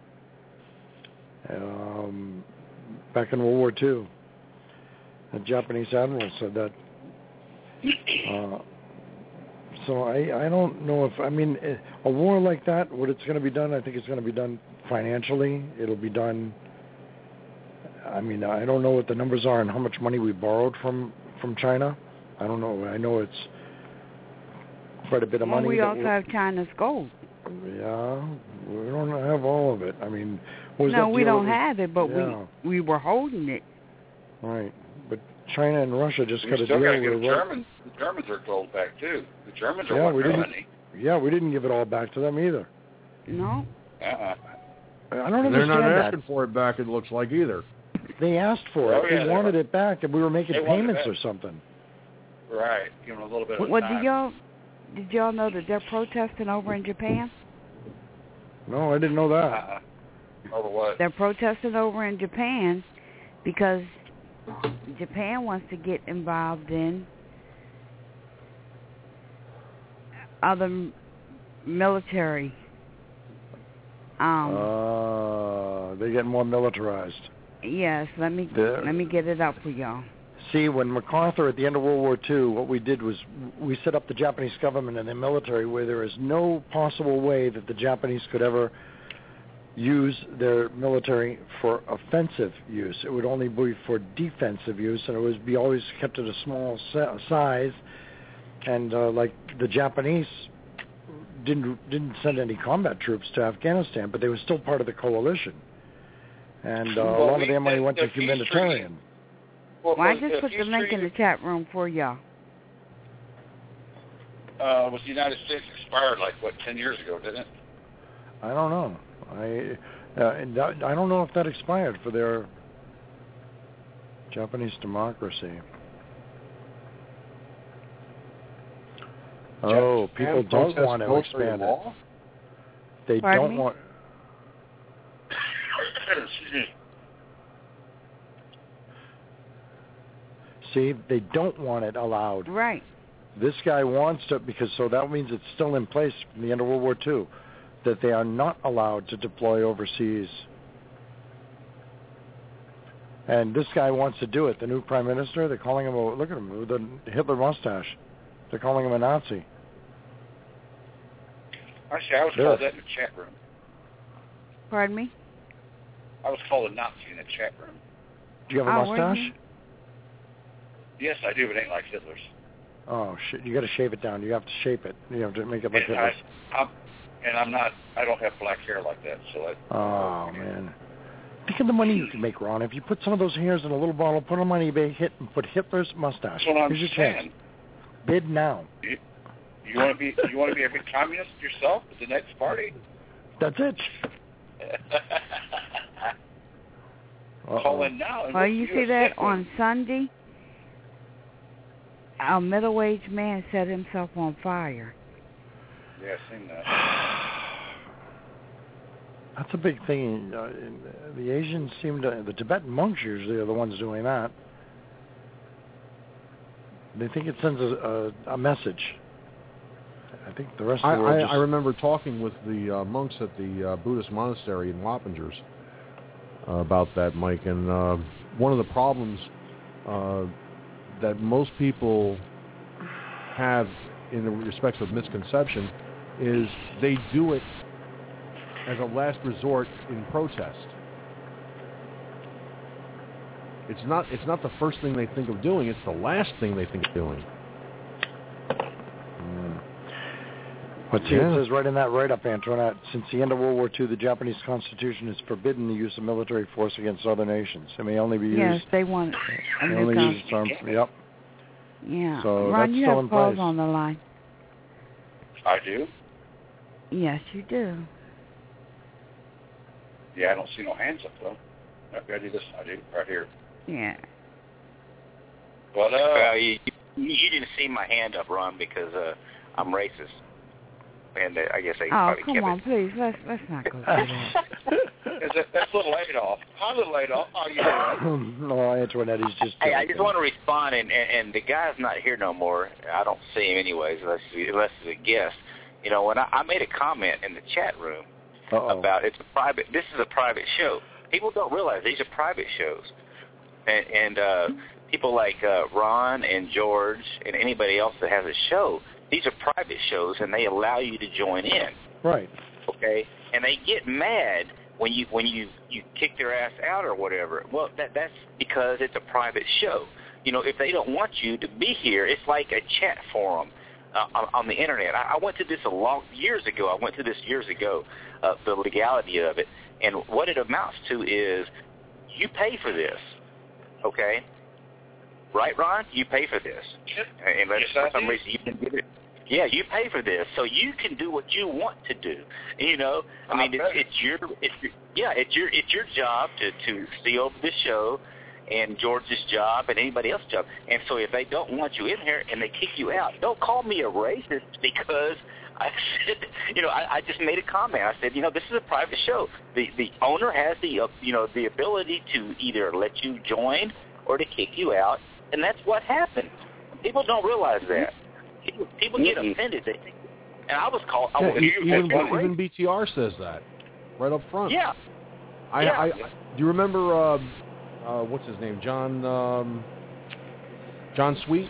Um, back in World War Two, a Japanese admiral said that. Uh, so I, I don't know if, I mean, a war like that, what it's going to be done, I think it's going to be done financially. It'll be done, I mean, I don't know what the numbers are and how much money we borrowed from from China. I don't know. I know it's quite a bit of well, money. We also we, have China's gold. Yeah, we don't have all of it. I mean, what was no, that we deal don't with, have it, but yeah. we we were holding it. Right, but China and Russia just we got a still deal got to give with the Germans. The Germans are gold back too. The Germans are yeah, what we didn't, money. Yeah, we didn't give it all back to them either. No. Uh-uh. I don't and they're understand not that. asking for it back, it looks like, either. They asked for Oh, it. yeah, they wanted were, it back, and we were making payments or something. Right. Give them a little bit of Well, time. did y'all did y'all know that they're protesting over in Japan? No, I didn't know that. Uh-uh. Over what? They're protesting over in Japan because Japan wants to get involved in other military. Um, uh, they're getting more militarized. Yes, let me They're, let me get it up for y'all. See, when MacArthur at the end of World War Two, what we did was we set up the Japanese government and the military where there is no possible way that the Japanese could ever use their military for offensive use. It would only be for defensive use, and it would be always kept at a small size. And uh, like the Japanese didn't didn't send any combat troops to Afghanistan, but they were still part of the coalition. And uh, well, a lot we, of their money the, went the to humanitarian. Well, well I the, just the put the link in the chat room for y'all. Uh, was the United States expired like, what, ten years ago, didn't it? I don't know. I uh, and that, I don't know if that expired for their Japanese democracy. Oh, people don't want to expand it. They Pardon don't me? want. Excuse me. See, they don't want it allowed. Right. This guy wants to, because so that means it's still in place from the end of World War Two, that they are not allowed to deploy overseas. And this guy wants to do it. The new prime minister, they're calling him a, look at him, with the Hitler mustache. They're calling him a Nazi. Actually, I was There. called that in the chat room. Pardon me? I was called a Nazi in the chat room. Do you have a Oh, were mustache? you? Yes, I do, but it ain't like Hitler's. Oh, shit. You got to shave it down. You have to shape it. You have to make it like and, Hitler's. I, I'm, and I'm not, I don't have black hair like that, so I... Oh, man. Think of the money you can make, Ron. If you put some of those hairs in a little bottle, put them on eBay, hit, and put Hitler's mustache. That's what I'm Here's your saying. chance. Bid now. You, you want to be you want to be a big communist yourself at the next party? That's it. Uh-oh. Call in now. And Well, look you at see U S that Signal. on Sunday? A middle-aged man set himself on fire. Yeah, I've seen that. That's a big thing. Uh, in, uh, the Asians seem to, the Tibetan monks usually are the ones doing that. They think it sends a, a, a message. I think the rest of I, the world I, just... I remember talking with the uh, monks at the uh, Buddhist monastery in Wappingers uh, about that, Mike. And uh, one of the problems uh, that most people have in the respects of misconception is they do it as a last resort in protest. It's not it's not the first thing they think of doing, it's the last thing they think of doing. Mm. But see, Yeah. it says right in that write-up, Antoinette, since the end of World War Two, the Japanese Constitution has forbidden the use of military force against other nations. It may only be used... Yes, they want a may new only use gun. its arms, yep. Yeah. So Ron, that's you still have in calls place. on the line. I do? Yes, you do. Yeah, I don't see no hands up, though. Okay, I do this. I do. Right here. Yeah. What up? Well, you, you didn't see my hand up, Ron, because uh, I'm racist. And uh, I guess they Oh, probably come kept on, it. please. Let's let's not go through that. Is it, that's little Adolf. Hi, little Adolf. How are you doing? No, Antoinette, he's just... Hey, I just want to respond, and, and, and the guy's not here no more. I don't see him anyways, unless, unless he's a guest. You know, when I, I made a comment in the chat room Uh-oh. about it's a private, this is a private show. People don't realize these are private shows. And, and uh, people like uh, Ron and George and anybody else that has a show, these are private shows, and they allow you to join in. Right. Okay? And they get mad when you when you, you kick their ass out or whatever. Well, that that's because it's a private show. You know, if they don't want you to be here, it's like a chat forum uh, on, on the Internet. I, I went to this a long years ago. I went to this years ago, uh, the legality of it. And what it amounts to is you pay for this, okay? Right, Ron? You pay for this. Unless Yes, for I some do. reason you can get it. Yeah, you pay for this, so you can do what you want to do. You know, I mean, it's, it's your, it's your, yeah, it's your, it's your job to to see over the show, and George's job, and anybody else's job. And so, if they don't want you in here and they kick you out, don't call me a racist because I said, you know, I, I just made a comment. I said, you know, this is a private show. The the owner has the, uh, you know, the ability to either let you join or to kick you out, and that's what happened. People don't realize that. People, people get offended. They think, and I was called. I Yeah, was, e- even, you even B T R says that right up front. Yeah. I, yeah. I, I, do you remember uh, uh, what's his name? John um, John Sweet.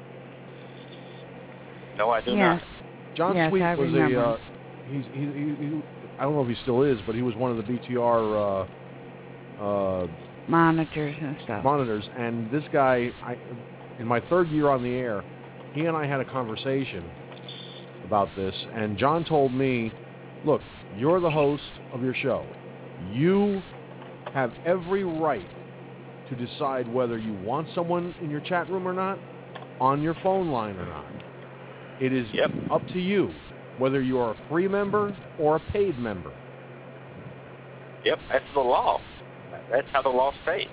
No, I do Yes. not. John Yes, Sweet I was remember. a. Uh, he's he, he, he. I don't know if he still is, but he was one of the B T R uh, uh, Monitors and stuff. monitors. And this guy, I, in my third year on the air, he and I had a conversation about this. And John told me, "Look, you're the host of your show. You have every right to decide whether you want someone in your chat room or not, on your phone line or not. It is Yep. up to you whether you are a free member or a paid member." Yep, that's the law. That's how the law states.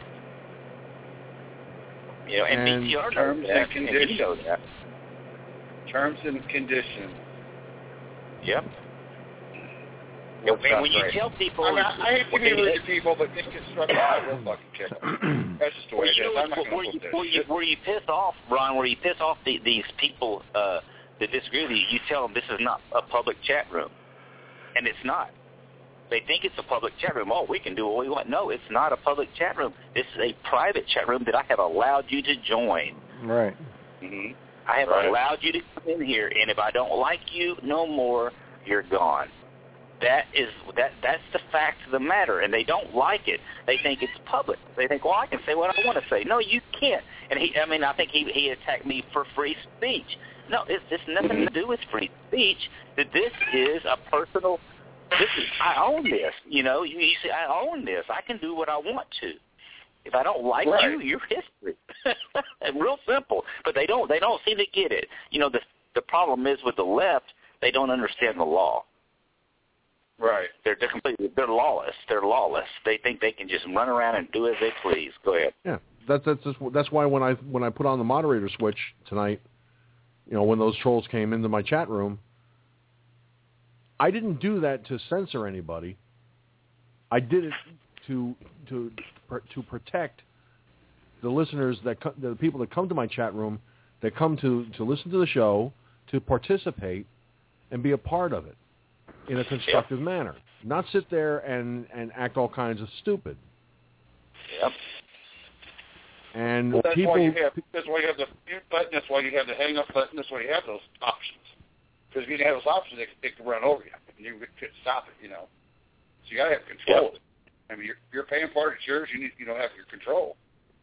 You know, and, And B T R knows terms that, and and you conditions. know that. Terms and conditions. Yep. Well, And, and when you tell people, I, mean, I, I hate to when be they- rude to people, but this construction, I will fucking kick them. That's just the way Well, it you is. know, I'm not where, going to you, this. where, you, where you piss off, Ron, where you piss off the, these people uh, that disagree with you, you tell them this is not a public chat room. And it's not. They think it's a public chat room. Oh, we can do what we want. No, it's not a public chat room. This is a private chat room that I have allowed you to join. Right. Mm-hmm. I have Right. allowed you to come in here, and if I don't like you no more, you're gone. That is that. That's the fact of the matter, and they don't like it. They think it's public. They think, well, I can say what I want to say. No, you can't. And he, I mean, I think he he attacked me for free speech. No, it's it's nothing to do with free speech. That this is a personal. This is I own this. You know, you, you see, I own this. I can do what I want to. If I don't like Right. you, you're history. Real simple. But they don't. They don't seem to get it. You know, the the problem is with the left. They don't understand the law. Right. They're they're completely they're lawless. They're lawless. They think they can just run around and do as they please. Go ahead. Yeah, that's that's just, that's why when I when I put on the moderator switch tonight, you know, when those trolls came into my chat room, I didn't do that to censor anybody. I did it to to to protect the listeners that co- the people that come to my chat room, that come to, to listen to the show, to participate, and be a part of it in a constructive yep. manner. Not sit there and, and act all kinds of stupid. Yep. And well, that's people. Why you have, that's why you have the mute button. That's why you have the hang up button. That's why you have those options. Because if you didn't have those options, it, it could run over you, and you couldn't stop it. You know. So you got to have control. Yep. I mean, you're, you're paying part. It's yours. You need, you know, have your control.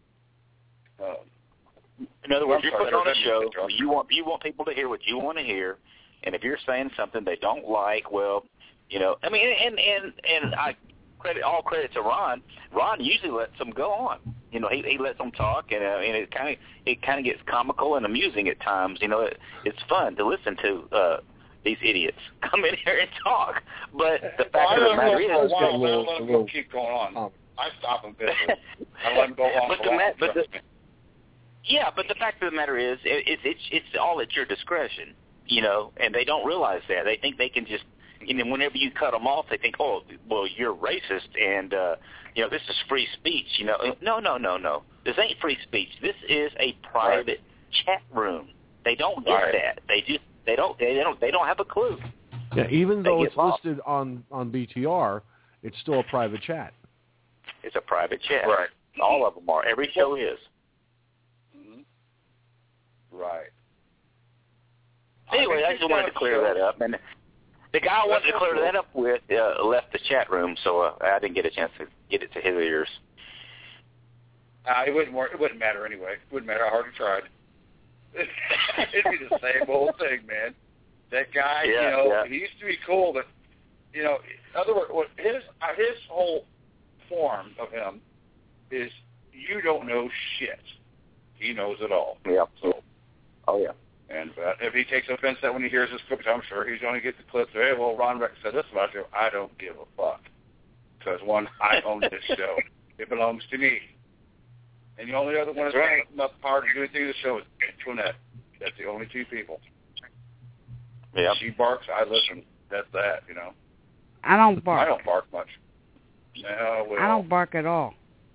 Um, In other words, I'm you're sorry, putting on a show. You want you want people to hear what you want to hear, and if you're saying something they don't like, well, you know, I mean, and and and I credit all credit to Ron. Ron usually lets them go on. You know, he he lets them talk, and uh, and it kind of it kind of gets comical and amusing at times. You know, it, it's fun to listen to uh, these idiots come in here and talk. But the fact well, of the matter is, for a while, I let them go keep going on. Um, I stop them busy. I let them go on. But for the, long, but the Yeah, but the fact of the matter is, it, it's it's it's all at your discretion, you know, and they don't realize that. They think they can just, you know, whenever you cut them off, they think, oh, well, you're racist, and uh, you know, this is free speech. You know, no, no, no, no. This ain't free speech. This is a private right. chat room. They don't get right. that. They just they don't they don't they don't have a clue. Yeah, even though it's lost. listed on on B T R, it's still a private chat. It's a private chat. Right. All of them are. Every show is. Right. Anyway, I, I just wanted to clear that up. And the guy I wanted to clear that up with uh, left the chat room, so uh, I didn't get a chance to get it to his ears. Uh, it wouldn't work. It wouldn't matter anyway. It wouldn't matter how hard you tried. It'd be the same old thing, man. That guy, yeah, you know, yeah. he used to be cool, but you know, in other words, what his uh, his whole form of him is you don't know shit. He knows it all. Yeah. So. Oh, yeah. And uh, if he takes offense that when he hears this clip, I'm sure he's going to get the clip. Hey, well, Ron Rex said this about you. I don't give a fuck. Because, one, I own this show. It belongs to me. And the only other one that's right. got enough power to do anything to the show is Antoinette. That's the only two people. Yeah. She barks, I listen. That's that, you know. I don't bark. I don't bark much. No, well. I don't bark at all.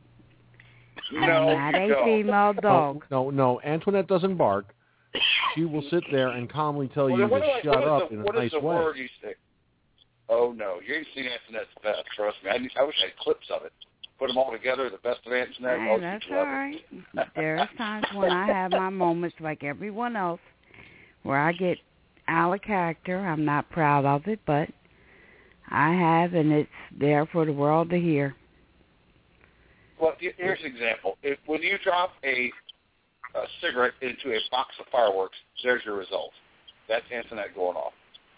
No, I'm not you a don't. female dog. No, no, Antoinette doesn't bark. She will sit there and calmly tell well, you to I, shut up the, in a what nice is the way. Word you say? Oh, no. You ain't seen Antoinette's best, trust me. I, I wish I had clips of it. Put them all together, the best of Antoinette. Hey, that's all right. There's times when I have my moments like everyone else where I get out of character. I'm not proud of it, but I have, and it's there for the world to hear. Well, here's an example. If, when you drop a, a cigarette into a box of fireworks, there's your result. That's Antoinette going off.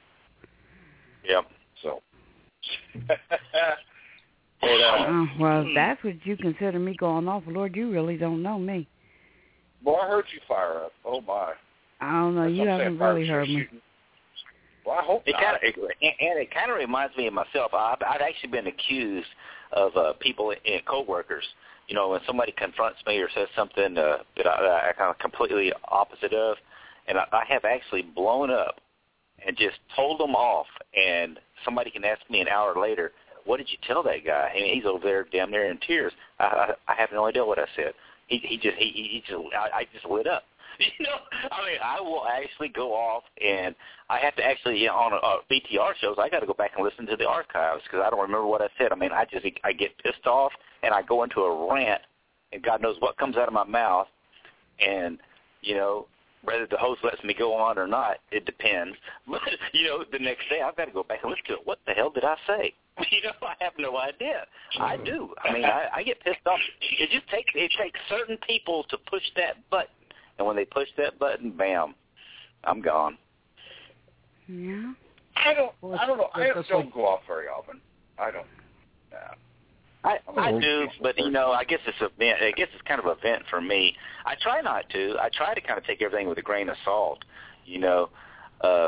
Yep. So. but, uh, uh, well, if that's what you consider me going off, Lord, you really don't know me. Well, I heard you fire up. Oh, my. I don't know. That's you haven't really heard me. Shooting. Well, I hope it not. Kinda, it, and it kind of reminds me of myself. I've, I've actually been accused of uh, people and coworkers. You know, when somebody confronts me or says something uh, that I, I kind of completely opposite of, and I, I have actually blown up and just told them off. And somebody can ask me an hour later, "What did you tell that guy?" And he's over there, damn near in tears. I, I, I have no idea what I said. He, he just, he, he just, I, I just lit up. You know, I mean, I will actually go off, and I have to actually, you know, on a, a B T R shows, I got to go back and listen to the archives because I don't remember what I said. I mean, I just, I get pissed off, and I go into a rant, and God knows what comes out of my mouth, and, you know, whether the host lets me go on or not, it depends. But, you know, the next day I've got to go back and listen to it. What the hell did I say? You know, I have no idea. I do. I mean, I, I get pissed off. It just takes, it takes certain people to push that button. And when they push that button, bam, I'm gone. Yeah. I don't. I don't know. I don't go off very often. I don't. Yeah. I I do, but you know, I guess it's a vent. I guess it's kind of a vent for me. I try not to. I try to kind of take everything with a grain of salt. You know, uh,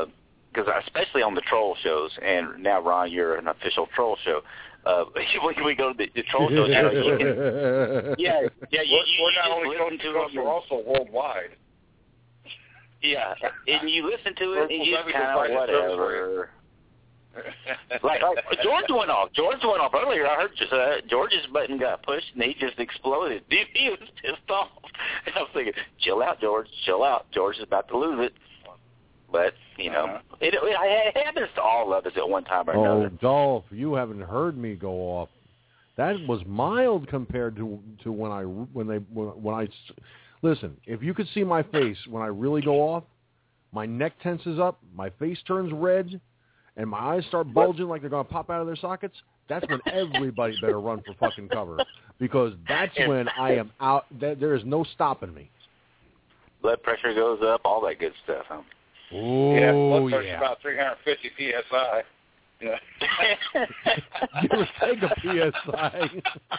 because especially on the troll shows, and now Ron, you're an official troll show. Uh, when we go to the, the troll shows, you know, you can, yeah, yeah, you, you, we're you not just only listen to them. we're also worldwide. Yeah, and you listen to it, and you just kind of whatever. like, like George went off. George went off earlier. I heard just, uh, George's button got pushed, and he just exploded. He, he was pissed off. And I was thinking, chill out, George. Chill out. George is about to lose it. But, you know, uh-huh. it, it, it happens to all of us at one time or oh, another. Oh, Dolph, you haven't heard me go off. That was mild compared to to when I when they when, when I listen. If you could see my face when I really go off, my neck tenses up, my face turns red, and my eyes start bulging like they're going to pop out of their sockets. That's when everybody better run for fucking cover, because that's when I am out. There is no stopping me. Blood pressure goes up, all that good stuff, huh? Oh, yeah, blood pressure's yeah. about three hundred fifty P S I. Yeah. Give or take a P S I.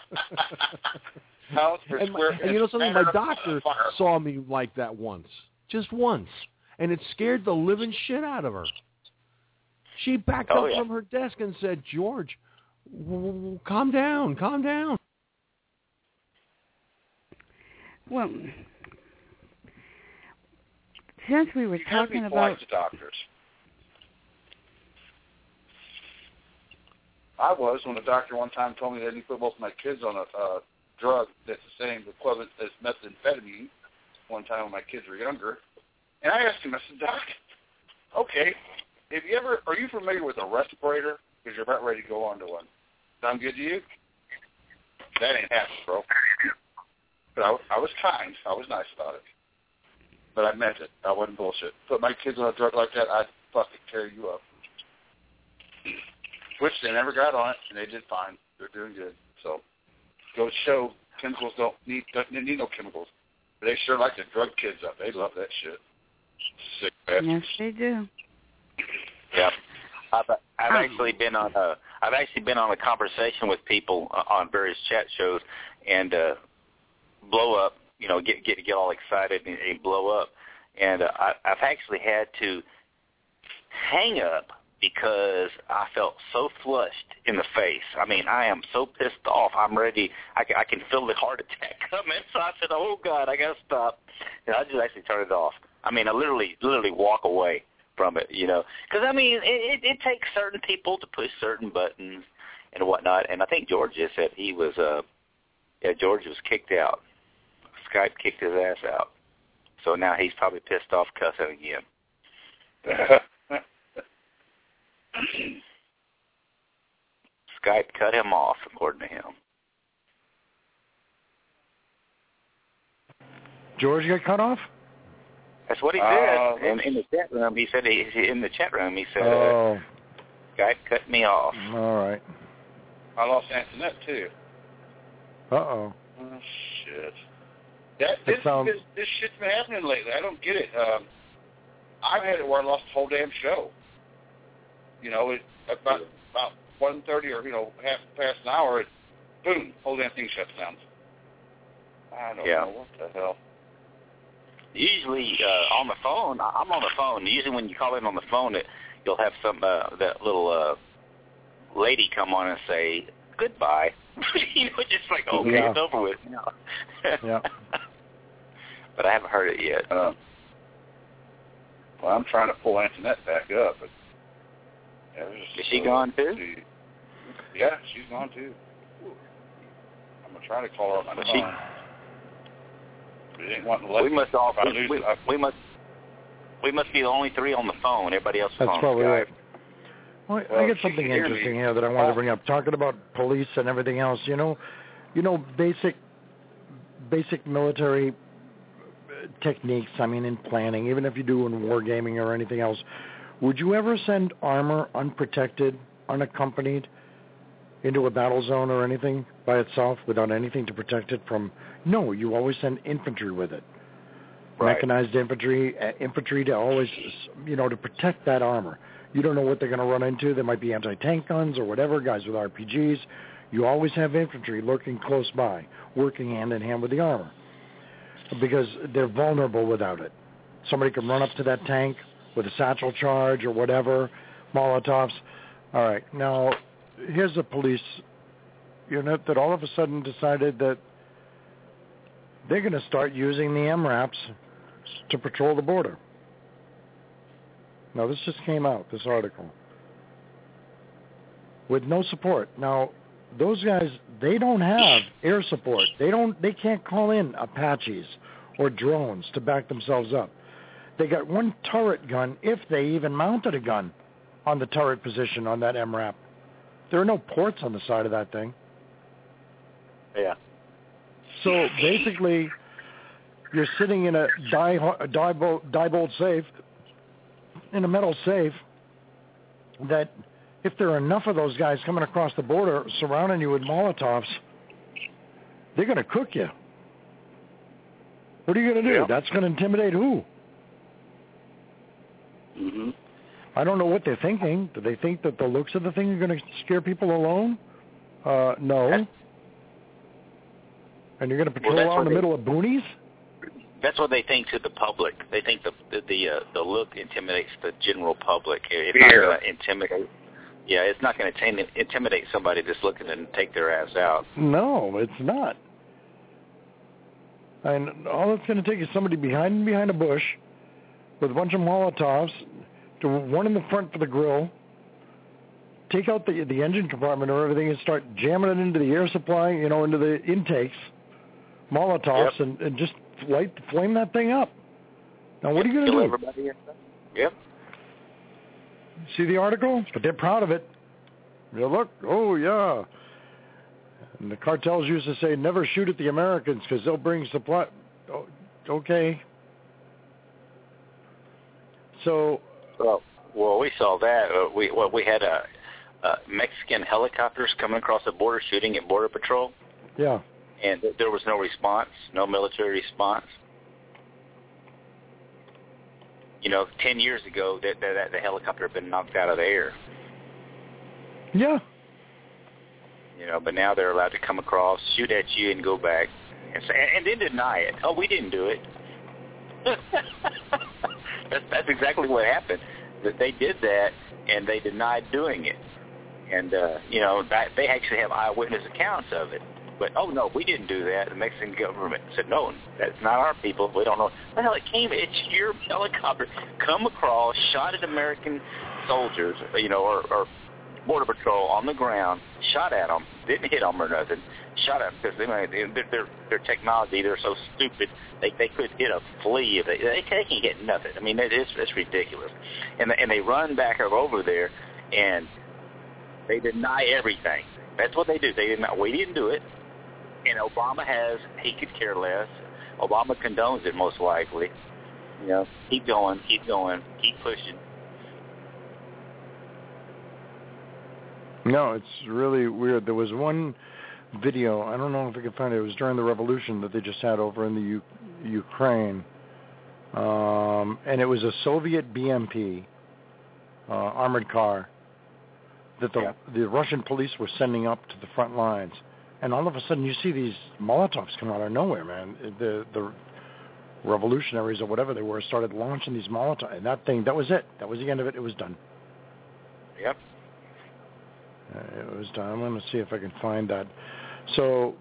Pounds per and, square my, and you know something? My doctor saw me like that once, just once, and it scared the living shit out of her. She backed oh, up yeah. from her desk and said, "George, w- calm down, calm down." Well, since we were talking about to doctors, I was when the doctor one time told me that he put both my kids on a uh, drug that's the same equivalent as methamphetamine. One time when my kids were younger, and I asked him, I said, "Doc, okay, have you ever? Are you familiar with a respirator? Because you're about ready to go on to one. Sound good to you?" That ain't happening, bro. But I, I was kind. I was nice about it. But I meant it. I wasn't bullshit. Put my kids on a drug like that, I'd fucking tear you up. Which they never got on it, and they did fine. They're doing good. So, go to show chemicals don't need don't need no chemicals. But they sure like to drug kids up. They love that shit. Sick bastards. Yes, they do. Yeah, I've I've actually been on a I've actually been on a conversation with people on various chat shows, and uh, blow up. You know, get get get all excited and, and blow up. And uh, I, I've actually had to hang up because I felt so flushed in the face. I mean, I am so pissed off. I'm ready. I can, I can feel the heart attack coming. So I said, "Oh God, I gotta stop." And I just actually turned it off. I mean, I literally literally walk away from it. You know, because I mean, it, it, it takes certain people to push certain buttons and whatnot. And I think George just said he was. Uh, yeah, George was kicked out. Skype kicked his ass out. So now he's probably pissed off, cussing again. Skype cut him off, according to him. George got cut off? That's what he uh, said. In, in the chat room, he said he, in the chat room, he said, oh. uh, Skype cut me off. All right. I lost Antoinette, too. Uh-oh. Oh, shit. That, this, sounds... this, this shit's been happening lately. I don't get it. Um, I've had it where I lost the whole damn show. You know, it, about about one thirty or, you know, half past an hour, it, boom, whole damn thing shuts down. I don't yeah. know. What the hell? Usually uh, on the phone, I'm on the phone. Usually when you call in on the phone, it, you'll have some uh, that little uh, lady come on and say, goodbye. You know, just like, okay, yeah. it's over with. You know. Yeah. But I haven't heard it yet. Uh, well, I'm trying to pull Antoinette back up. But yeah, Is she uh, gone too? She, yeah, she's gone too. I'm going to try to call her on my phone. But it ain't wanting to let we me. must all, we, we, we must we must be the only three on the phone. Everybody else is That's on probably Skype. right. Well, well, I get something interesting here that I wanted to bring up. Talking about police and everything else, you know, you know, basic, basic military techniques. I mean, in planning, even if you do in wargaming or anything else, would you ever send armor unprotected, unaccompanied, into a battle zone or anything by itself without anything to protect it from? No, you always send infantry with it. Right. Mechanized infantry, uh, infantry to always, you know, to protect that armor. You don't know what they're going to run into. There might be anti-tank guns or whatever, guys with R P Gs. You always have infantry lurking close by, working hand in hand with the armor, because they're vulnerable without it. Somebody can run up to that tank with a satchel charge or whatever, Molotovs. All right, now here's a police unit that all of a sudden decided that they're going to start using the M RAPs to patrol the border. Now, this just came out, this article, with no support. Now, those guys, they don't have air support. They don't. They can't call in Apaches or drones to back themselves up. They got one turret gun, if they even mounted a gun on the turret position on that M RAP. There are no ports on the side of that thing. Yeah. So basically, you're sitting in a die, a die, bolt, die bolt safe, in a metal safe, that if there are enough of those guys coming across the border surrounding you with Molotovs, they're going to cook you. What are you going to do? Yeah. That's going to intimidate who? Mm-hmm. I don't know what they're thinking. Do they think that the looks of the thing are going to scare people alone? Uh, no. That's, and you're going to patrol well, out in the they, middle of boonies? That's what they think to the public. They think the the the, uh, the look intimidates the general public. It's not going to intimidate. Yeah, it's not going to intimidate somebody just looking to take their ass out. No, it's not. And all it's going to take is somebody behind behind a bush with a bunch of Molotovs, to one in the front for the grill, take out the the engine compartment or everything and start jamming it into the air supply, you know, into the intakes, Molotovs, yep. and, and just light flame that thing up. Now, what yep. are you going to do? Everybody yep. See the article? But they're proud of it. You look, oh, yeah. And the cartels used to say, never shoot at the Americans because they'll bring supply. Oh, okay. So... Well, well, we saw that. Uh, we well, we had uh, uh, Mexican helicopters coming across the border shooting at Border Patrol. Yeah. And th- there was no response, no military response. You know, ten years ago, that, that, that the helicopter had been knocked out of the air. Yeah. You know, but now they're allowed to come across, shoot at you, and go back, and, say, and then deny it. Oh, we didn't do it. that's, that's exactly what happened. That they did that, and they denied doing it. And uh, you know, that, they actually have eyewitness accounts of it. But, oh, no, we didn't do that. The Mexican government said, no, that's not our people. We don't know. Well, hell, it came. It's your helicopter. Come across, shot at American soldiers, you know, or, or Border Patrol on the ground, shot at them, didn't hit them or nothing, shot at them because they, their, their, their technology, they're so stupid, they they could hit a flea. If they, they can't hit nothing. I mean, it, it's, it's ridiculous. And, and they run back over there, and they deny everything. That's what they do. They did not. We didn't do it. And Obama has, he could care less. Obama condones it most likely. You know, keep going, keep going, keep pushing. No, it's really weird. There was one video, I don't know if I can find it, it was during the revolution that they just had over in the U- Ukraine. Um, and it was a Soviet B M P, uh, armored car, that the, yeah. the Russian police were sending up to the front lines. And all of a sudden, you see these Molotovs come out of nowhere, man. The the revolutionaries or whatever they were started launching these Molotovs, and that thing, that was it. That was the end of it. It was done. Yep. Uh, it was done. I'm going to see if I can find that. So,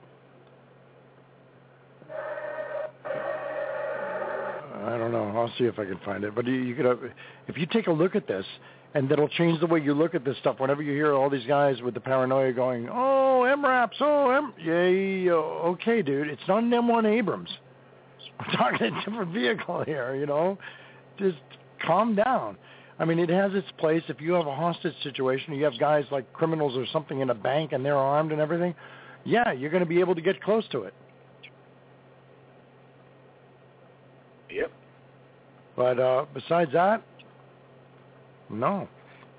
I don't know. I'll see if I can find it. But you, you could, have, if you take a look at this, and that'll change the way you look at this stuff. Whenever you hear all these guys with the paranoia going, oh, M RAPs, oh, M... Yeah, okay, dude, it's not an M one Abrams. We're talking a different vehicle here, you know. Just calm down. I mean, it has its place. If you have a hostage situation, you have guys like criminals or something in a bank and they're armed and everything, yeah, you're going to be able to get close to it. Yep. But uh, besides that, no.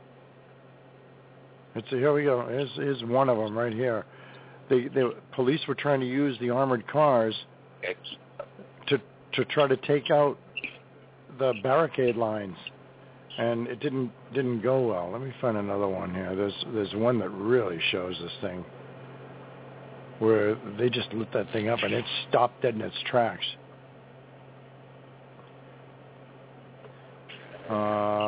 It's a, here we go. Here's, here's one of them right here. The the police were trying to use the armored cars to to try to take out the barricade lines, and it didn't didn't go well. Let me find another one here. There's there's one that really shows this thing where they just lit that thing up and it stopped dead in its tracks. Uh,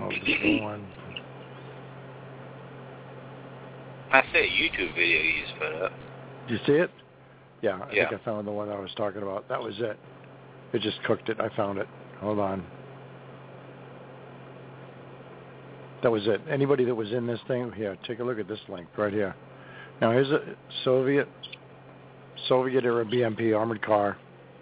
just go on. I see a YouTube video you just put up. Did you see it? Yeah, I yeah. think I found the one I was talking about. That was it. It just cooked it. I found it. Hold on. That was it. Anybody that was in this thing, here, take a look at this link right here. Now, here's a Soviet, Soviet-era B M P armored car.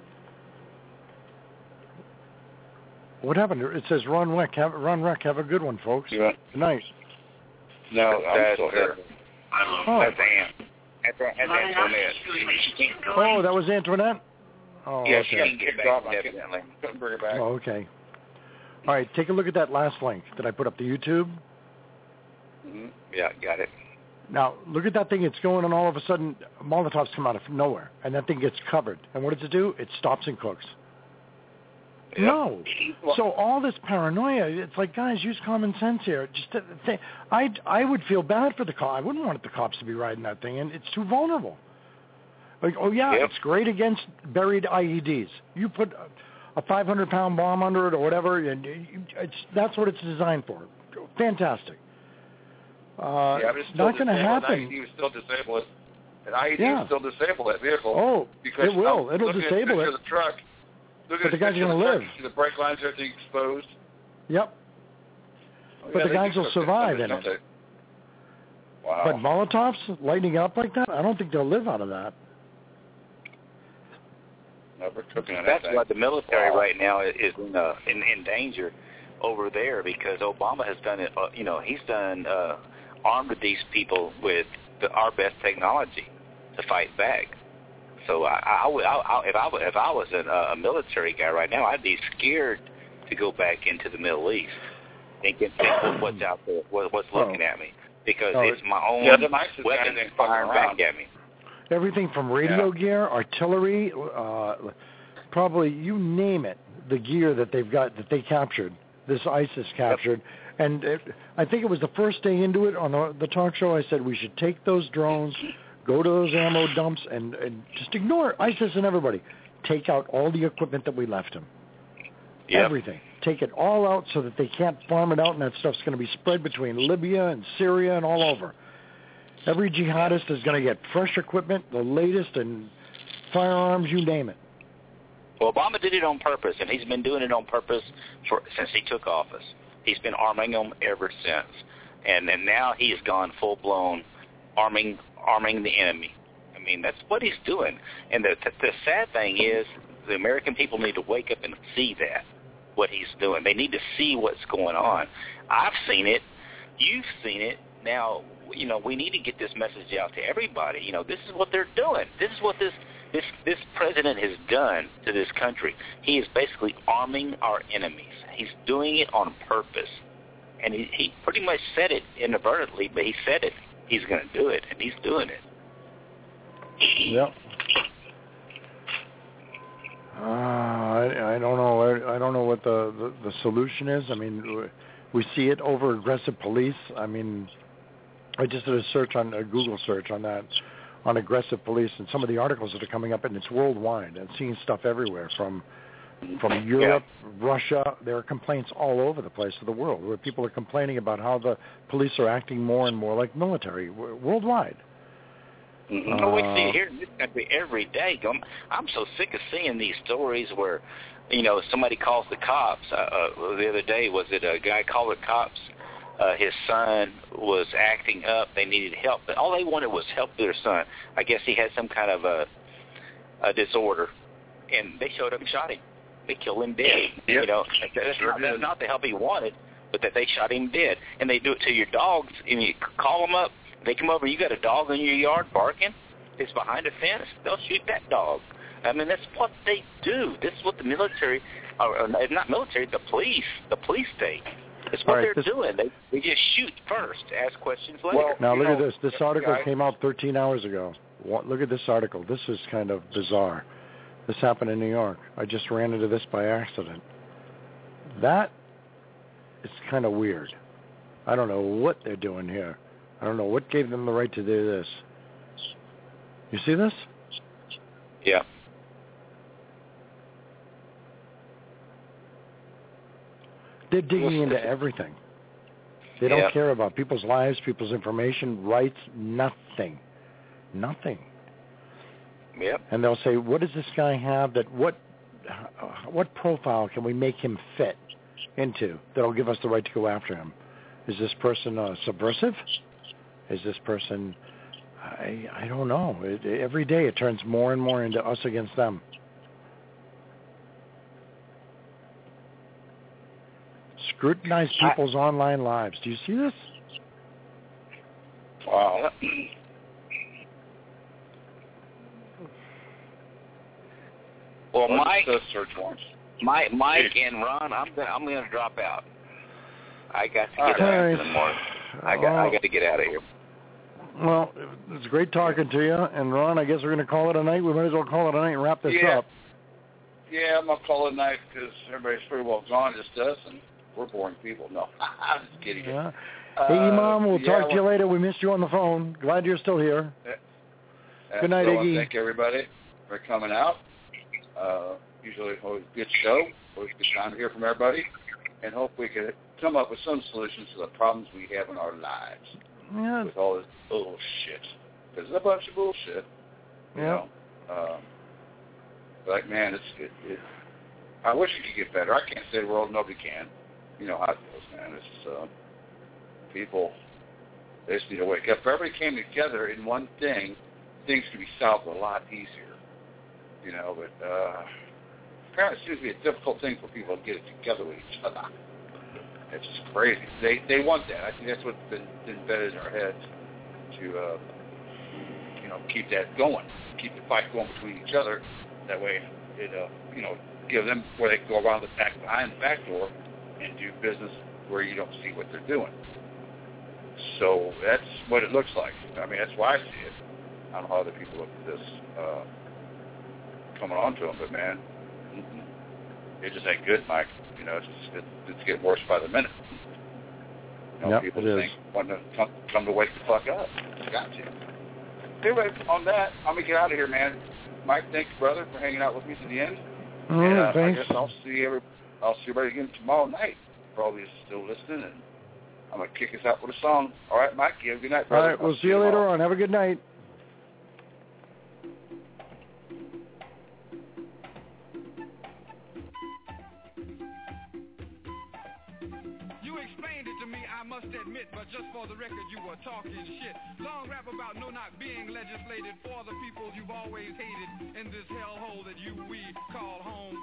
What happened? It says Ron Reck. Have, Ron Reck, have a good one, folks. Yeah. Good night. No, I'm still here. Oh. That's Ann. That's, that's Antoinette. Oh, that was Antoinette? Oh, yeah, okay. she didn't get back, evidently. Couldn't bring her back. Oh, okay. All right, take a look at that last link that I put up to YouTube. Mm-hmm. Yeah, got it. Now, look at that thing. It's going, and all of a sudden, Molotovs come out of nowhere, and that thing gets covered. And what does it do? It stops and cooks. Yep. No. So all this paranoia, it's like, guys, use common sense here. Just to think, I I would feel bad for the cop. I wouldn't want the cops to be riding that thing, and it's too vulnerable. Like, oh yeah, yep. It's great against buried I E Ds. You put a five hundred pound bomb under it or whatever, and it's that's what it's designed for. Fantastic. Uh, yeah, but it's not going to happen. An I E D would still disable it. An I E D yeah. would still disable that vehicle. Oh, because it will. It'll disable at it. The truck. Look but at the guys are going to live. See the brake lines, everything exposed. Yep. Oh, but yeah, the guys will survive in it. it. Wow. But Molotovs lighting up like that, I don't think they'll live out of that. No, we're cooking on That's that why the military wow. right now is in, uh, in in danger over there because Obama has done it. Uh, you know, he's done uh, armed these people with the, our best technology to fight back. So I, I would, I, I, if I if I was an, uh, a military guy right now, I'd be scared to go back into the Middle East and get think what's out there, what, what's looking oh. at me, because oh. it's my own yeah, the weapons firing back at me. Everything from radio yeah. gear, artillery, uh, probably you name it, the gear that they've got that they captured, this ISIS captured. Yep. And it, I think it was the first day into it on the, the talk show. I said we should take those drones. Go to those ammo dumps and, and just ignore ISIS and everybody. Take out all the equipment that we left them. Yep. Everything. Take it all out so that they can't farm it out, and that stuff's going to be spread between Libya and Syria and all over. Every jihadist is going to get fresh equipment, the latest, and firearms, you name it. Well, Obama did it on purpose, and he's been doing it on purpose for since he took office. He's been arming them ever since. And, and now he has gone full-blown arming arming the enemy. I mean, that's what he's doing. And the, the, the sad thing is the American people need to wake up and see that, what he's doing. They need to see what's going on. I've seen it. You've seen it. Now, you know, we need to get this message out to everybody. You know, this is what they're doing. This is what this this this president has done to this country. He is basically arming our enemies. He's doing it on purpose. And he, he pretty much said it inadvertently, but he said it. He's going to do it, and he's doing it. Yep. Uh, I, I don't know. I, I don't know what the, the, the solution is. I mean, we see it over aggressive police. I mean, I just did a search on a Google search on that, on aggressive police, and some of the articles that are coming up, and it's worldwide. And seeing stuff everywhere from from Europe, yeah. Russia. There are complaints all over the place of the world where people are complaining about how the police are acting more and more like military worldwide. Mm-hmm. Uh, we see it here in this country every day. I'm, I'm so sick of seeing these stories where, you know, somebody calls the cops. Uh, uh, the other day, was it a guy called the cops? Uh, his son was acting up. They needed help, but all they wanted was help for their son. I guess he had some kind of a, a disorder, and they showed up and shot him. They killed him dead. Yep. You know, that's, sure not, that's not the help he wanted, but that they shot him dead. And they do it to your dogs, and you call them up. They come over, you got a dog in your yard barking. It's behind a fence. They'll shoot that dog. I mean, that's what they do. This is what the military, or, or not military, the police, the police state. It's what right, they're this, doing. They, they just shoot first, ask questions later. Well, now look know, at this. This article guy, came out thirteen hours ago. Look at this article. This is kind of bizarre. This happened in New York. I just ran into this by accident. That is kind of weird. I don't know what they're doing here. I don't know what gave them the right to do this. You see this? Yeah. They're digging into everything. They don't Yep. care about people's lives, people's information, rights, nothing. Nothing. Yep. And they'll say, what does this guy have that, what what profile can we make him fit into that'll give us the right to go after him? Is this person uh, subversive? Is this person, I, I don't know. It, every day it turns more and more into us against them. Scrutinize people's I, online lives. Do you see this? Wow. Well, Mike, search warrants? Mike, Mike, and Ron, I'm gonna, I'm going to drop out. I got to get All out right. in the morning. I got I got to get out of here. Well, it's great talking to you. And Ron, I guess we're going to call it a night. We might as well call it a night and wrap this yeah. up. Yeah, I'm going to call it a night because everybody's pretty well gone, just us, and we're boring people. No, I'm just kidding. Yeah. Uh, Hey, Imam, we'll yeah, talk to you later. We missed you on the phone. Glad you're still here. Uh, Good night, so Iggy. Thank everybody for coming out. Uh, usually always a good show. Always a good time to hear from everybody. And hope we can come up with some solutions to the problems we have in our lives Yeah. with all this bullshit. Because it's a bunch of bullshit. You Yeah. know? Um, like, man, it's it, it, I wish it could get better. I can't say the world, nobody can. You know how it goes, man. It's just, uh, people, they just need to wake up. If everybody came together in one thing, things could be solved a lot easier. You know, but uh, apparently it seems to be a difficult thing for people to get it together with each other. It's just crazy. They they want that. I think that's what's been, been embedded in our heads to, uh, you know, keep that going, keep the fight going between each other. That way, it, uh, you know, give them where they can go around the back, behind the back door and do business where you don't see what they're doing. So that's what it looks like. I mean, that's why I see it. I don't know how other people look at this uh, coming on to them, but man, it just ain't good, Mike. You know, it's just, it, it's getting worse by the minute. You know, Yep, people it think want to come, come to wake the fuck up. It's got to. Anyway, on that, I'm gonna get out of here, man. Mike, thanks, brother, for hanging out with me to the end. All and, right, uh, thanks. I guess I'll see every, I'll see everybody again tomorrow night. Probably still listening, and I'm gonna kick us out with a song. All right, Mike. You have a good night, All brother. right, we'll I'll see you later tomorrow. on. Have a good night. I must admit, but just for the record, you were talking shit. Long rap about no knock being legislated for the people you've always hated in this hellhole that you we call home.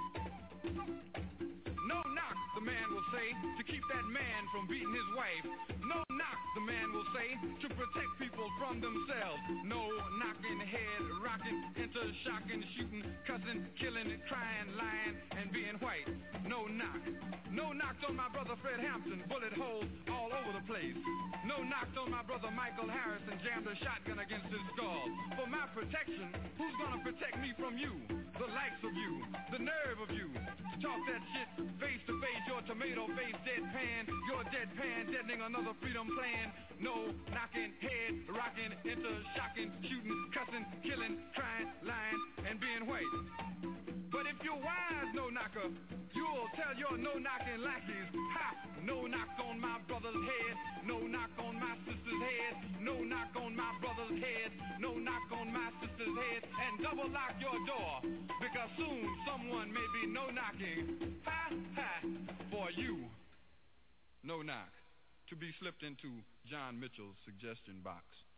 No knock, the man will say, to keep that man from beating his wife. No knock, the man will say, to protect people from themselves. No knocking, head rocking, into shocking, shooting, cussing, killing, crying, lying, and being white. No knock. No knocks on my brother Fred Hampton, bullet holes all over the place. No knocks on my brother Michael Harrison, jammed a shotgun against his skull. For my protection, who's gonna protect me from you? The likes of you, the nerve of you, to talk that shit face to face, your tomato face deadpan, your deadpan deadening another freedom plan. No knocking, head rocking, into shocking, shooting, cussing, killing, crying, lying, and being white. But if you're wise, no knocker, you'll tell your no knocking lackeys, ha! No knock on my brother's head, no knock on my sister's head, no knock on my brother's head, no knock on my sister's head, and double lock your door, because soon someone may be no knocking, ha ha, for you. No knock, to be slipped into John Mitchell's suggestion box.